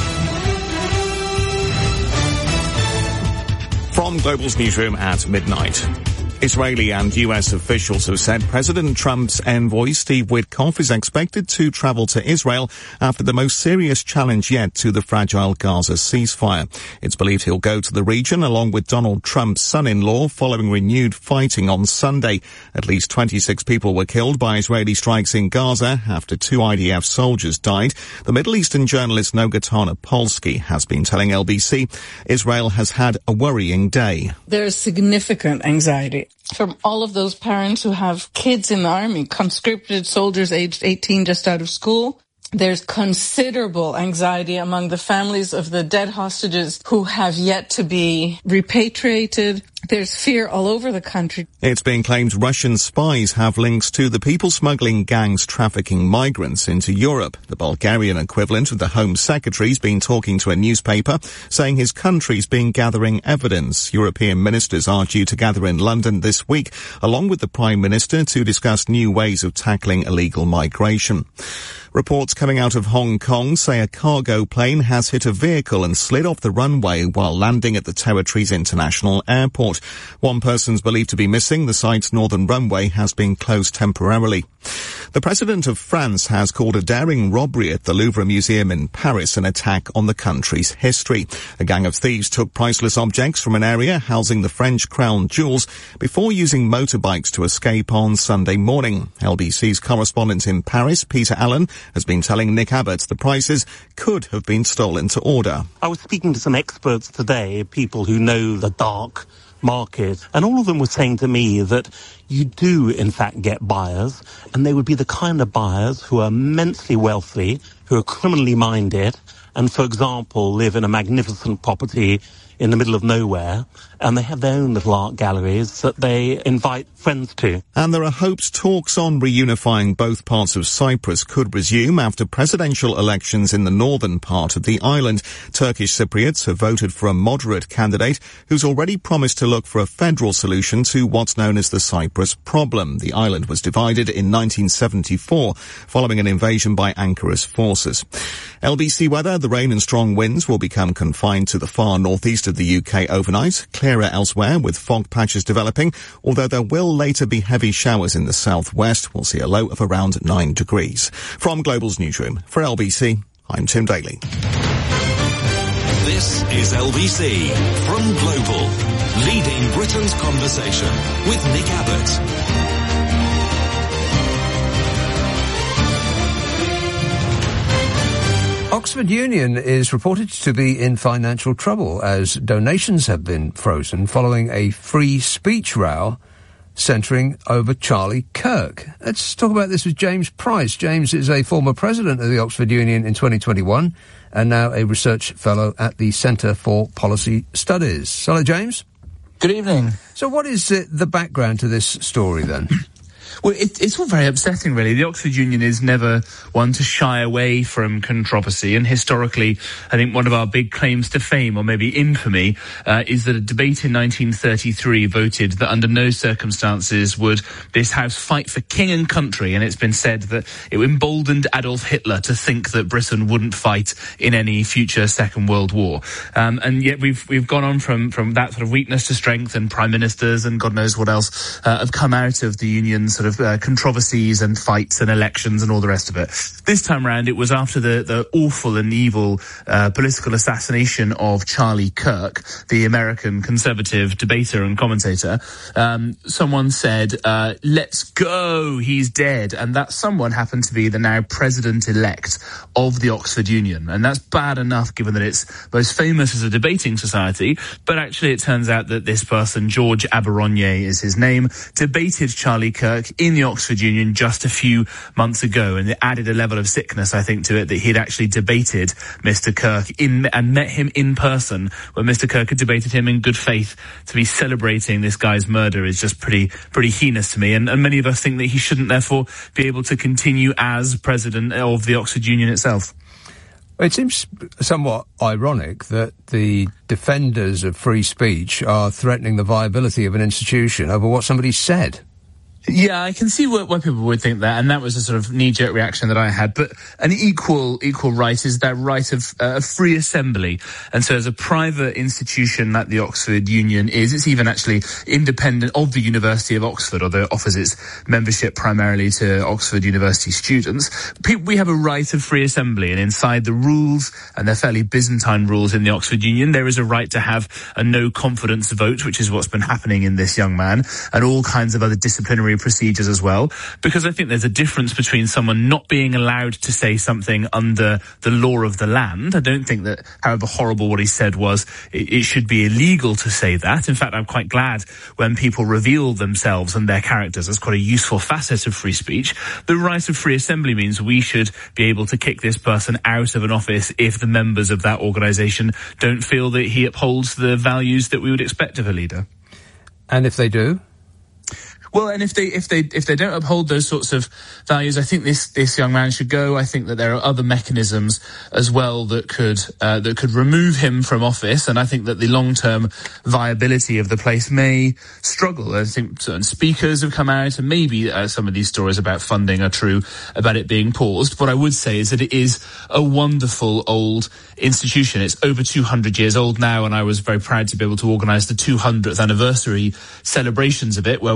From Global's newsroom at midnight. Israeli and U S officials have said President Trump's envoy, Steve Witkoff, is expected to travel to Israel after the most serious challenge yet to the fragile Gaza ceasefire. It's believed he'll go to the region along with Donald Trump's son-in-law following renewed fighting on Sunday. At least twenty-six people were killed by Israeli strikes in Gaza after two I D F soldiers died. The Middle Eastern journalist Nogatana Polsky has been telling L B C Israel has had a worrying day. There's significant anxiety from all of those parents who have kids in the army, conscripted soldiers aged eighteen just out of school. There's considerable anxiety among the families of the dead hostages who have yet to be repatriated. There's fear all over the country. It's being claimed Russian spies have links to the people smuggling gangs trafficking migrants into Europe. The Bulgarian equivalent of the Home Secretary's been talking to a newspaper, saying his country's been gathering evidence. European ministers are due to gather in London this week, along with the Prime Minister, to discuss new ways of tackling illegal migration. Reports coming out of Hong Kong say a cargo plane has hit a vehicle and slid off the runway while landing at the territory's international airport. One person's believed to be missing. The site's northern runway has been closed temporarily. The President of France has called a daring robbery at the Louvre Museum in Paris an attack on the country's history. A gang of thieves took priceless objects from an area housing the French crown jewels before using motorbikes to escape on Sunday morning. L B C's correspondent in Paris, Peter Allen, has been telling Nick Abbott the prizes could have been stolen to order. I was speaking to some experts today, people who know the dark market. And all of them were saying to me that you do, in fact, get buyers, and they would be the kind of buyers who are immensely wealthy, who are criminally minded, and, for example, live in a magnificent property in the middle of nowhere, and they have their own little art galleries that they invite friends to. And there are hopes talks on reunifying both parts of Cyprus could resume after presidential elections in the northern part of the island. Turkish Cypriots have voted for a moderate candidate who's already promised to look for a federal solution to what's known as the Cyprus problem. The island was divided in nineteen seventy-four following an invasion by Ankara's forces. L B C weather, the rain and strong winds will become confined to the far northeast of the U K overnight, clearer elsewhere with fog patches developing, although there will later be heavy showers in the southwest. We'll see a low of around nine degrees. From Global's newsroom, for L B C, I'm Tim Daly. This is L B C from Global, leading Britain's conversation with Nick Abbott. Oxford Union is reported to be in financial trouble as donations have been frozen following a free speech row centering over Charlie Kirk. Let's talk about this with James Price. James is a former president of the Oxford Union in twenty twenty-one and now a research fellow at the Centre for Policy Studies. Hello, James. Good evening. So what is uh, the background to this story then? Well, it, it's all very upsetting, really. The Oxford Union is never one to shy away from controversy, and historically, I think one of our big claims to fame, or maybe infamy, uh, is that a debate in nineteen thirty-three voted that under no circumstances would this House fight for king and country, and it's been said that it emboldened Adolf Hitler to think that Britain wouldn't fight in any future Second World War. Um, and yet we've we've gone on from, from that sort of weakness to strength, and prime ministers and God knows what else uh, have come out of the Union's sort of Uh, controversies and fights and elections and all the rest of it. This time round, it was after the, the awful and evil uh, political assassination of Charlie Kirk, the American conservative debater and commentator. Um, someone said, uh, let's go, he's dead. And that someone happened to be the now president-elect of the Oxford Union. And that's bad enough, given that it's most famous as a debating society. But actually, it turns out that this person, George Aberonye is his name, debated Charlie Kirk in the Oxford Union just a few months ago, and it added a level of sickness, I think, to it that he'd actually debated Mister Kirk in and met him in person when Mister Kirk had debated him in good faith. To be celebrating this guy's murder is just pretty pretty heinous to me, and, and many of us think that he shouldn't therefore be able to continue as president of the Oxford Union itself. It seems somewhat ironic that the defenders of free speech are threatening the viability of an institution over what somebody said. Yeah, I can see why, why people would think that, and that was a sort of knee-jerk reaction that I had. But an equal equal right is that right of uh, free assembly. And so as a private institution that the Oxford Union is, it's even actually independent of the University of Oxford, although it offers its membership primarily to Oxford University students. We have a right of free assembly, and inside the rules, and they're fairly Byzantine rules in the Oxford Union, there is a right to have a no-confidence vote, which is what's been happening in this young man, and all kinds of other disciplinary procedures as well, because I think there's a difference between someone not being allowed to say something under the law of the land. I don't think that, however horrible what he said was, it, it should be illegal to say that. In fact, I'm quite glad when people reveal themselves and their characters. That's quite a useful facet of free speech. The right of free assembly means we should be able to kick this person out of an office if the members of that organisation don't feel that he upholds the values that we would expect of a leader. And if they do? Well, and if they if they if they don't uphold those sorts of values, I think this this young man should go. I think that there are other mechanisms as well that could uh, that could remove him from office, and I think that the long term viability of the place may struggle. I think certain speakers have come out, and maybe uh, some of these stories about funding are true about it being paused. What I would say is that it is a wonderful old institution. It's over two hundred years old now, and I was very proud to be able to organise the two hundredth anniversary celebrations of it, where we had, I think,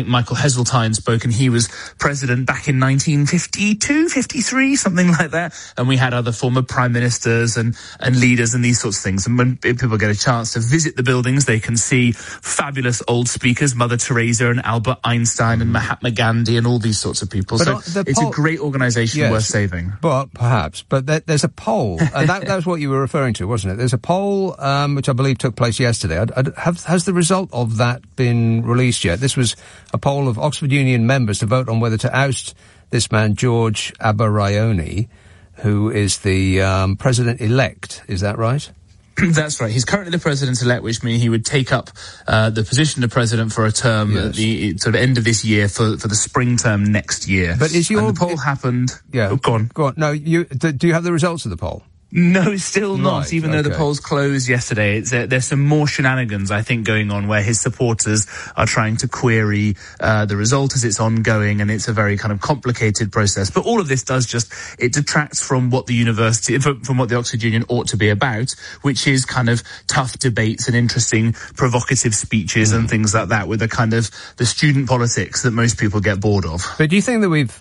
think Michael Heseltine spoke, and he was president back in nineteen fifty-two, fifty-three, something like that. And we had other former prime ministers and, and leaders and these sorts of things. And when people get a chance to visit the buildings, they can see fabulous old speakers, Mother Teresa and Albert Einstein and Mahatma Gandhi and all these sorts of people. But so it's poll- a great organisation yes, worth saving. But perhaps. But there, there's a poll, and that, that was what you were referring to, wasn't it? There's a poll, um, which I believe took place yesterday. I, I, have, has the result of that been released yet? This was a poll of Oxford Union members to vote on whether to oust this man, George Abercrombie, who is the um, president-elect. Is that right? That's right. He's currently the president-elect, which means he would take up uh, the position of president for a term yes. at the sort of end of this year for, for the spring term next year. But is your... And the poll it, happened... Yeah. Oh, go on. Go on. No, you, do, do you have the results of the poll? No, still not, right, even okay. though the polls closed yesterday. It's, uh, there's some more shenanigans, I think, going on where his supporters are trying to query uh, the result as it's ongoing, and it's a very kind of complicated process. But all of this does just, it detracts from what the university, from, from what the Oxford Union ought to be about, which is kind of tough debates and interesting, provocative speeches mm. and things like that, with the kind of the student politics that most people get bored of. But do you think that we've...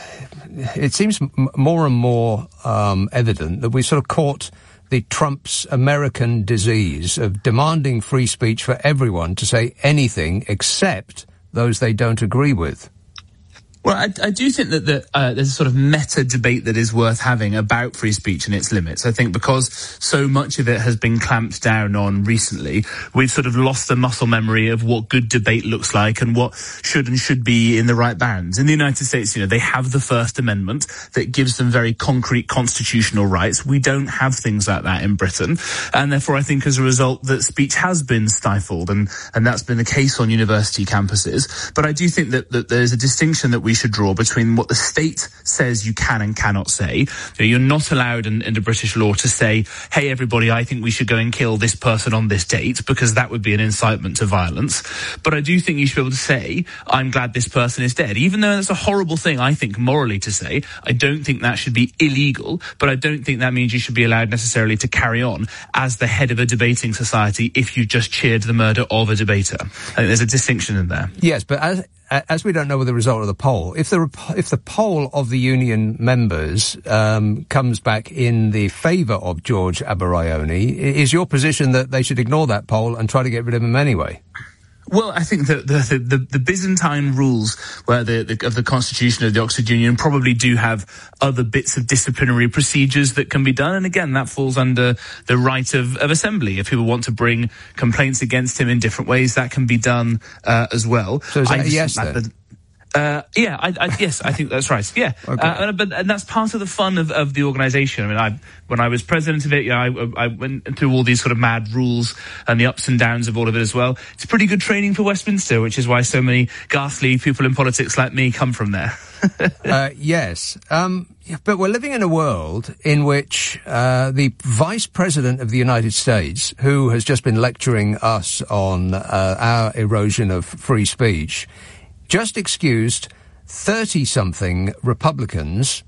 It seems m- more and more um, evident that we sort of caught the Trump's American disease of demanding free speech for everyone to say anything except those they don't agree with. Well, I, I do think that the, uh, there's a sort of meta debate that is worth having about free speech and its limits. I think because so much of it has been clamped down on recently, we've sort of lost the muscle memory of what good debate looks like and what should and should be in the right bounds. In the United States, you know, they have the First Amendment that gives them very concrete constitutional rights. We don't have things like that in Britain. And therefore, I think as a result that speech has been stifled, and, and that's been the case on university campuses. But I do think that, that there's a distinction that we should draw between what the state says you can and cannot say. You're not allowed in, in the British law to say, hey, everybody, I think we should go and kill this person on this date, because that would be an incitement to violence. But I do think you should be able to say, I'm glad this person is dead. Even though that's a horrible thing, I think, morally to say, I don't think that should be illegal, but I don't think that means you should be allowed necessarily to carry on as the head of a debating society if you just cheered the murder of a debater. I think there's a distinction in there. Yes, but as... As we don't know the result of the poll, if the if the poll of the union members um, comes back in the favour of George Abercrombie, is your position that they should ignore that poll and try to get rid of him anyway? Well, I think that the, the, the Byzantine rules where the, the, of the Constitution of the Oxford Union probably do have other bits of disciplinary procedures that can be done. And again, that falls under the right of, of assembly. If people want to bring complaints against him in different ways, that can be done uh, as well. So is that a yes, then? The, Uh, yeah, I, I, yes, I think that's right. Yeah, okay. uh, but and that's part of the fun of, of the organisation. I mean, I, when I was president of it, you know, I, I went through all these sort of mad rules and the ups and downs of all of it as well. It's pretty good training for Westminster, which is why so many ghastly people in politics like me come from there. uh, yes, um, but we're living in a world in which uh, the Vice President of the United States, who has just been lecturing us on uh, our erosion of free speech, just excused thirty-something Republicans,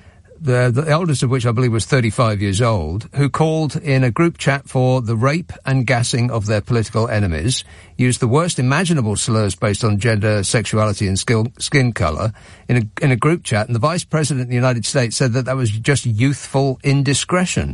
the, the eldest of which I believe was thirty-five years old, who called in a group chat for the rape and gassing of their political enemies, used the worst imaginable slurs based on gender, sexuality and skill, skin colour in a, in a group chat, and the Vice President of the United States said that that was just youthful indiscretion.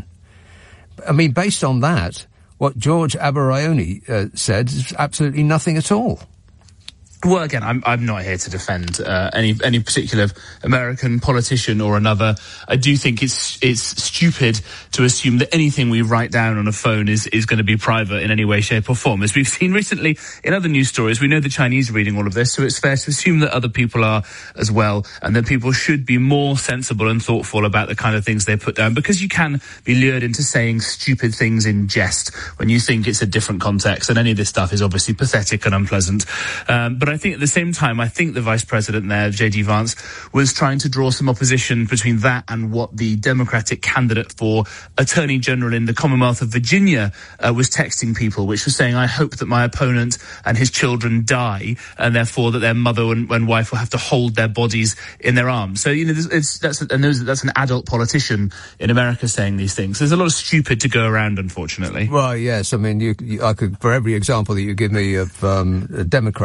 I mean, based on that, what George Abercrombie uh, said is absolutely nothing at all. Well, again, I'm I'm not here to defend uh, any any particular American politician or another. I do think it's it's stupid to assume that anything we write down on a phone is is going to be private in any way, shape, or form. As we've seen recently in other news stories, we know the Chinese are reading all of this, so it's fair to assume that other people are as well, and that people should be more sensible and thoughtful about the kind of things they put down, because you can be lured into saying stupid things in jest when you think it's a different context, and any of this stuff is obviously pathetic and unpleasant. Um, but I I think at the same time, I think the Vice President there, J D Vance, was trying to draw some opposition between that and what the Democratic candidate for Attorney General in the Commonwealth of Virginia uh, was texting people, which was saying, I hope that my opponent and his children die, and therefore that their mother and, and wife will have to hold their bodies in their arms. So, you know, it's, that's, and those, that's an adult politician in America saying these things. There's a lot of stupid to go around, unfortunately. Well, yes. I mean, you, you, I could, for every example that you give me of um, a Democrat uh, in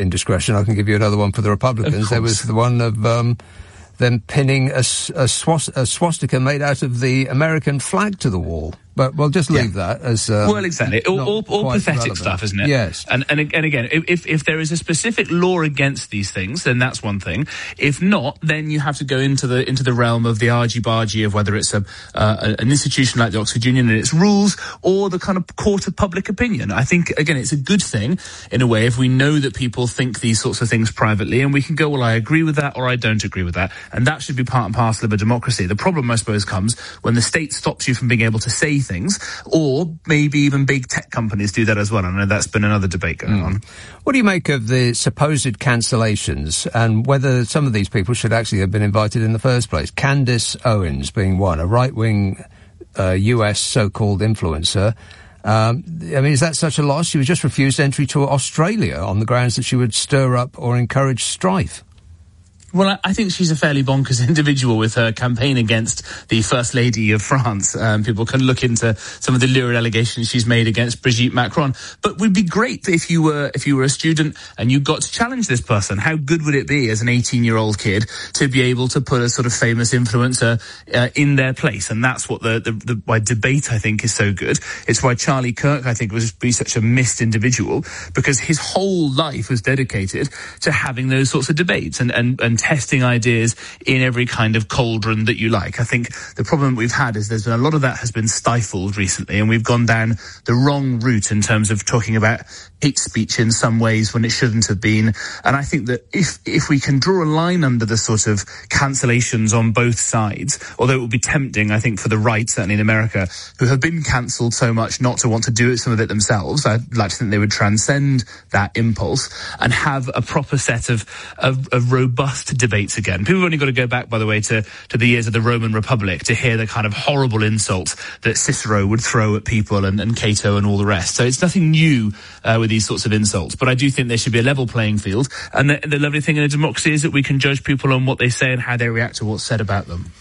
indiscretion, I can give you another one for the Republicans. There was the one of um, them pinning a, a, swast- a swastika made out of the American flag to the wall. But we'll just leave yeah. that as uh, well, exactly. All, all, all pathetic relevant. stuff, isn't it? Yes. And and and again, if if there is a specific law against these things, then that's one thing. If not, then you have to go into the into the realm of the argy-bargy of whether it's a uh, an institution like the Oxford Union and its rules, or the kind of court of public opinion. I think again, it's a good thing in a way if we know that people think these sorts of things privately, and we can go, well, I agree with that, or I don't agree with that, and that should be part and parcel of a democracy. The problem, I suppose, comes when the state stops you from being able to say things, or maybe even big tech companies do that as well. I know that's been another debate going mm. on. What do you make of the supposed cancellations and whether some of these people should actually have been invited in the first place? Candace Owens being one, a right-wing uh, U S so-called influencer. Um, I mean, is that such a loss? She was just refused entry to Australia on the grounds that she would stir up or encourage strife. Well, I think she's a fairly bonkers individual with her campaign against the First Lady of France. Um, people can look into some of the lurid allegations she's made against Brigitte Macron. But it would be great if you were if you were a student and you got to challenge this person. How good would it be as an eighteen-year-old kid to be able to put a sort of famous influencer uh, in their place? And that's what the, the, the why debate, I think, is so good. It's why Charlie Kirk, I think, was be such a missed individual, because his whole life was dedicated to having those sorts of debates and and, and testing ideas in every kind of cauldron that you like. I think the problem we've had is there's been a lot of that has been stifled recently, and we've gone down the wrong route in terms of talking about hate speech in some ways when it shouldn't have been. And I think that if if we can draw a line under the sort of cancellations on both sides, although it would be tempting, I think, for the right, certainly in America, who have been cancelled so much not to want to do it, some of it themselves, I'd like to think they would transcend that impulse and have a proper set of, of, of robust debates again. People have only got to go back, by the way, to, to the years of the Roman Republic to hear the kind of horrible insults that Cicero would throw at people, and, and Cato and all the rest. So it's nothing new uh, with these sorts of insults. But I do think there should be a level playing field. And the, the lovely thing in a democracy is that we can judge people on what they say and how they react to what's said about them.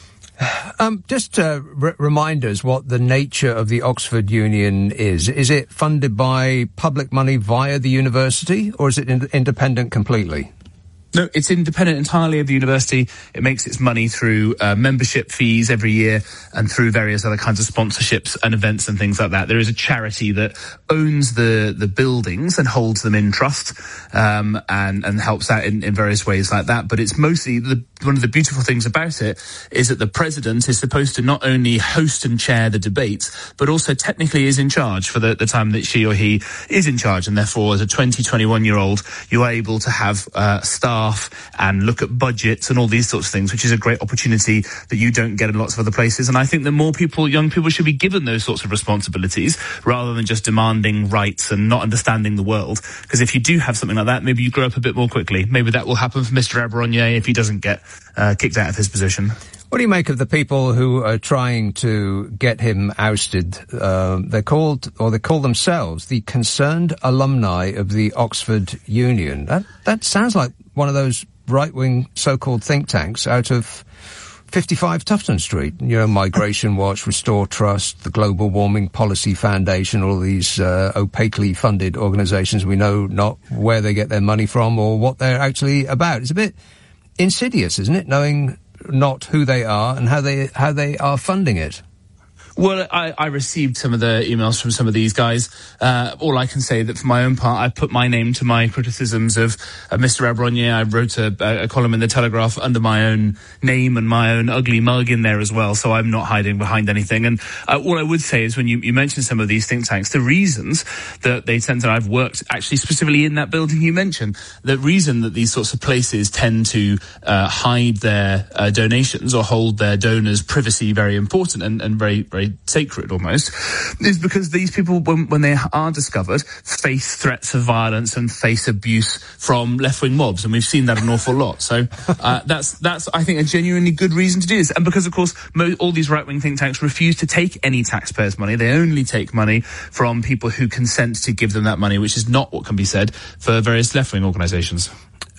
Um, just uh, r- remind us what the nature of the Oxford Union is. Is it funded by public money via the university, or is it in- independent completely? No, it's independent entirely of the university. It makes its money through uh, membership fees every year and through various other kinds of sponsorships and events and things like that. There is a charity that owns the, the buildings and holds them in trust, um, and, and helps out in, in various ways like that. But it's mostly, the, one of the beautiful things about it is that the president is supposed to not only host and chair the debates, but also technically is in charge for the, the time that she or he is in charge. And therefore, as a twenty, twenty-one-year-old, you are able to have uh, staff and look at budgets and all these sorts of things, which is a great opportunity that you don't get in lots of other places. And I think that more people, young people, should be given those sorts of responsibilities rather than just demanding rights and not understanding the world. Because if you do have something like that, maybe you grow up a bit more quickly. Maybe that will happen for Mister Aberonier if he doesn't get uh, kicked out of his position. What do you make of the people who are trying to get him ousted? Uh, they're called, or they call themselves, the Concerned Alumni of the Oxford Union. That that sounds like one of those right-wing so-called think tanks out of fifty-five Tufton Street. You know, Migration Watch, Restore Trust, the Global Warming Policy Foundation, all these uh, opaquely funded organisations. We know not where they get their money from or what they're actually about. It's a bit insidious, isn't it, knowing not who they are and how they how they are funding it? Well, I, I received some of the emails from some of these guys. Uh, all I can say that for my own part, I put my name to my criticisms of uh, Mister Aberonier. I wrote a, a column in the Telegraph under my own name and my own ugly mug in there as well, so I'm not hiding behind anything. And uh, all I would say is when you, you mentioned some of these think tanks, the reasons that they tend to, I've worked actually specifically in that building you mentioned, the reason that these sorts of places tend to uh, hide their uh, donations or hold their donors' privacy very important and, and very, very sacred almost, is because these people, when, when they are discovered, face threats of violence and face abuse from left-wing mobs, and we've seen that an awful lot. So uh, that's, that's I think, a genuinely good reason to do this. And because, of course, mo- all these right-wing think tanks refuse to take any taxpayers' money. They only take money from people who consent to give them that money, which is not what can be said for various left-wing organisations.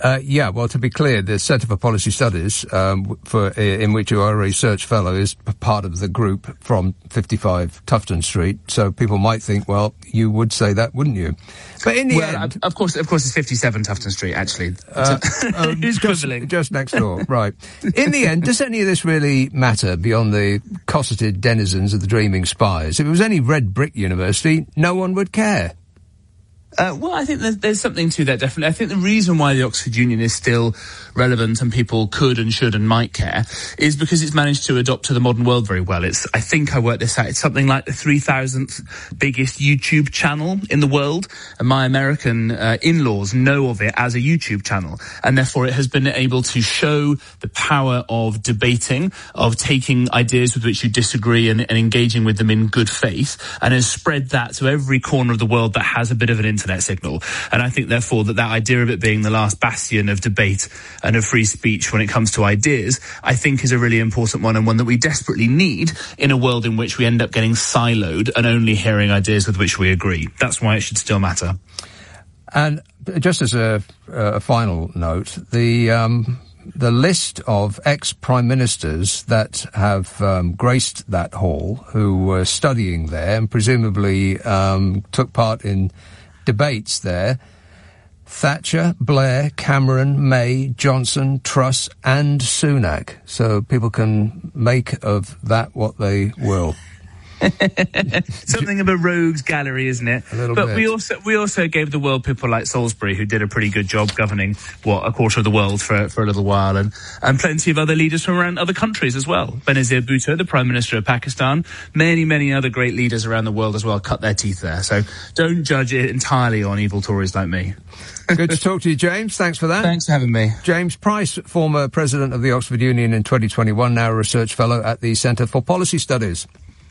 Uh, yeah, well, to be clear, the Centre for Policy Studies, um, for in which you are a research fellow, is p- part of the group from fifty-five Tufton Street. So people might think, well, you would say that, wouldn't you? But in the well, end, of course, of course, it's fifty-seven Tufton Street, actually. Uh, um, just, just next door, right? In the end, does any of this really matter beyond the cosseted denizens of the dreaming spires? If it was any red brick university, no one would care. Uh, well, I think there's, there's something to that, definitely. I think the reason why the Oxford Union is still relevant and people could and should and might care is because it's managed to adopt to the modern world very well. It's, I think I worked this out, it's something like the three thousandth biggest YouTube channel in the world, and my American uh, in-laws know of it as a YouTube channel, and therefore it has been able to show the power of debating, of taking ideas with which you disagree and, and engaging with them in good faith, and has spread that to every corner of the world that has a bit of an internet signal. And I think, therefore, that that idea of it being the last bastion of debate and of free speech when it comes to ideas, I think is a really important one, and one that we desperately need in a world in which we end up getting siloed and only hearing ideas with which we agree. That's why it should still matter. And just as a, a final note, the um, the list of ex-prime ministers that have um, graced that hall, who were studying there and presumably um, took part in debates there: Thatcher, Blair, Cameron, May, Johnson, Truss and Sunak. So people can make of that what they will. Something of a rogues gallery, isn't it? A little but bit. we also we also gave the world people like Salisbury, who did a pretty good job governing what a quarter of the world for for a little while, and and plenty of other leaders from around other countries as well. Benazir Bhutto, the Prime Minister of Pakistan, many many other great leaders around the world as well cut their teeth there. So don't judge it entirely on evil Tories like me. Good to talk to you, James. Thanks for that. Thanks for having me. James Price, former president of the Oxford Union in twenty twenty-one, now a research fellow at the Centre for Policy Studies.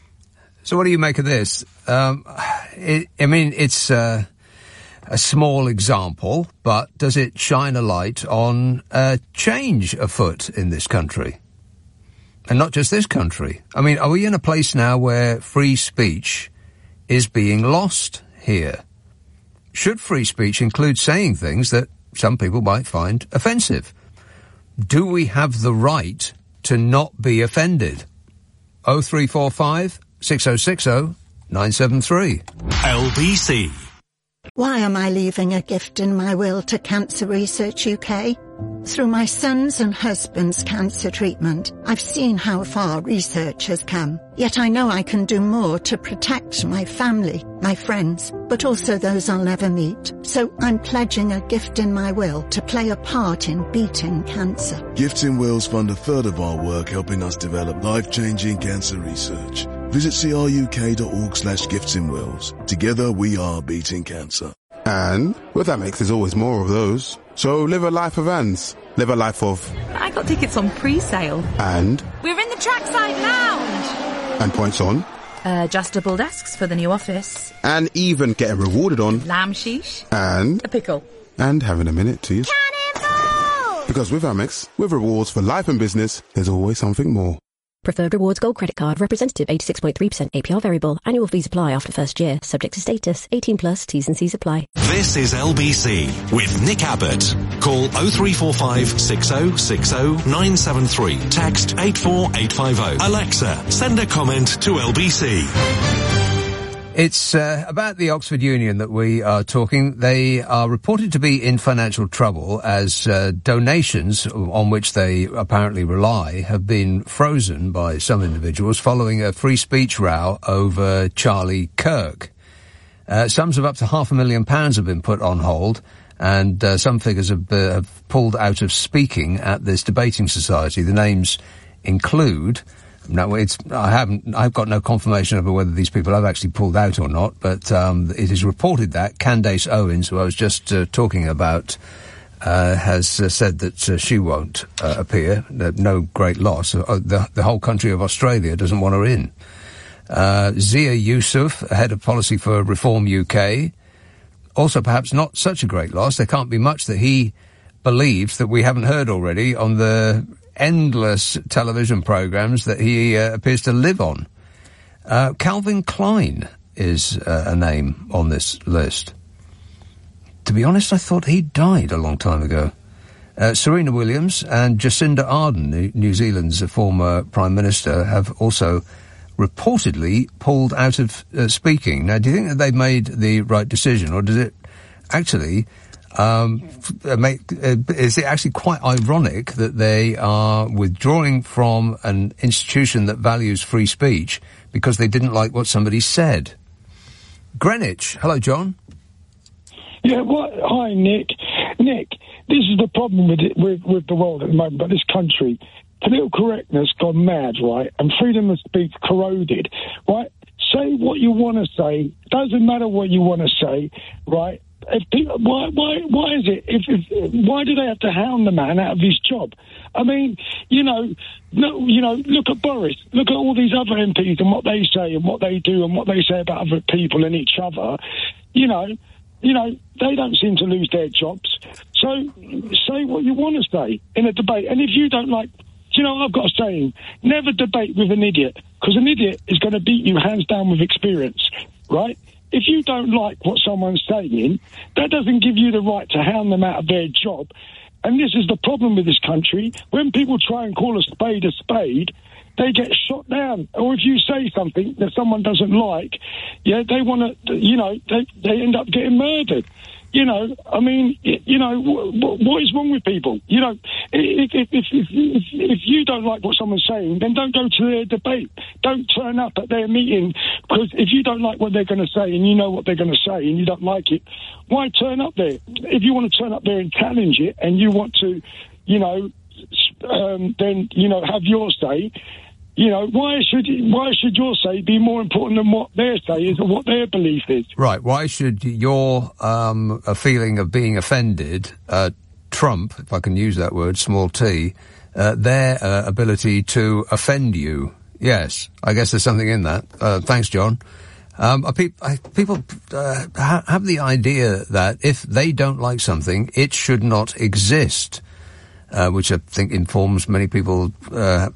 So what do you make of this? Um, it, I mean, it's uh, a small example, but does it shine a light on uh, change afoot in this country? And not just this country. I mean, are we in a place now where free speech is being lost here? Should free speech include saying things that some people might find offensive? Do we have the right to not be offended? oh three four five six oh six oh nine seven three. L B C. Why am I leaving a gift in my will to Cancer Research U K? Through my son's and husband's cancer treatment, I've seen how far research has come. Yet I know I can do more to protect my family, my friends, but also those I'll never meet. So I'm pledging a gift in my will to play a part in beating cancer. Gifts in Wills fund a third of our work helping us develop life-changing cancer research. Visit cruk.org slash gifts in wills. Together we are beating cancer. And with Amex, there's always more of those. So live a life of Anne's. Live a life of... I got tickets on pre-sale. And? We're in the Trackside Lounge. And points on? Uh, adjustable desks for the new office. And even getting rewarded on... Lamb sheesh. And? A pickle. And having a minute to... Cannonball! Because with Amex, with rewards for life and business, there's always something more. Preferred Rewards Gold Credit Card. Representative eighty-six point three percent A P R variable. Annual fees apply after first year. Subject to status. eighteen plus. T's and C's apply. This is L B C with Nick Abbott. Call oh three four five six oh six oh nine seven three. Text eight four eight five oh. Alexa, send a comment to L B C. It's uh, about the Oxford Union that we are talking. They are reported to be in financial trouble as uh, donations on which they apparently rely have been frozen by some individuals following a free speech row over Charlie Kirk. Uh, sums of up to half a million pounds have been put on hold, and uh, some figures have, uh, have pulled out of speaking at this debating society. The names include... No, it's, I haven't, I've got no confirmation over whether these people have actually pulled out or not, but um, it is reported that Candace Owens, who I was just uh, talking about, uh, has uh, said that uh, she won't uh, appear. Uh, no great loss. Uh, the, the whole country of Australia doesn't want her in. Uh, Zia Yusuf, head of policy for Reform U K, also perhaps not such a great loss. There can't be much that he believes that we haven't heard already on the endless television programmes that he uh, appears to live on. Uh, Calvin Klein is uh, a name on this list. To be honest, I thought he died a long time ago. Uh, Serena Williams and Jacinda Ardern, New Zealand's former Prime Minister, have also reportedly pulled out of uh, speaking. Now, do you think that they've made the right decision, or does it actually um, make, uh, is it actually quite ironic that they are withdrawing from an institution that values free speech because they didn't like what somebody said? Greenwich. Hello, John. Yeah, well, hi, Nick. Nick, this is the problem with, it, with with the world at the moment, but this country. Political correctness gone mad, right? And freedom of speech corroded, right? Say what you want to say. Doesn't matter what you want to say, right? If people, why, why, why is it? If, if, why do they have to hound the man out of his job? I mean, you know, no, you know, look at Boris. Look at all these other M Ps and what they say and what they do and what they say about other people and each other. You know, you know, they don't seem to lose their jobs. So say what you want to say in a debate. And if you don't like, you know, I've got a saying: never debate with an idiot, because an idiot is going to beat you hands down with experience, right? If you don't like what someone's saying, that doesn't give you the right to hound them out of their job. And this is the problem with this country. When people try and call a spade a spade, they get shot down. Or if you say something that someone doesn't like, yeah, they want to, you know, they, they end up getting murdered. You know, I mean, you know, what, what is wrong with people? You know, if, if, if, if, if, if you don't like what someone's saying, then don't go to their debate. Don't turn up at their meeting, because if you don't like what they're going to say and you know what they're going to say and you don't like it, why turn up there? If you want to turn up there and challenge it and you want to, you know, um, then, you know, have your say. You know, why should why should your say be more important than what their say is or what their belief is? Right. Why should your um, a feeling of being offended uh, trump, if I can use that word, small t, uh, their uh, ability to offend you? Yes, I guess there's something in that. Uh, thanks, John. Um, I pe- I, people uh, ha- have the idea that if they don't like something, it should not exist, uh, which I think informs many people uh,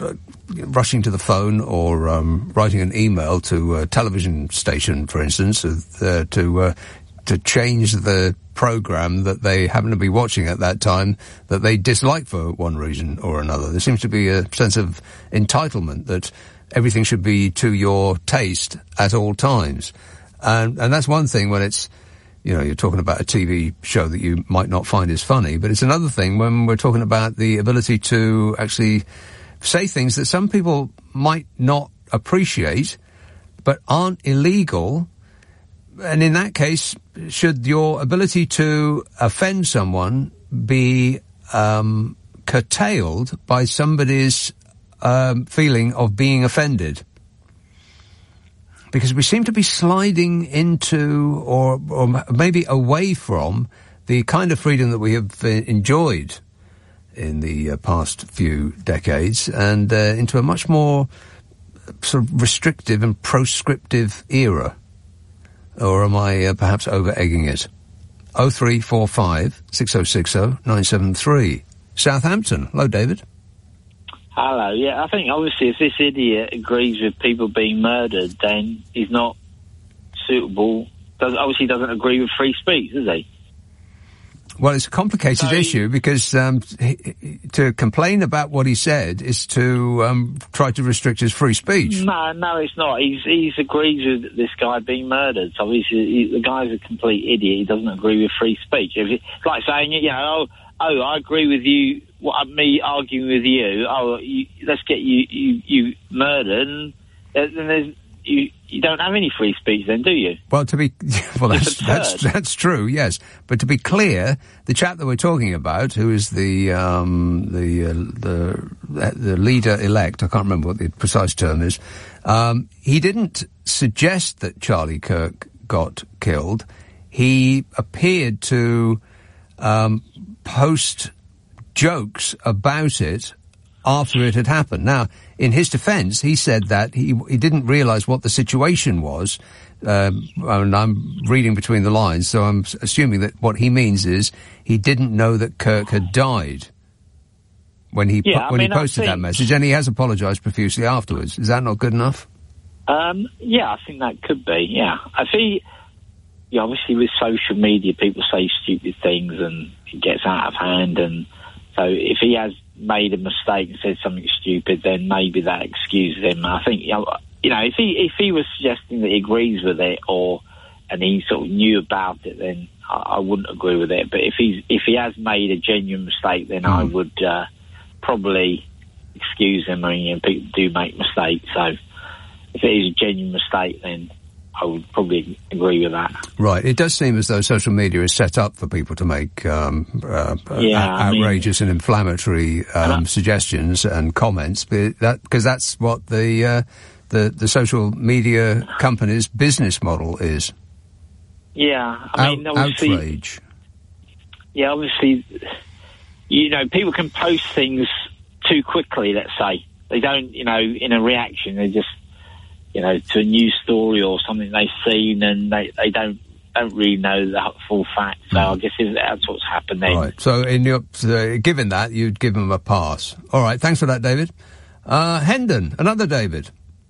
rushing to the phone or um, writing an email to a television station, for instance, uh, to uh, to change the program that they happen to be watching at that time that they dislike for one reason or another. There seems to be a sense of entitlement that everything should be to your taste at all times. And, and that's one thing when it's, you know, you're talking about a T V show that you might not find as funny, but it's another thing when we're talking about the ability to actually say things that some people might not appreciate, but aren't illegal. And in that case, should your ability to offend someone be um, curtailed by somebody's um, feeling of being offended? Because we seem to be sliding into, or, or maybe away from, the kind of freedom that we have uh, enjoyed in the uh, past few decades, and uh, into a much more sort of restrictive and proscriptive era. Or am I uh, perhaps over-egging it? oh three four five, six oh six oh, nine seven three. Southampton. Hello, David. Hello. Yeah, I think obviously if this idiot agrees with people being murdered, then he's not suitable. Does, obviously doesn't agree with free speech, does he? Well, it's a complicated so, issue because um, he, to complain about what he said is to um, try to restrict his free speech. No, no, it's not. He's he's agrees with this guy being murdered. So he's, he, the guy's a complete idiot. He doesn't agree with free speech. If it, it's like saying, you know, oh, oh, I agree with you. What, me arguing with you. Oh, you, let's get you you, you murdered. And then there's you. You don't have any free speech then, do you? Well, to be, well, that's, that's, that's true, yes. But to be clear, the chap that we're talking about, who is the, um, the, uh, the, the leader-elect, I can't remember what the precise term is, um, he didn't suggest that Charlie Kirk got killed. He appeared to, um, post jokes about it after it had happened. Now, in his defence, he said that he he didn't realise what the situation was, um, and I'm reading between the lines, so I'm assuming that what he means is he didn't know that Kirk had died when he yeah, po- when mean, he posted think, that message, and he has apologised profusely afterwards. Is that not good enough? Um, yeah, I think that could be. Yeah, if he yeah, obviously with social media, people say stupid things and it gets out of hand. And so if he has made a mistake and said something stupid, then maybe that excuses him. I think, you know, you know, if he if he was suggesting that he agrees with it or and he sort of knew about it, then I, I wouldn't agree with it. But if he's if he has made a genuine mistake, then mm. I would uh, probably excuse him. I mean, you know, people do make mistakes, so if it is a genuine mistake, then I would probably agree with that. Right. It does seem as though social media is set up for people to make um, uh, yeah, uh, outrageous I mean, and inflammatory um, and suggestions and comments, but that because that's what the, uh, the the social media company's business model is. Yeah, I mean, Out, obviously, outrage. Yeah, obviously, you know, people can post things too quickly. Let's say they don't, you know, in a reaction, they just. You know, to a news story or something they've seen, and they, they don't don't really know the full fact. So mm. I guess that's what's happened then. Right. So, in your uh, given that, you'd give them a pass. All right. Thanks for that, David. Uh, Hendon, another David.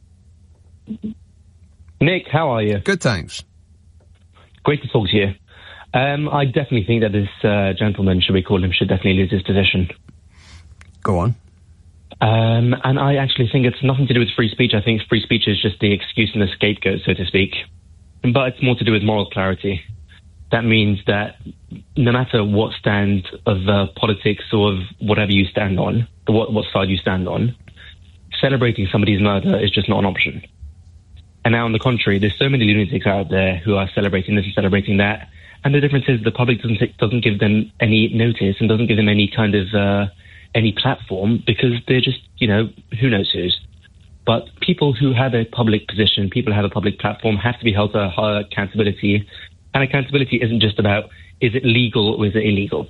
Nick, how are you? Good, thanks. Great to talk to you. Um, I definitely think that this uh, gentleman, should we call him, should definitely lose his position. Go on. Um, and I actually think it's nothing to do with free speech. I think free speech is just the excuse and the scapegoat, so to speak. But it's more to do with moral clarity. That means that no matter what stand of uh, politics or of whatever you stand on, what, what side you stand on, celebrating somebody's murder is just not an option. And now, on the contrary, there's so many lunatics out there who are celebrating this and celebrating that. And the difference is the public doesn't doesn't give them any notice and doesn't give them any kind of... Uh, any platform because they're just, you know, who knows who's. But people who have a public position, people who have a public platform have to be held to a higher accountability. And accountability isn't just about, is it legal or is it illegal?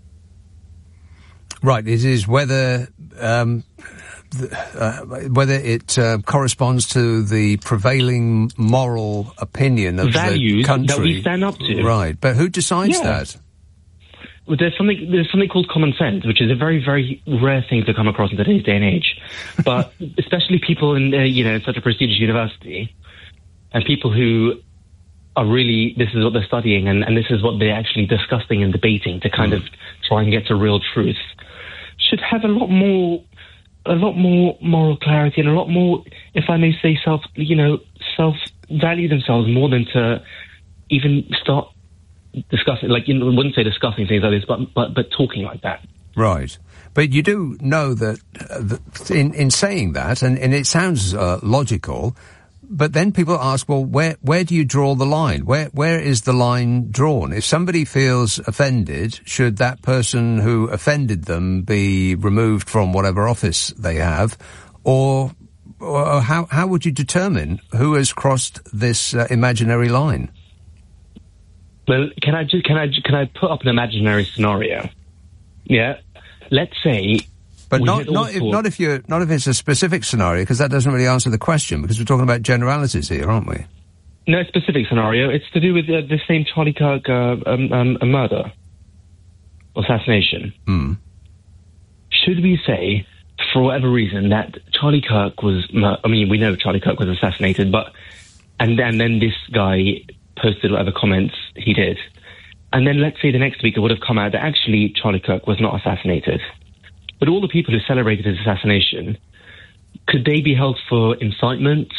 Right. It is whether, um, th- uh, whether it uh, corresponds to the prevailing moral opinion of Values the country. That we stand up to. Right. But who decides yeah. that? Well, there's something there's something called common sense, which is a very, very rare thing to come across in today's day and age. But especially people in, uh, you know, such a prestigious university, and people who are really, this is what they're studying, and, and this is what they're actually discussing and debating to kind mm. of try and get to real truth, should have a lot more, a lot more moral clarity and a lot more, if I may say, self, you know, self-value themselves more than to even start discussing, like, you know, I wouldn't say discussing things like this, but but but talking like that. Right. But you do know that, uh, that in, in saying that, and, and it sounds uh, logical, but then people ask, well, where where do you draw the line? Where Where is the line drawn? If somebody feels offended, should that person who offended them be removed from whatever office they have? Or, or how, how would you determine who has crossed this uh, imaginary line? Well, can I just can I can I put up an imaginary scenario? Yeah, let's say, but not not if, not if you not if it's a specific scenario, because that doesn't really answer the question. Because we're talking about generalities here, aren't we? No specific scenario. It's to do with uh, the same Charlie Kirk uh, um, um, a murder, assassination. Mm. Should we say, for whatever reason, that Charlie Kirk was? Mur- I mean, we know Charlie Kirk was assassinated, but and then then this guy posted whatever comments he did. And then let's say the next week it would have come out that actually Charlie Kirk was not assassinated. But all the people who celebrated his assassination, could they be held for incitement?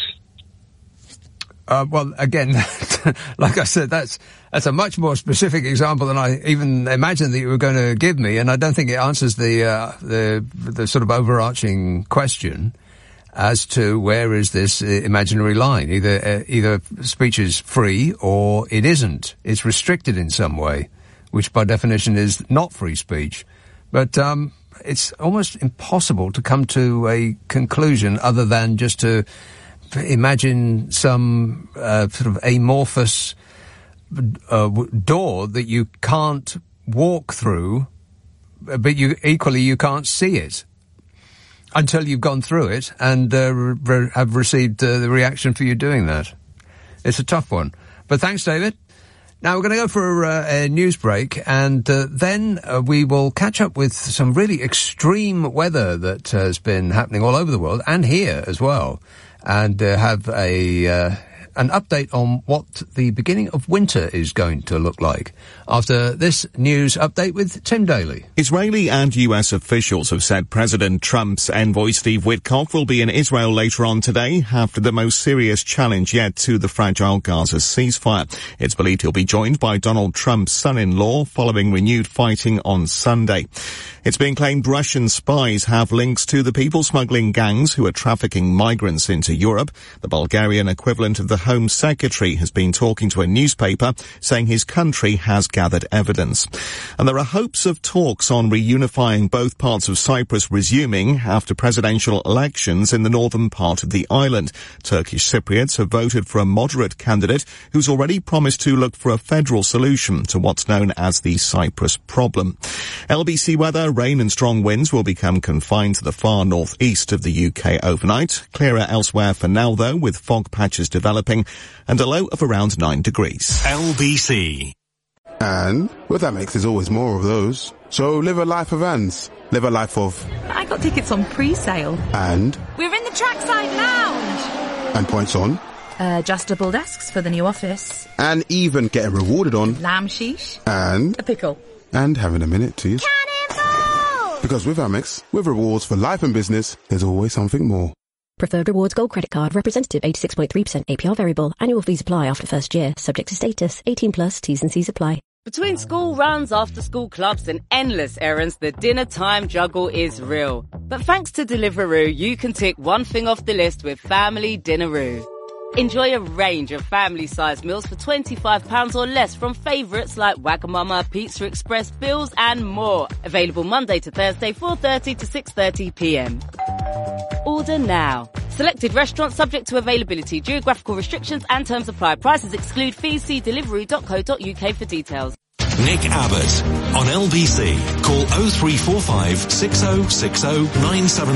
Uh, well, again, like I said, that's that's a much more specific example than I even imagined that you were going to give me, and I don't think it answers the uh, the the sort of overarching question as to where is this uh, imaginary line. Either uh, either speech is free or it isn't. It's restricted in some way, which by definition is not free speech. But um, it's almost impossible to come to a conclusion other than just to imagine some uh, sort of amorphous uh, door that you can't walk through, but you equally you can't see it until you've gone through it and uh, re- have received uh, the reaction for you doing that. It's a tough one. But thanks, David. Now we're going to go for uh, a news break, and uh, then uh, we will catch up with some really extreme weather that has been happening all over the world and here as well, and uh, have a uh, an update on what the beginning of winter is going to look like. After this news update with Tim Daly. Israeli and U S officials have said President Trump's envoy Steve Witkoff will be in Israel later on today after the most serious challenge yet to the fragile Gaza ceasefire. It's believed he'll be joined by Donald Trump's son-in-law following renewed fighting on Sunday. It's being claimed Russian spies have links to the people smuggling gangs who are trafficking migrants into Europe. The Bulgarian equivalent of the Home Secretary has been talking to a newspaper saying his country has gathered evidence. And there are hopes of talks on reunifying both parts of Cyprus resuming after presidential elections in the northern part of the island. Turkish Cypriots have voted for a moderate candidate who's already promised to look for a federal solution to what's known as the Cyprus problem. L B C weather. Rain and strong winds will become confined to the far northeast of the U K overnight. Clearer elsewhere for now, though, with fog patches developing and a low of around nine degrees. L B C. And with Amex, there's always more of those. So live a life of Vans. Live a life of... I got tickets on pre-sale. And? We're in the Trackside Lounge. And points on? Uh, adjustable desks for the new office. And even getting rewarded on... Lamb sheesh. And? A pickle. And having a minute to yourself. Because with Amex, with rewards for life and business, there's always something more. Preferred Rewards Gold Credit Card. Representative eighty-six point three percent A P R variable. Annual fees apply after first year. Subject to status. eighteen plus. T's and C's apply. Between school runs, after-school clubs and endless errands, the dinner time juggle is real. But thanks to Deliveroo, you can tick one thing off the list with Family Dinneroo. Enjoy a range of family-sized meals for twenty-five pounds or less from favourites like Wagamama, Pizza Express, Bills and more. Available Monday to Thursday, four thirty to six thirty p m. Order now. Selected restaurants subject to availability, geographical restrictions and terms apply. Prices exclude fees. See deliveroo dot co dot u k for details. Nick Abbott on L B C. Call oh three four five, six oh six oh, nine seven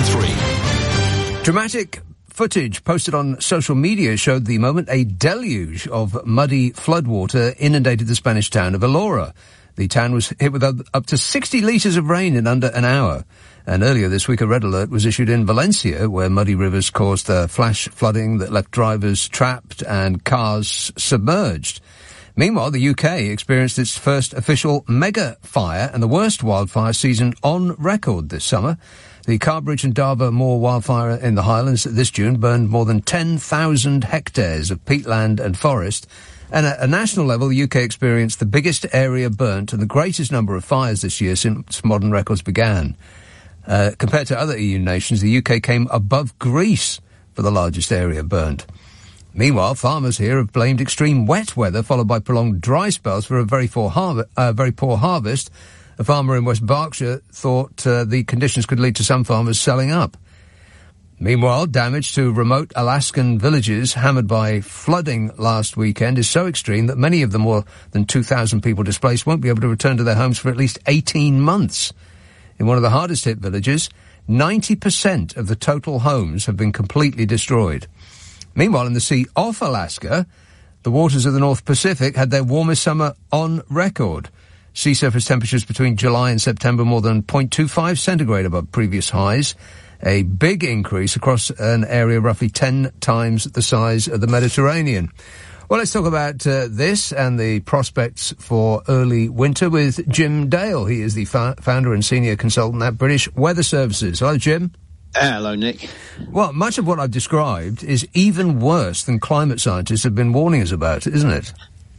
three. Dramatic footage posted on social media showed the moment a deluge of muddy floodwater inundated the Spanish town of Elora. The town was hit with up to sixty litres of rain in under an hour. And earlier this week, a red alert was issued in Valencia, where muddy rivers caused uh, flash flooding that left drivers trapped and cars submerged. Meanwhile, the U K experienced its first official mega fire and the worst wildfire season on record this summer. The Carbridge and Darver Moor wildfire in the Highlands this June burned more than ten thousand hectares of peatland and forest. And at a national level, the U K experienced the biggest area burnt and the greatest number of fires this year since modern records began. Uh, compared to other E U nations, the U K came above Greece for the largest area burnt. Meanwhile, farmers here have blamed extreme wet weather followed by prolonged dry spells for a very poor, har- uh, very poor harvest. A farmer in West Berkshire thought uh, the conditions could lead to some farmers selling up. Meanwhile, damage to remote Alaskan villages hammered by flooding last weekend is so extreme that many of the more than two thousand people displaced won't be able to return to their homes for at least eighteen months. In one of the hardest hit villages, ninety percent of the total homes have been completely destroyed. Meanwhile, in the sea off Alaska, the waters of the North Pacific had their warmest summer on record. Sea surface temperatures between July and September more than zero point two five centigrade above previous highs, a big increase across an area roughly ten times the size of the Mediterranean. Well, let's talk about uh, this and the prospects for early winter with Jim Dale. He is the fa- founder and senior consultant at British Weather Services. Hello, Jim. Hello, Nick. Well, much of what I've described is even worse than climate scientists have been warning us about, isn't it?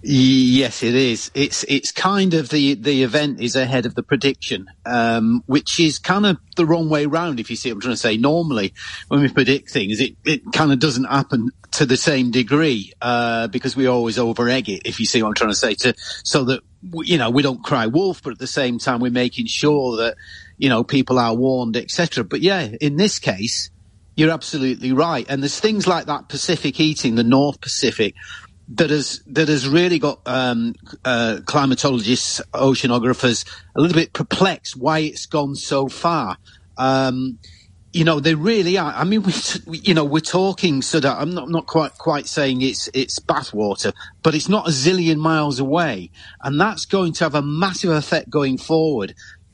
Yes, it is. It's it's kind of the the event is ahead of the prediction, um, which is kind of the wrong way round. If you see what I'm trying to say, normally when we predict things, it it kind of doesn't happen to the same degree uh, because we always over egg it. If you see what I'm trying to say, to so that you know we don't cry wolf, but at the same time we're making sure that you know people are warned, et cetera. But yeah, in this case, you're absolutely right. And there's things like that Pacific heating, the North Pacific. That has that has really got um, uh, climatologists, oceanographers a little bit perplexed why it's gone so far. Um, you know, they really are. I mean, we, we, you know, we're talking so that I'm not, not quite quite saying it's it's bathwater, but it's not a zillion miles away, and that's going to have a massive effect going forward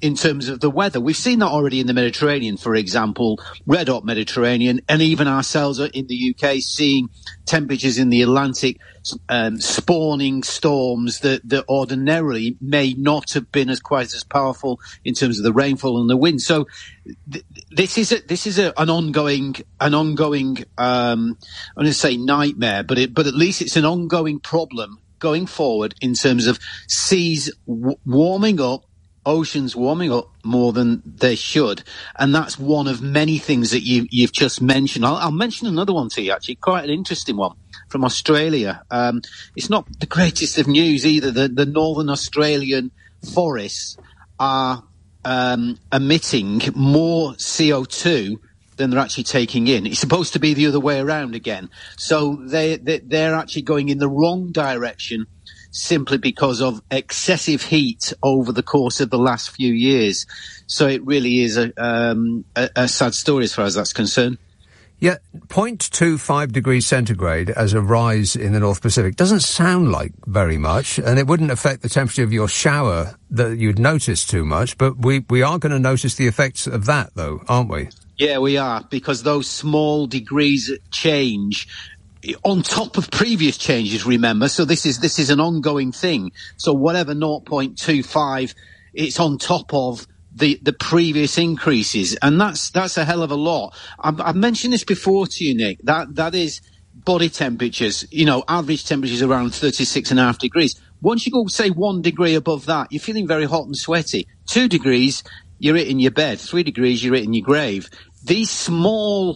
in terms of the weather. We've seen that already in the Mediterranean, for example, red hot Mediterranean, and even ourselves in the U K seeing temperatures in the Atlantic um, spawning storms that, that ordinarily may not have been as quite as powerful in terms of the rainfall and the wind. So th- this is a, this is a, an ongoing an ongoing um, I'm going to say nightmare, but it, but at least it's an ongoing problem going forward in terms of seas w- warming up, oceans warming up more than they should. And that's one of many things that you, you've just mentioned. I'll, I'll mention another one to you, actually, quite an interesting one from Australia. Um, it's not the greatest of news either. The, the northern Australian forests are um, emitting more C O two than they're actually taking in. It's supposed to be the other way around again. So they, they, they're actually going in the wrong direction simply because of excessive heat over the course of the last few years. So it really is a, um, a, a sad story as far as that's concerned. Yeah, zero point two five degrees centigrade as a rise in the North Pacific doesn't sound like very much, and it wouldn't affect the temperature of your shower that you'd notice too much, but we, we are going to notice the effects of that, though, aren't we? Yeah, we are, because those small degrees change on top of previous changes, remember, so this is this is an ongoing thing. So whatever zero point two five, it's on top of the the previous increases, and that's that's a hell of a lot. I've, I've mentioned this before to you, Nick. That that is body temperatures. You know, average temperatures around thirty-six and a half degrees. Once you go, say, one degree above that, you're feeling very hot and sweaty. Two degrees, you're in your bed. Three degrees, you're in your grave. These small,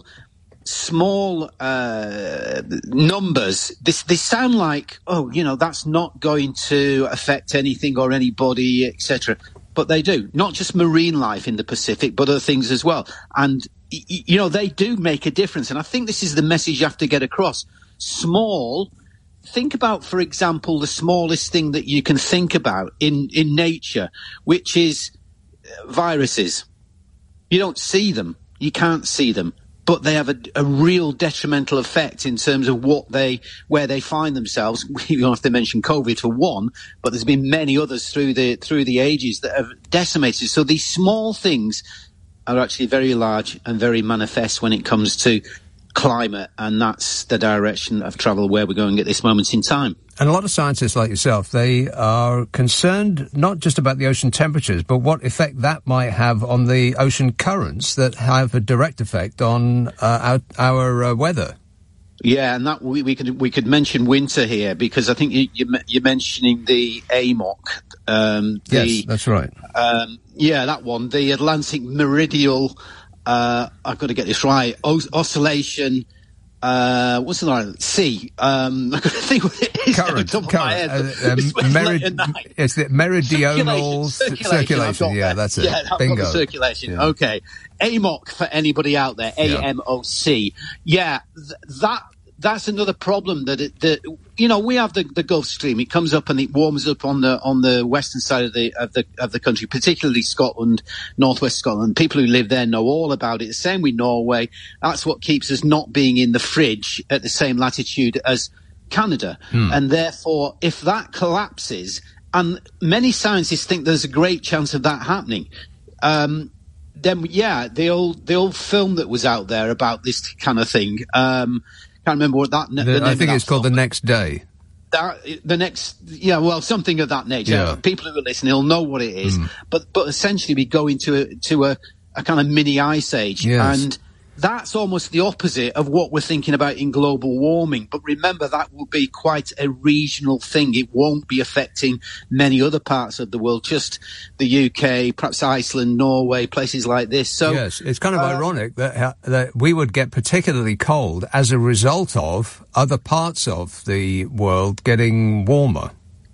small uh, numbers, this, they sound like, oh, you know, that's not going to affect anything or anybody, et cetera. But they do. Not just marine life in the Pacific, but other things as well. And, y- you know, they do make a difference. And I think this is the message you have to get across. Small. Think about, for example, the smallest thing that you can think about in, in nature, which is viruses. You don't see them. You can't see them, but they have a, a real detrimental effect in terms of what they, where they find themselves. We don't have to mention COVID for one, but there's been many others through the, through the ages that have decimated. So these small things are actually very large and very manifest when it comes to climate, and that's the direction of travel where we're going at this moment in time. And a lot of scientists like yourself, they are concerned not just about the ocean temperatures, but what effect that might have on the ocean currents that have a direct effect on uh, our, our uh, weather. Yeah, and that we, we could we could mention winter here, because I think you, you, you're mentioning the A M O C. Um, the, yes, that's right. Um, yeah, that one, the Atlantic Meridional. Uh, I've got to get this right. O- oscillation. Uh, what's the line? C. Um, I've got to think what it is. Current. Current. current. Uh, um, it's, merid- it's the meridional circulation. circulation. circulation. Yeah, that's it. Yeah, I've Bingo. got the circulation. Yeah. Okay. A M O C for anybody out there. A M O C. Yeah, th- that. That's another problem that, it, that you know, we have the, the Gulf Stream. It comes up and it warms up on the on the western side of the of the of the country, particularly Scotland, northwest Scotland. People who live there know all about it. The same with Norway. That's what keeps us not being in the fridge at the same latitude as Canada. Hmm. And therefore, if that collapses, and many scientists think there's a great chance of that happening, um, then yeah, the old the old film that was out there about this kind of thing. Um, Can't remember what that. The, the I think it's called The Next Day. That, the next, yeah, well, something of that nature. Yeah. People who are listening will know what it is. Mm. But but essentially, we go into a, to a, a kind of mini ice age, yes. and that's almost the opposite of what we're thinking about in global warming. But remember, that will be quite a regional thing. It won't be affecting many other parts of the world, just the U K, perhaps Iceland, Norway, places like this. So yes, it's kind of uh, ironic that uh, that we would get particularly cold as a result of other parts of the world getting warmer.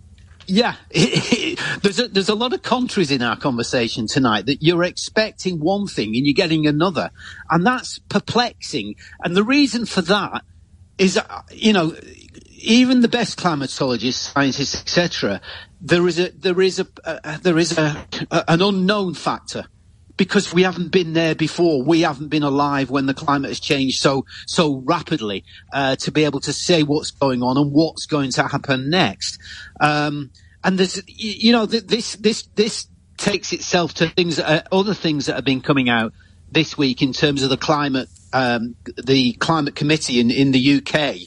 Yeah, there's a, there's a lot of contraries in our conversation tonight, that you're expecting one thing and you're getting another, and that's perplexing. And the reason for that is, uh, you know, even the best climatologists, scientists, et cetera, there is a there is a uh, there is a, a an unknown factor. Because we haven't been there before, we haven't been alive when the climate has changed so so rapidly uh, to be able to say what's going on and what's going to happen next. Um, and there's, you know, this this this takes itself to things, uh, other things that have been coming out this week in terms of the climate, um, the climate committee in, in the U K,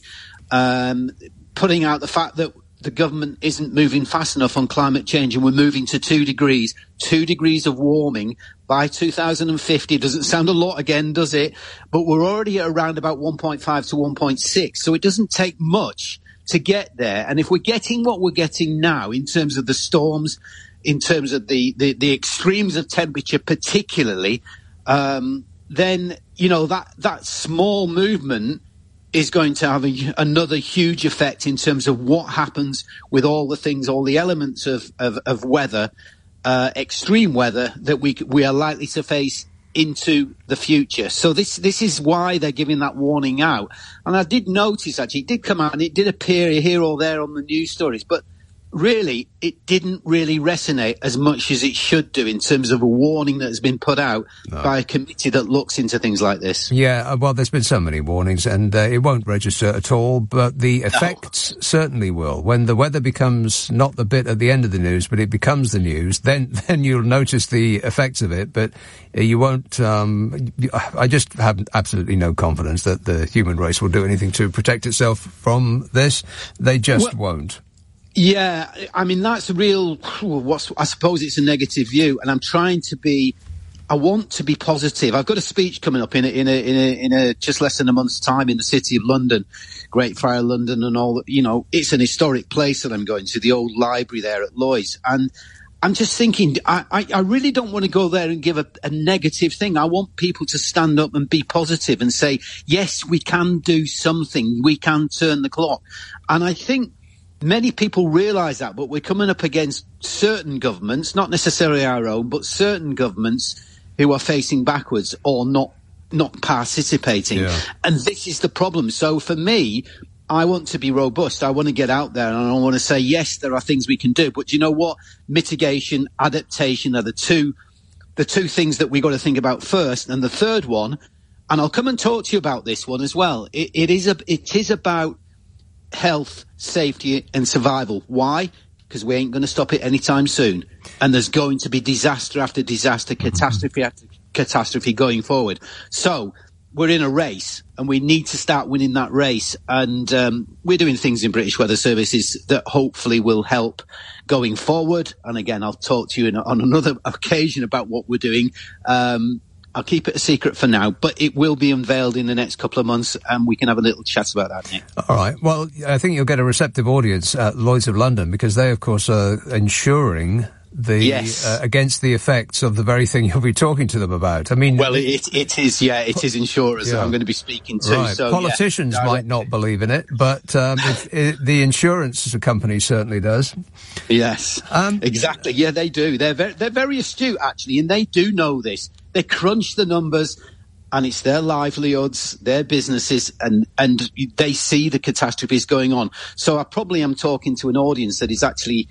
um, putting out the fact that the government isn't moving fast enough on climate change, and we're moving to two degrees, two degrees of warming by two thousand fifty. Doesn't sound a lot again, does it? But we're already at around about one point five to one point six. So it doesn't take much to get there. And if we're getting what we're getting now in terms of the storms, in terms of the, the, the extremes of temperature particularly, um, then, you know, that, that small movement is going to have a, another huge effect in terms of what happens with all the things, all the elements of, of, of weather, uh, extreme weather that we we are likely to face into the future. So this this is why they're giving that warning out. And I did notice, actually, it did come out and it did appear here or there on the news stories, but really, it didn't really resonate as much as it should do in terms of a warning that has been put out no. by a committee that looks into things like this. Yeah, well, there's been so many warnings, and uh, it won't register at all, but the effects no. certainly will. When the weather becomes not the bit at the end of the news, but it becomes the news, then, then you'll notice the effects of it, but uh, you won't... Um, I just have absolutely no confidence that the human race will do anything to protect itself from this. They just well, won't. Yeah, I mean, that's a real, what's, I suppose it's a negative view, and I'm trying to be, I want to be positive. I've got a speech coming up in a, in a, in a, in a just less than a month's time in the City of London, Great Friar London and all, you know, it's an historic place that I'm going to, the old library there at Lloyd's, and I'm just thinking, I, I, I really don't want to go there and give a, a negative thing. I want people to stand up and be positive and say, yes, we can do something, we can turn the clock. And I think many people realise that, but we're coming up against certain governments, not necessarily our own, but certain governments who are facing backwards or not not participating. Yeah. And this is the problem. So for me, I want to be robust. I want to get out there and I want to say, yes, there are things we can do. But you know what? Mitigation, adaptation are the two the two things that we've got to think about first. And the third one, and I'll come and talk to you about this one as well, it, it is a, it is about health, safety and survival. Why? Because we ain't going to stop it anytime soon. And there's going to be disaster after disaster, catastrophe after catastrophe going forward. So we're in a race and we need to start winning that race. And um, we're doing things in British Weather Services that hopefully will help going forward. And again, I'll talk to you in, on another occasion about what we're doing. Um, I'll keep it a secret for now, but it will be unveiled in the next couple of months, and we can have a little chat about that, Nick. All right. Well, I think you'll get a receptive audience at Lloyd's of London, because they, of course, are ensuring the yes. uh, against the effects of the very thing you'll be talking to them about. I mean, well, it it is, yeah, it is insurers yeah. that I'm going to be speaking to. Right. So, politicians yeah, might not believe in it, but um, it, it, the insurance company certainly does. Yes, um, exactly. Yeah, they do. They're very, they're very astute, actually, and they do know this. They crunch the numbers, and it's their livelihoods, their businesses, and, and they see the catastrophes going on. So I probably am talking to an audience that is actually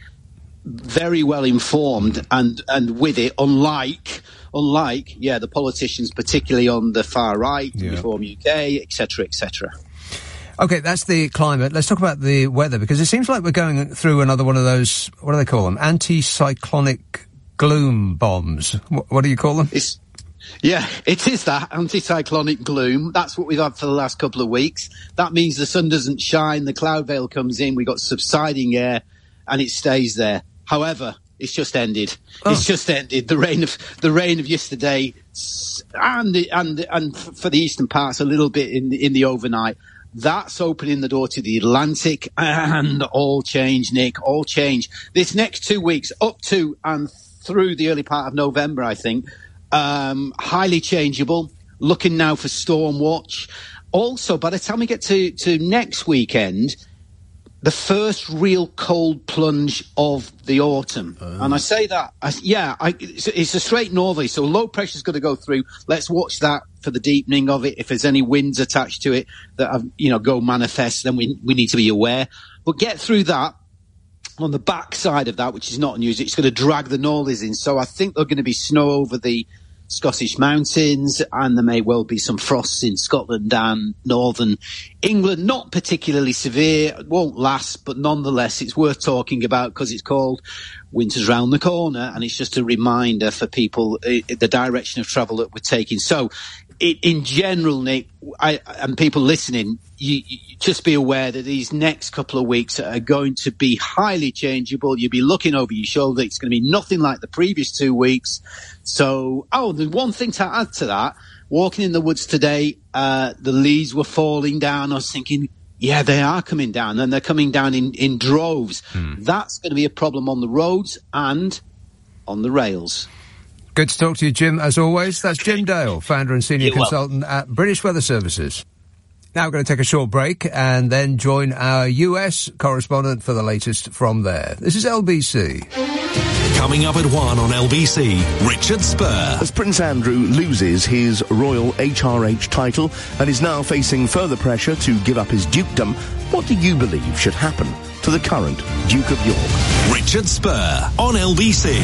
very well informed and, and with it, unlike, unlike, yeah, the politicians, particularly on the far right, yeah. Reform U K, et cetera, et cetera. Okay, that's the climate. Let's talk about the weather, because it seems like we're going through another one of those, what do they call them? Anticyclonic gloom bombs. What, what do you call them? It's Yeah, it is that, anticyclonic gloom. That's what we've had for the last couple of weeks. That means the sun doesn't shine, the cloud veil comes in, we've got subsiding air, and it stays there. However, it's just ended. Oh. It's just ended. The rain of the rain of yesterday, and the, and and for the eastern parts, a little bit in the, in the overnight. That's opening the door to the Atlantic, and all change, Nick. All change. This next two weeks, up to and through the early part of November, I think. Um, highly changeable, looking now for storm watch. Also, by the time we get to, to next weekend, the first real cold plunge of the autumn. Oh. And I say that, I, yeah, I, it's, it's a straight northerly, so low pressure's going to go through. Let's watch that for the deepening of it. If there's any winds attached to it that have, you know, go manifest, then we, we need to be aware. But get through that. On the back side of that, which is not news, it's going to drag the northerlies in. So I think there's going to be snow over the Scottish mountains, and there may well be some frosts in Scotland and northern England. Not particularly severe, it won't last, but nonetheless it's worth talking about because it's called Winter's Round the Corner, and it's just a reminder for people uh, the direction of travel that we're taking. So, it, in general, Nick, I, and people listening, you, you just be aware that these next couple of weeks are going to be highly changeable. You'll be looking over your shoulder. It's going to be nothing like the previous two weeks. So, oh, the one thing to add to that, walking in the woods today, uh, the leaves were falling down. I was thinking, yeah, they are coming down, and they're coming down in, in droves. Hmm. That's going to be a problem on the roads and on the rails. Good to talk to you, Jim, as always. That's Jim Dale, founder and senior You're consultant welcome. at British Weather Services. Now we're going to take a short break and then join our U S correspondent for the latest from there. This is L B C. Coming up at one on L B C, Richard Spur. As Prince Andrew loses his Royal H R H title and is now facing further pressure to give up his dukedom, what do you believe should happen to the current Duke of York? Richard Spur on L B C.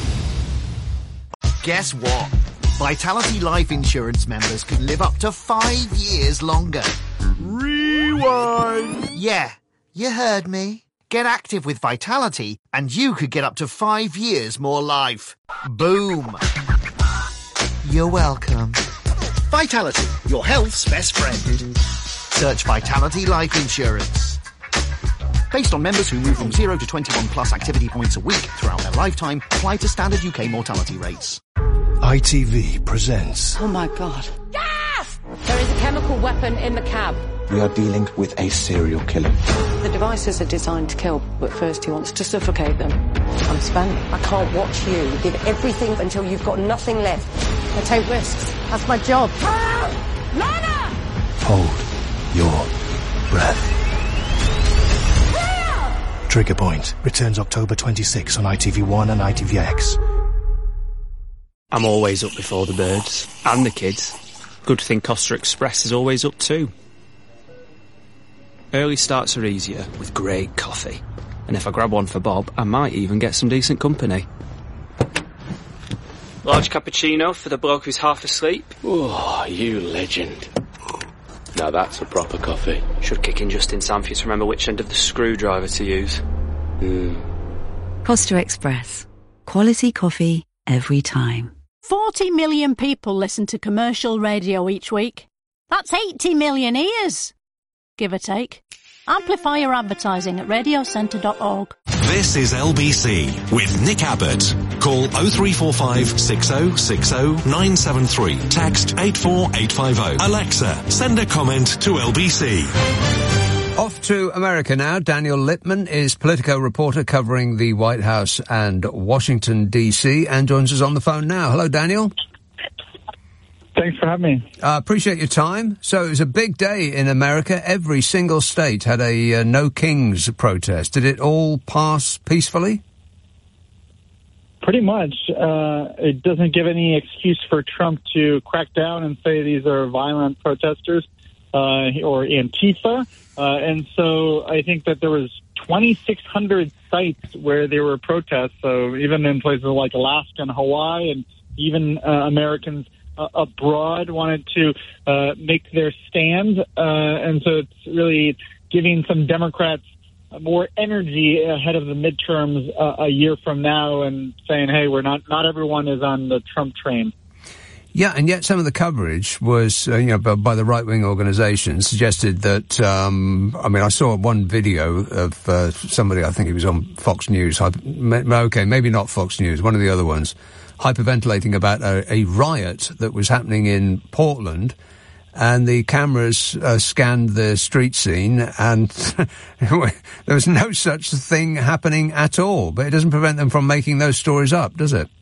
Guess what? Vitality Life Insurance members can live up to five years longer. Rewind! Yeah, you heard me. Get active with Vitality and you could get up to five years more life. Boom! You're welcome. Vitality, your health's best friend. Search Vitality Life Insurance. Based on members who move from zero to twenty-one plus activity points a week throughout their lifetime, apply to standard U K mortality rates. I T V presents... Oh my God. Gas! There is a chemical weapon in the cab. We are dealing with a serial killer. The devices are designed to kill, but first he wants to suffocate them. I'm spent. I can't watch you give everything until you've got nothing left. I take risks. That's my job. Help! Lana! Hold your breath. Trigger Point returns October twenty-sixth on I T V one and I T V X. I'm always up before the birds. And the kids. Good thing Costa Express is always up too. Early starts are easier with great coffee. And if I grab one for Bob, I might even get some decent company. Large cappuccino for the bloke who's half asleep. Oh, you legend. Now that's a proper coffee. Should kick in just in time for you to remember which end of the screwdriver to use. Mm. Costa Express. Quality coffee every time. forty million people listen to commercial radio each week. That's eighty million ears, give or take. Amplify your advertising at radio centre dot org. This is L B C with Nick Abbott. Call oh three four five, six oh six oh, nine seven three. Text eight four eight five oh. Alexa, send a comment to L B C. Off to America now. Daniel Lippman is Politico reporter covering the White House and Washington, D C, and joins us on the phone now. Hello, Daniel. Thanks for having me. Uh, appreciate your time. So it was a big day in America. Every single state had a uh, No Kings protest. Did it all pass peacefully? Pretty much. Uh, it doesn't give any excuse for Trump to crack down and say these are violent protesters uh, or Antifa. Uh, and so I think that there was twenty-six hundred sites where there were protests. So even in places like Alaska and Hawaii, and even uh, Americans uh, abroad wanted to uh, make their stand. Uh, and so it's really giving some Democrats more energy ahead of the midterms uh, a year from now, and saying, hey, we're not, not everyone is on the Trump train. Yeah, and yet some of the coverage was, uh, you know, by, by the right-wing organisations suggested that, um, I mean, I saw one video of uh, somebody, I think it was on Fox News, okay, maybe not Fox News, one of the other ones, hyperventilating about a, a riot that was happening in Portland, and the cameras uh, scanned the street scene, and there was no such thing happening at all. But it doesn't prevent them from making those stories up, does it?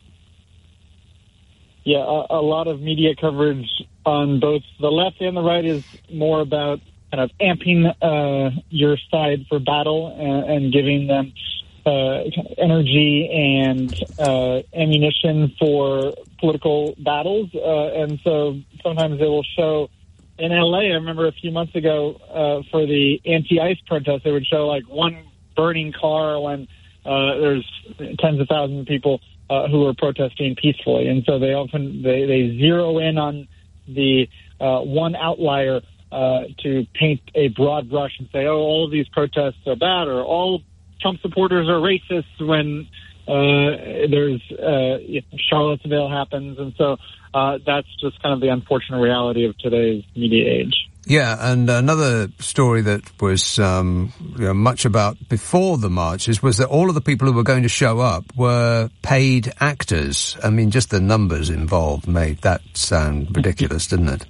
Yeah, a, a lot of media coverage on both the left and the right is more about kind of amping uh, your side for battle and, and giving them uh, kind of energy and uh, ammunition for political battles. Uh, and so sometimes they will show in L A, I remember a few months ago uh, for the anti-ICE protest, they would show like one burning car when uh, there's tens of thousands of people uh, who are protesting peacefully. And so they often they, they zero in on the uh, one outlier uh, to paint a broad brush and say, oh, all of these protests are bad, or all Trump supporters are racist, when uh, there's uh, you know, Charlottesville happens. And so uh, that's just kind of the unfortunate reality of today's media age. Yeah, and another story that was um, you know, much about before the marches was that all of the people who were going to show up were paid actors. I mean, just the numbers involved made that sound ridiculous, didn't it?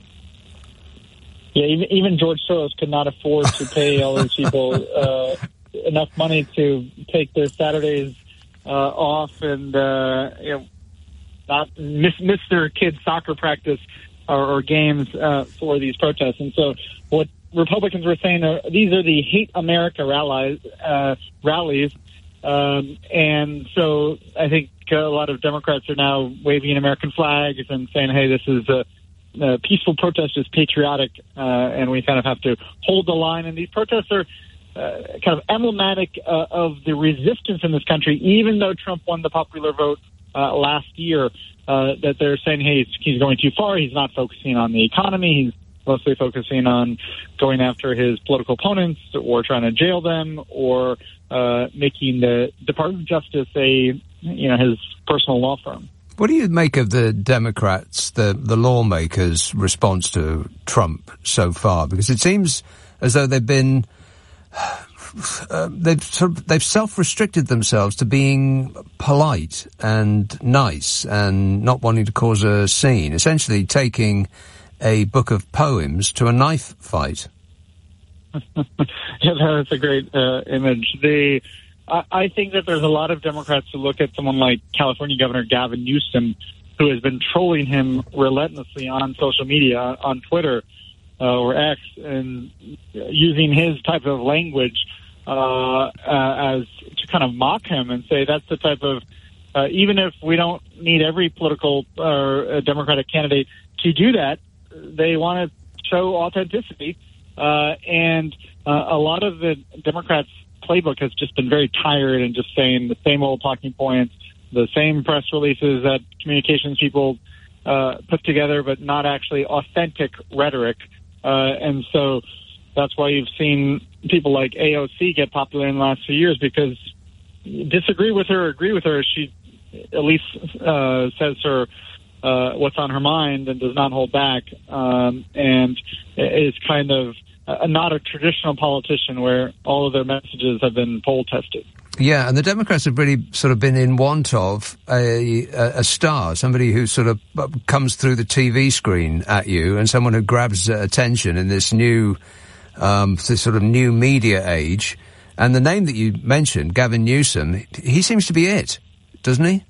Yeah, even, even George Soros could not afford to pay all these people uh, enough money to take their Saturdays uh, off and uh, you know, not miss, miss their kids' soccer practice Or, or games uh, for these protests. And so what Republicans were saying are these are the Hate America rallies, uh, rallies. Um, and so I think a lot of Democrats are now waving American flags and saying, hey, this is a, a peaceful protest is patriotic, uh, and we kind of have to hold the line. And these protests are uh, kind of emblematic uh, of the resistance in this country, even though Trump won the popular vote uh, last year. Uh, that they're saying, hey, he's, he's going too far. He's not focusing on the economy. He's mostly focusing on going after his political opponents or trying to jail them or uh, making the Department of Justice a, you know, his personal law firm. What do you make of the Democrats, the, the lawmakers' response to Trump so far? Because it seems as though they've been... Uh, they've sort of, they've self-restricted themselves to being polite and nice and not wanting to cause a scene, essentially taking a book of poems to a knife fight. Yeah, that's a great uh, image. The I, I think that there's a lot of Democrats who look at someone like California Governor Gavin Newsom, who has been trolling him relentlessly on social media, on Twitter uh, or X, and using his type of language Uh, uh, as to kind of mock him and say that's the type of, uh, even if we don't need every political or uh, Democratic candidate to do that, they want to show authenticity. Uh, and uh, a lot of the Democrats' playbook has just been very tired and just saying the same old talking points, the same press releases that communications people uh, put together, but not actually authentic rhetoric. Uh, and so that's why you've seen people like A O C get popular in the last few years, because disagree with her or agree with her, she at least uh, says her uh, what's on her mind and does not hold back, um, and is kind of uh, not a traditional politician where all of their messages have been poll tested. Yeah, and the Democrats have really sort of been in want of a, a, a star, somebody who sort of comes through the T V screen at you and someone who grabs attention in this new Um, this sort of new media age. And the name that you mentioned, Gavin Newsom, he seems to be it, doesn't he?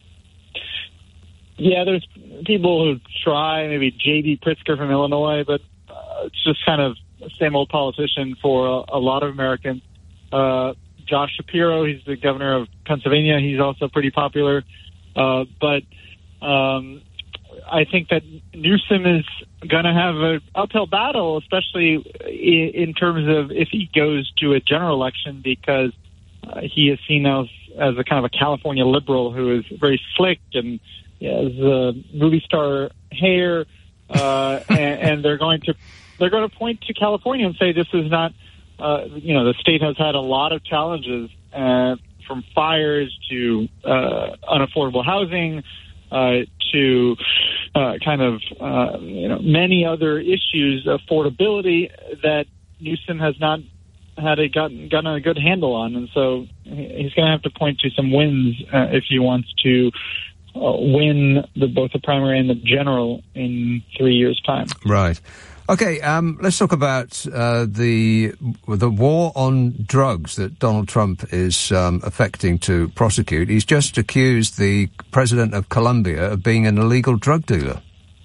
Yeah, there's people who try, maybe J D Pritzker from Illinois, but uh, it's just kind of the same old politician for a, a lot of Americans. Uh, Josh Shapiro, he's the governor of Pennsylvania. He's also pretty popular. Uh, but um, I think that Newsom is going to have an uphill battle, especially in, in terms of if he goes to a general election, because uh, he is seen as, as a kind of a California liberal who is very slick and has uh, movie star hair, uh, and, and they're going to they're going to point to California and say this is not, uh, you know, the state has had a lot of challenges uh, from fires to uh, unaffordable housing. Uh, to uh, kind of, uh, you know, many other issues, affordability that Newsom has not had a gotten, gotten a good handle on. And so he's going to have to point to some wins uh, if he wants to uh, win the, both the primary and the general in three years' time. Right. Okay, um, let's talk about uh, the the war on drugs that Donald Trump is um, affecting to prosecute. He's just accused the president of Colombia of being an illegal drug dealer.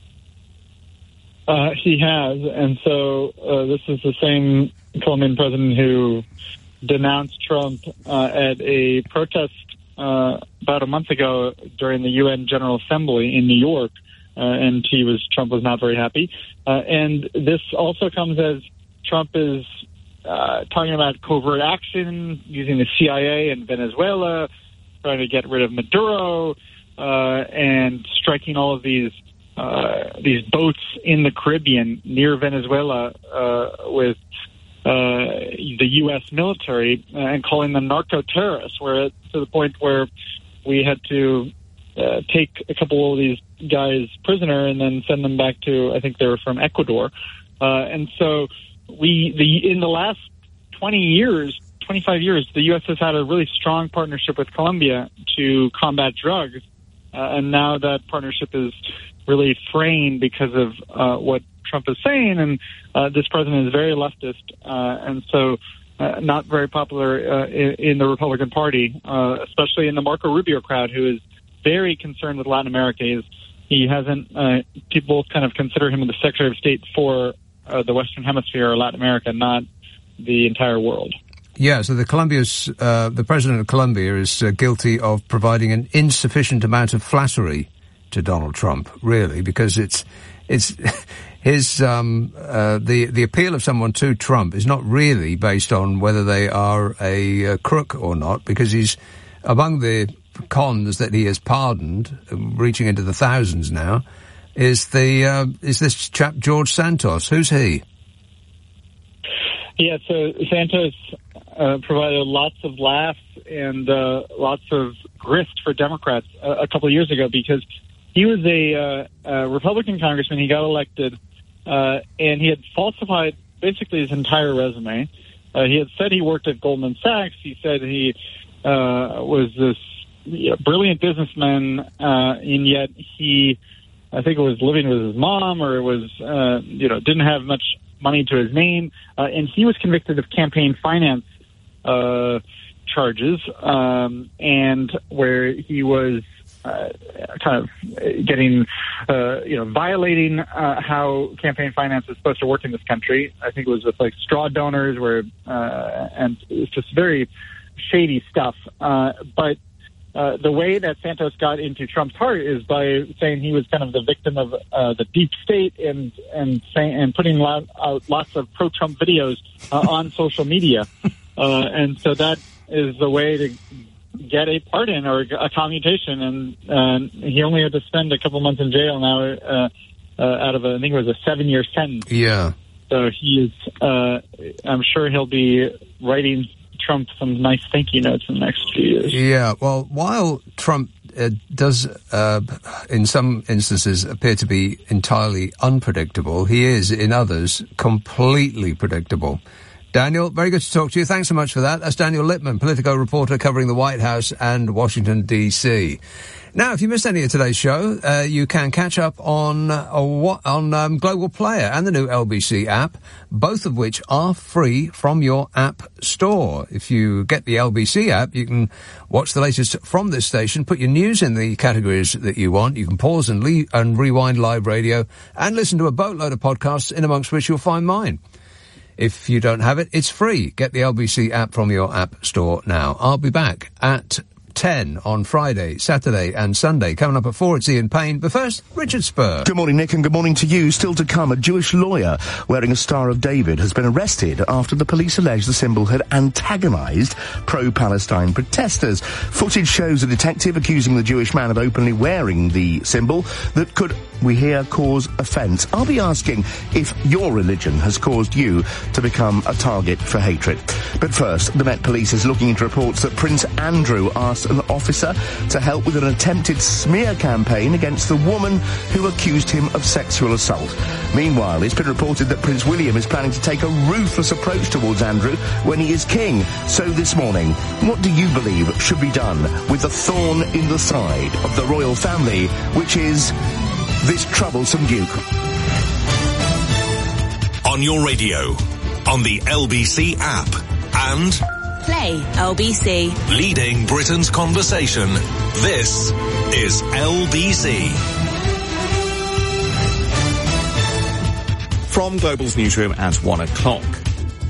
Uh, he has, and so uh, this is the same Colombian president who denounced Trump uh, at a protest uh, about a month ago during the U N General Assembly in New York. Uh, and he was Trump was not very happy. Uh, and this also comes as Trump is uh, talking about covert action using the C I A in Venezuela, trying to get rid of Maduro, uh, and striking all of these uh, these boats in the Caribbean near Venezuela uh, with uh, the U S military uh, and calling them narco-terrorists, where to the point where we had to uh, take a couple of these guys prisoner and then send them back to, I think they were from Ecuador. Uh, and so we, the in the last twenty years, twenty-five years, the U S has had a really strong partnership with Colombia to combat drugs. Uh, and now that partnership is really fraying because of uh, what Trump is saying. And uh, this president is very leftist. Uh, and so uh, not very popular uh, in, in the Republican Party, uh, especially in the Marco Rubio crowd, who is very concerned with Latin America. He's, he hasn't, uh, people kind of consider him the Secretary of State for uh, the Western Hemisphere or Latin America, not the entire world. Yeah, so the Colombia's, uh, the president of Colombia is uh, guilty of providing an insufficient amount of flattery to Donald Trump, really, because it's, it's, his, um, uh, the, the appeal of someone to Trump is not really based on whether they are a, a crook or not, because he's, among the cons that he has pardoned, reaching into the thousands now, is the, uh, is this chap George Santos. Who's he? Yeah, so Santos uh, provided lots of laughs and uh, lots of grist for Democrats a, a couple of years ago because he was a, uh, a Republican congressman. He got elected, uh, and he had falsified basically his entire resume. Uh, he had said he worked at Goldman Sachs. He said he uh, was this you know, brilliant businessman, uh, and yet he, I think it was living with his mom or it was, uh, you know, didn't have much money to his name, uh, and he was convicted of campaign finance uh, charges, um, and where he was uh, kind of getting, uh, you know, violating uh, how campaign finance is supposed to work in this country. I think it was with like straw donors, where uh, and it's just very shady stuff. Uh, but Uh, the way that Santos got into Trump's heart is by saying he was kind of the victim of uh, the deep state and and saying and putting lot, out lots of pro-Trump videos uh, on social media, uh, and so that is the way to get a pardon or a commutation. And uh, he only had to spend a couple months in jail now, uh, uh, out of a, I think it was a seven-year sentence. Yeah. So he is. Uh, I'm sure he'll be writing Trump some nice thank you notes in the next few years. Yeah, well, while Trump uh, does, uh, in some instances, appear to be entirely unpredictable, he is, in others, completely predictable. Daniel, very good to talk to you. Thanks so much for that. That's Daniel Lippman, Politico reporter covering the White House and Washington, D C Now, if you missed any of today's show, uh, you can catch up on uh, on um, Global Player and the new L B C app, both of which are free from your app store. If you get the L B C app, you can watch the latest from this station, put your news in the categories that you want. You can pause and, le- and rewind live radio and listen to a boatload of podcasts, in amongst which you'll find mine. If you don't have it, it's free. Get the L B C app from your app store now. I'll be back at ten on Friday, Saturday and Sunday. Coming up at four, it's Ian Payne. But first, Richard Spur. Good morning, Nick, and good morning to you. Still to come, a Jewish lawyer wearing a Star of David has been arrested after the police allege the symbol had antagonised pro-Palestine protesters. Footage shows a detective accusing the Jewish man of openly wearing the symbol that could, we hear, cause offence. I'll be asking if your religion has caused you to become a target for hatred. But first, the Met Police is looking into reports that Prince Andrew asked an officer to help with an attempted smear campaign against the woman who accused him of sexual assault. Meanwhile, it's been reported that Prince William is planning to take a ruthless approach towards Andrew when he is king. So this morning, what do you believe should be done with the thorn in the side of the royal family, which is this troublesome duke? On your radio, on the L B C app, and Play L B C. Leading Britain's conversation. This is L B C. From Global's newsroom at one o'clock.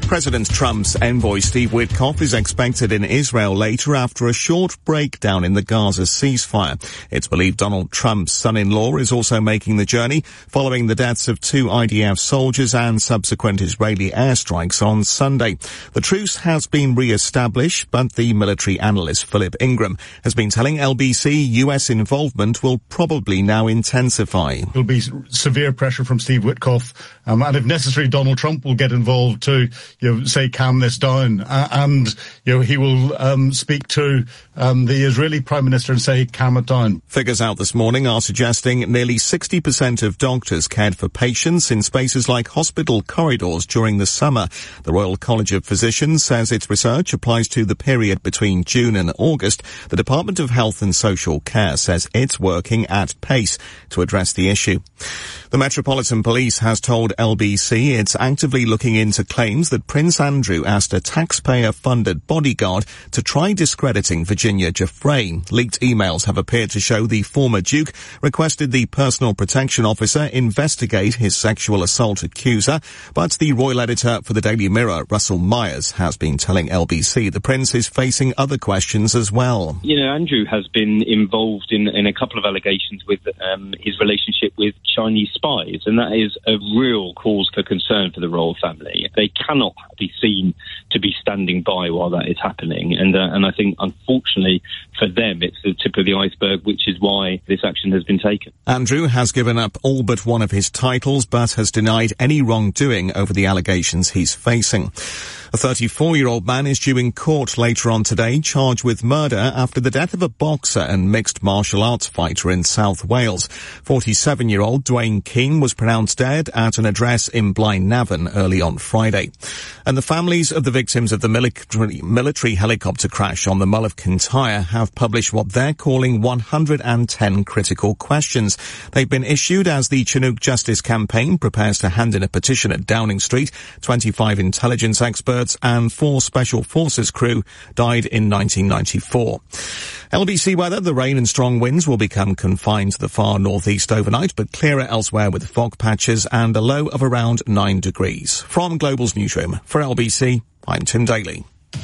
President Trump's envoy Steve Witkoff is expected in Israel later after a short breakdown in the Gaza ceasefire. It's believed Donald Trump's son-in-law is also making the journey following the deaths of two I D F soldiers and subsequent Israeli airstrikes on Sunday. The truce has been re-established, but the military analyst Philip Ingram has been telling L B C U S involvement will probably now intensify. There'll be severe pressure from Steve Witkoff, um, and if necessary, Donald Trump will get involved to, you know, say, calm this down. Uh, and, you know, he will um, speak to um, the Israeli Prime Minister and say, calm it down. Figures out this morning are suggesting nearly sixty percent of doctors cared for patients in spaces like hospital corridors during the summer. The Royal College of Physicians says its research applies to the period between June and August. The Department of Health and Social Care says it's working at pace to address the issue. The Metropolitan Police has told L B C it's actively looking into claims that Prince Andrew asked a taxpayer-funded bodyguard to try discrediting Virginia Giuffre. Leaked emails have appeared to show the former Duke requested the personal protection officer investigate his sexual assault accuser, but the royal editor for the Daily Mirror, Russell Myers, has been telling L B C the Prince is facing other questions as well. You know, Andrew has been involved in, in a couple of allegations with um, his relationship with Chinese spies, and that is a real cause for concern for the royal family. They cannot be seen to be standing by while that is happening, and uh, and I think, unfortunately for them, it's the tip of the iceberg, which is why this action has been taken. Andrew has given up all but one of his titles, but has denied any wrongdoing over the allegations he's facing. A thirty-four-year-old man is due in court later on today, charged with murder after the death of a boxer and mixed martial arts fighter in South Wales. forty-seven-year-old Dwayne King was pronounced dead at an address in Blaenavon early on Friday. And the families of the victims of the military, military helicopter crash on the Mull of Kintyre have published what they're calling one hundred ten critical questions. They've been issued as the Chinook Justice Campaign prepares to hand in a petition at Downing Street. twenty-five intelligence experts and four Special Forces crew died in nineteen ninety-four. L B C weather, the rain and strong winds will become confined to the far northeast overnight, but clearer elsewhere with fog patches and a low of around nine degrees. From Global's newsroom, for L B C, I'm Tim Daly.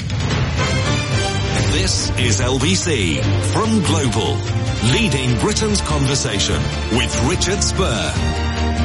This is L B C from Global, leading Britain's conversation with Richard Spur.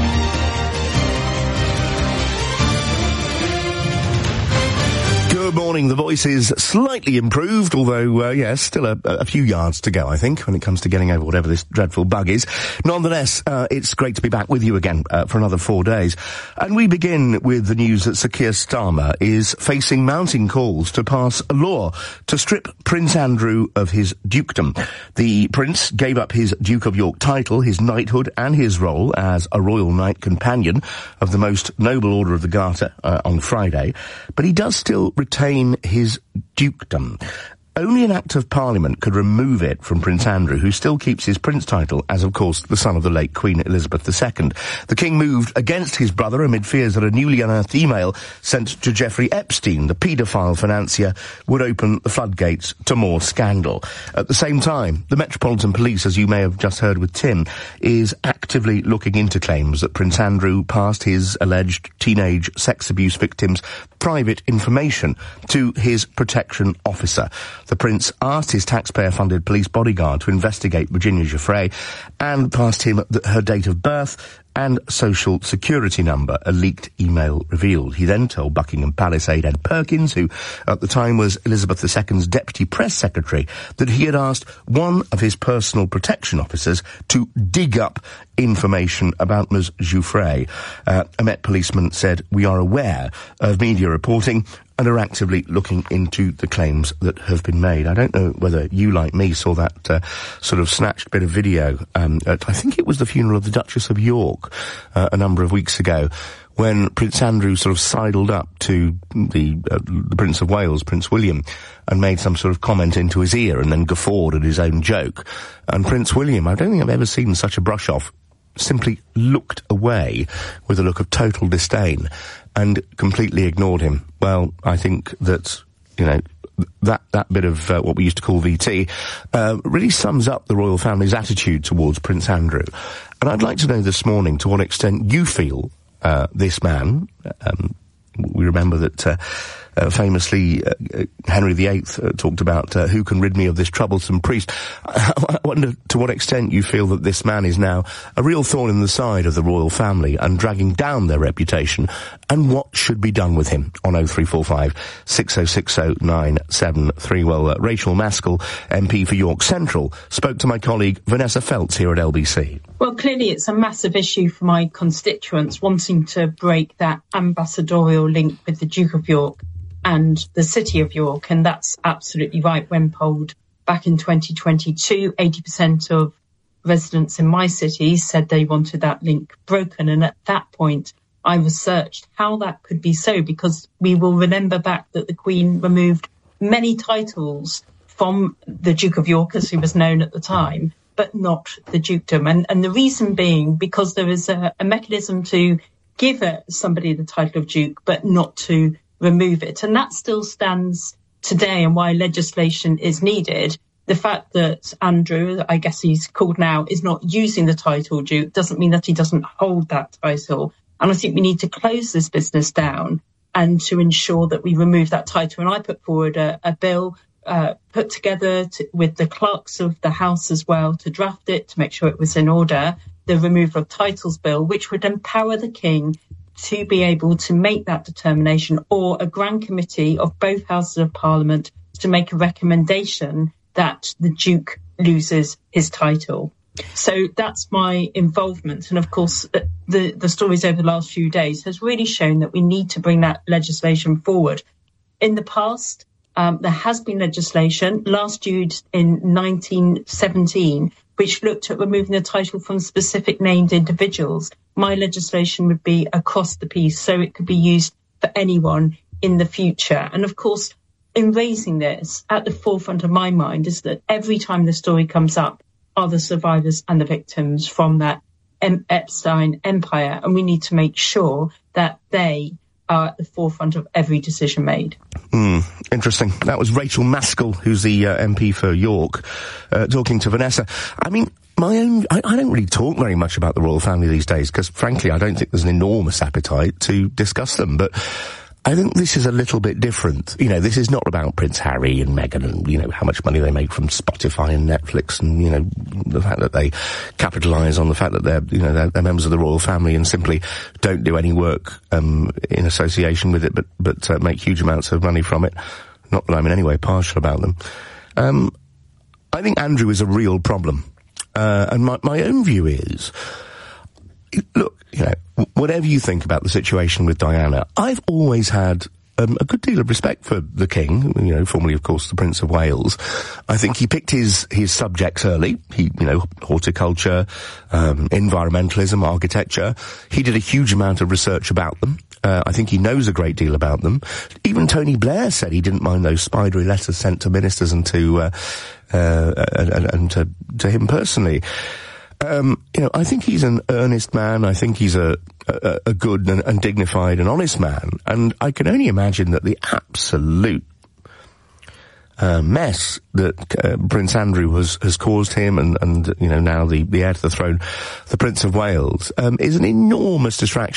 Good morning. The voice is slightly improved, although, uh, yes, still a, a few yards to go, I think, when it comes to getting over whatever this dreadful bug is. Nonetheless, uh, it's great to be back with you again uh, for another four days. And we begin with the news that Sir Keir Starmer is facing mounting calls to pass a law to strip Prince Andrew of his dukedom. The Prince gave up his Duke of York title, his knighthood, and his role as a Royal Knight Companion of the Most Noble Order of the Garter uh, on Friday, but he does still retain his dukedom. Only an Act of Parliament could remove it from Prince Andrew, who still keeps his prince title as, of course, the son of the late Queen Elizabeth the Second. The King moved against his brother amid fears that a newly unearthed email sent to Jeffrey Epstein, the paedophile financier, would open the floodgates to more scandal. At the same time, the Metropolitan Police, as you may have just heard with Tim, is actively looking into claims that Prince Andrew passed his alleged teenage sex abuse victims' private information to his protection officer. The Prince asked his taxpayer-funded police bodyguard to investigate Virginia Giuffre and passed him th- her date of birth and social security number, a leaked email revealed. He then told Buckingham Palace aide Ed Perkins, who at the time was Elizabeth the Second's deputy press secretary, that he had asked one of his personal protection officers to dig up information about Miz Giuffre. Uh, a Met policeman said, "We are aware of media reporting and are actively looking into the claims that have been made." I don't know whether you, like me, saw that uh, sort of snatched bit of video um, at, I think it was the funeral of the Duchess of York uh, a number of weeks ago, when Prince Andrew sort of sidled up to the, uh, the Prince of Wales, Prince William, and made some sort of comment into his ear and then guffawed at his own joke. And Prince William, I don't think I've ever seen such a brush-off, simply looked away with a look of total disdain and completely ignored him. Well, I think that, you know, that that bit of uh, what we used to call V T uh, really sums up the royal family's attitude towards Prince Andrew. And I'd like to know this morning to what extent you feel uh, this man, um, we remember that uh, uh, famously uh, uh, Henry the Eighth uh, talked about uh, who can rid me of this troublesome priest. I wonder to what extent you feel that this man is now a real thorn in the side of the royal family and dragging down their reputation, and what should be done with him on oh three four five, six oh six oh, nine seven three. Well, uh, Rachel Maskell, M P for York Central, spoke to my colleague Vanessa Feltz here at L B C. Well, clearly it's a massive issue for my constituents wanting to break that ambassadorial link with the Duke of York and the City of York, and that's absolutely right. When polled back in twenty twenty-two, eighty percent of residents in my city said they wanted that link broken, and at that point I researched how that could be so, because we will remember back that the Queen removed many titles from the Duke of York, as he was known at the time, but not the dukedom. And, and the reason being because there is a, a mechanism to give a, somebody the title of duke, but not to remove it. And that still stands today, and why legislation is needed. The fact that Andrew, I guess he's called now, is not using the title duke doesn't mean that he doesn't hold that title. And I think we need to close this business down and to ensure that we remove that title. And I put forward a, a bill uh, put together to, with the clerks of the House as well to draft it, to make sure it was in order, the removal of titles bill, which would empower the King to be able to make that determination, or a grand committee of both Houses of Parliament to make a recommendation that the Duke loses his title. So that's my involvement. And of course, the, the stories over the last few days has really shown that we need to bring that legislation forward. In the past, um, there has been legislation, last used in nineteen seventeen, which looked at removing the title from specific named individuals. My legislation would be across the piece, so it could be used for anyone in the future. And of course, in raising this, at the forefront of my mind is that every time the story comes up are the survivors and the victims from that Epstein empire, and we need to make sure that they are at the forefront of every decision made. Mm, interesting. That was Rachel Maskell, who's the uh, M P for York, uh, talking to Vanessa. I mean, my own, I, I don't really talk very much about the royal family these days, because frankly I don't think there's an enormous appetite to discuss them, but I think this is a little bit different. You know, this is not about Prince Harry and Meghan and, you know, how much money they make from Spotify and Netflix and, you know, the fact that they capitalise on the fact that they're, you know, they're, they're members of the royal family and simply don't do any work, um, in association with it, but, but, uh, make huge amounts of money from it. Not that I'm in any way partial about them. Um, I think Andrew is a real problem. Uh, and my, my own view is, look, you know, whatever you think about the situation with Diana, I've always had um, a good deal of respect for the King, you know, formerly, of course, the Prince of Wales. I think he picked his, his subjects early. He, you know, horticulture, um, environmentalism, architecture. He did a huge amount of research about them. Uh, I think he knows a great deal about them. Even Tony Blair said he didn't mind those spidery letters sent to ministers and to, uh, uh, and, and, and to, to him personally. Um, you know, I think he's an earnest man. I think he's a, a, a good and, and dignified and honest man. And I can only imagine that the absolute uh, mess that uh, Prince Andrew has, has caused him and, and, you know, now the, the heir to the throne, the Prince of Wales, um, is an enormous distraction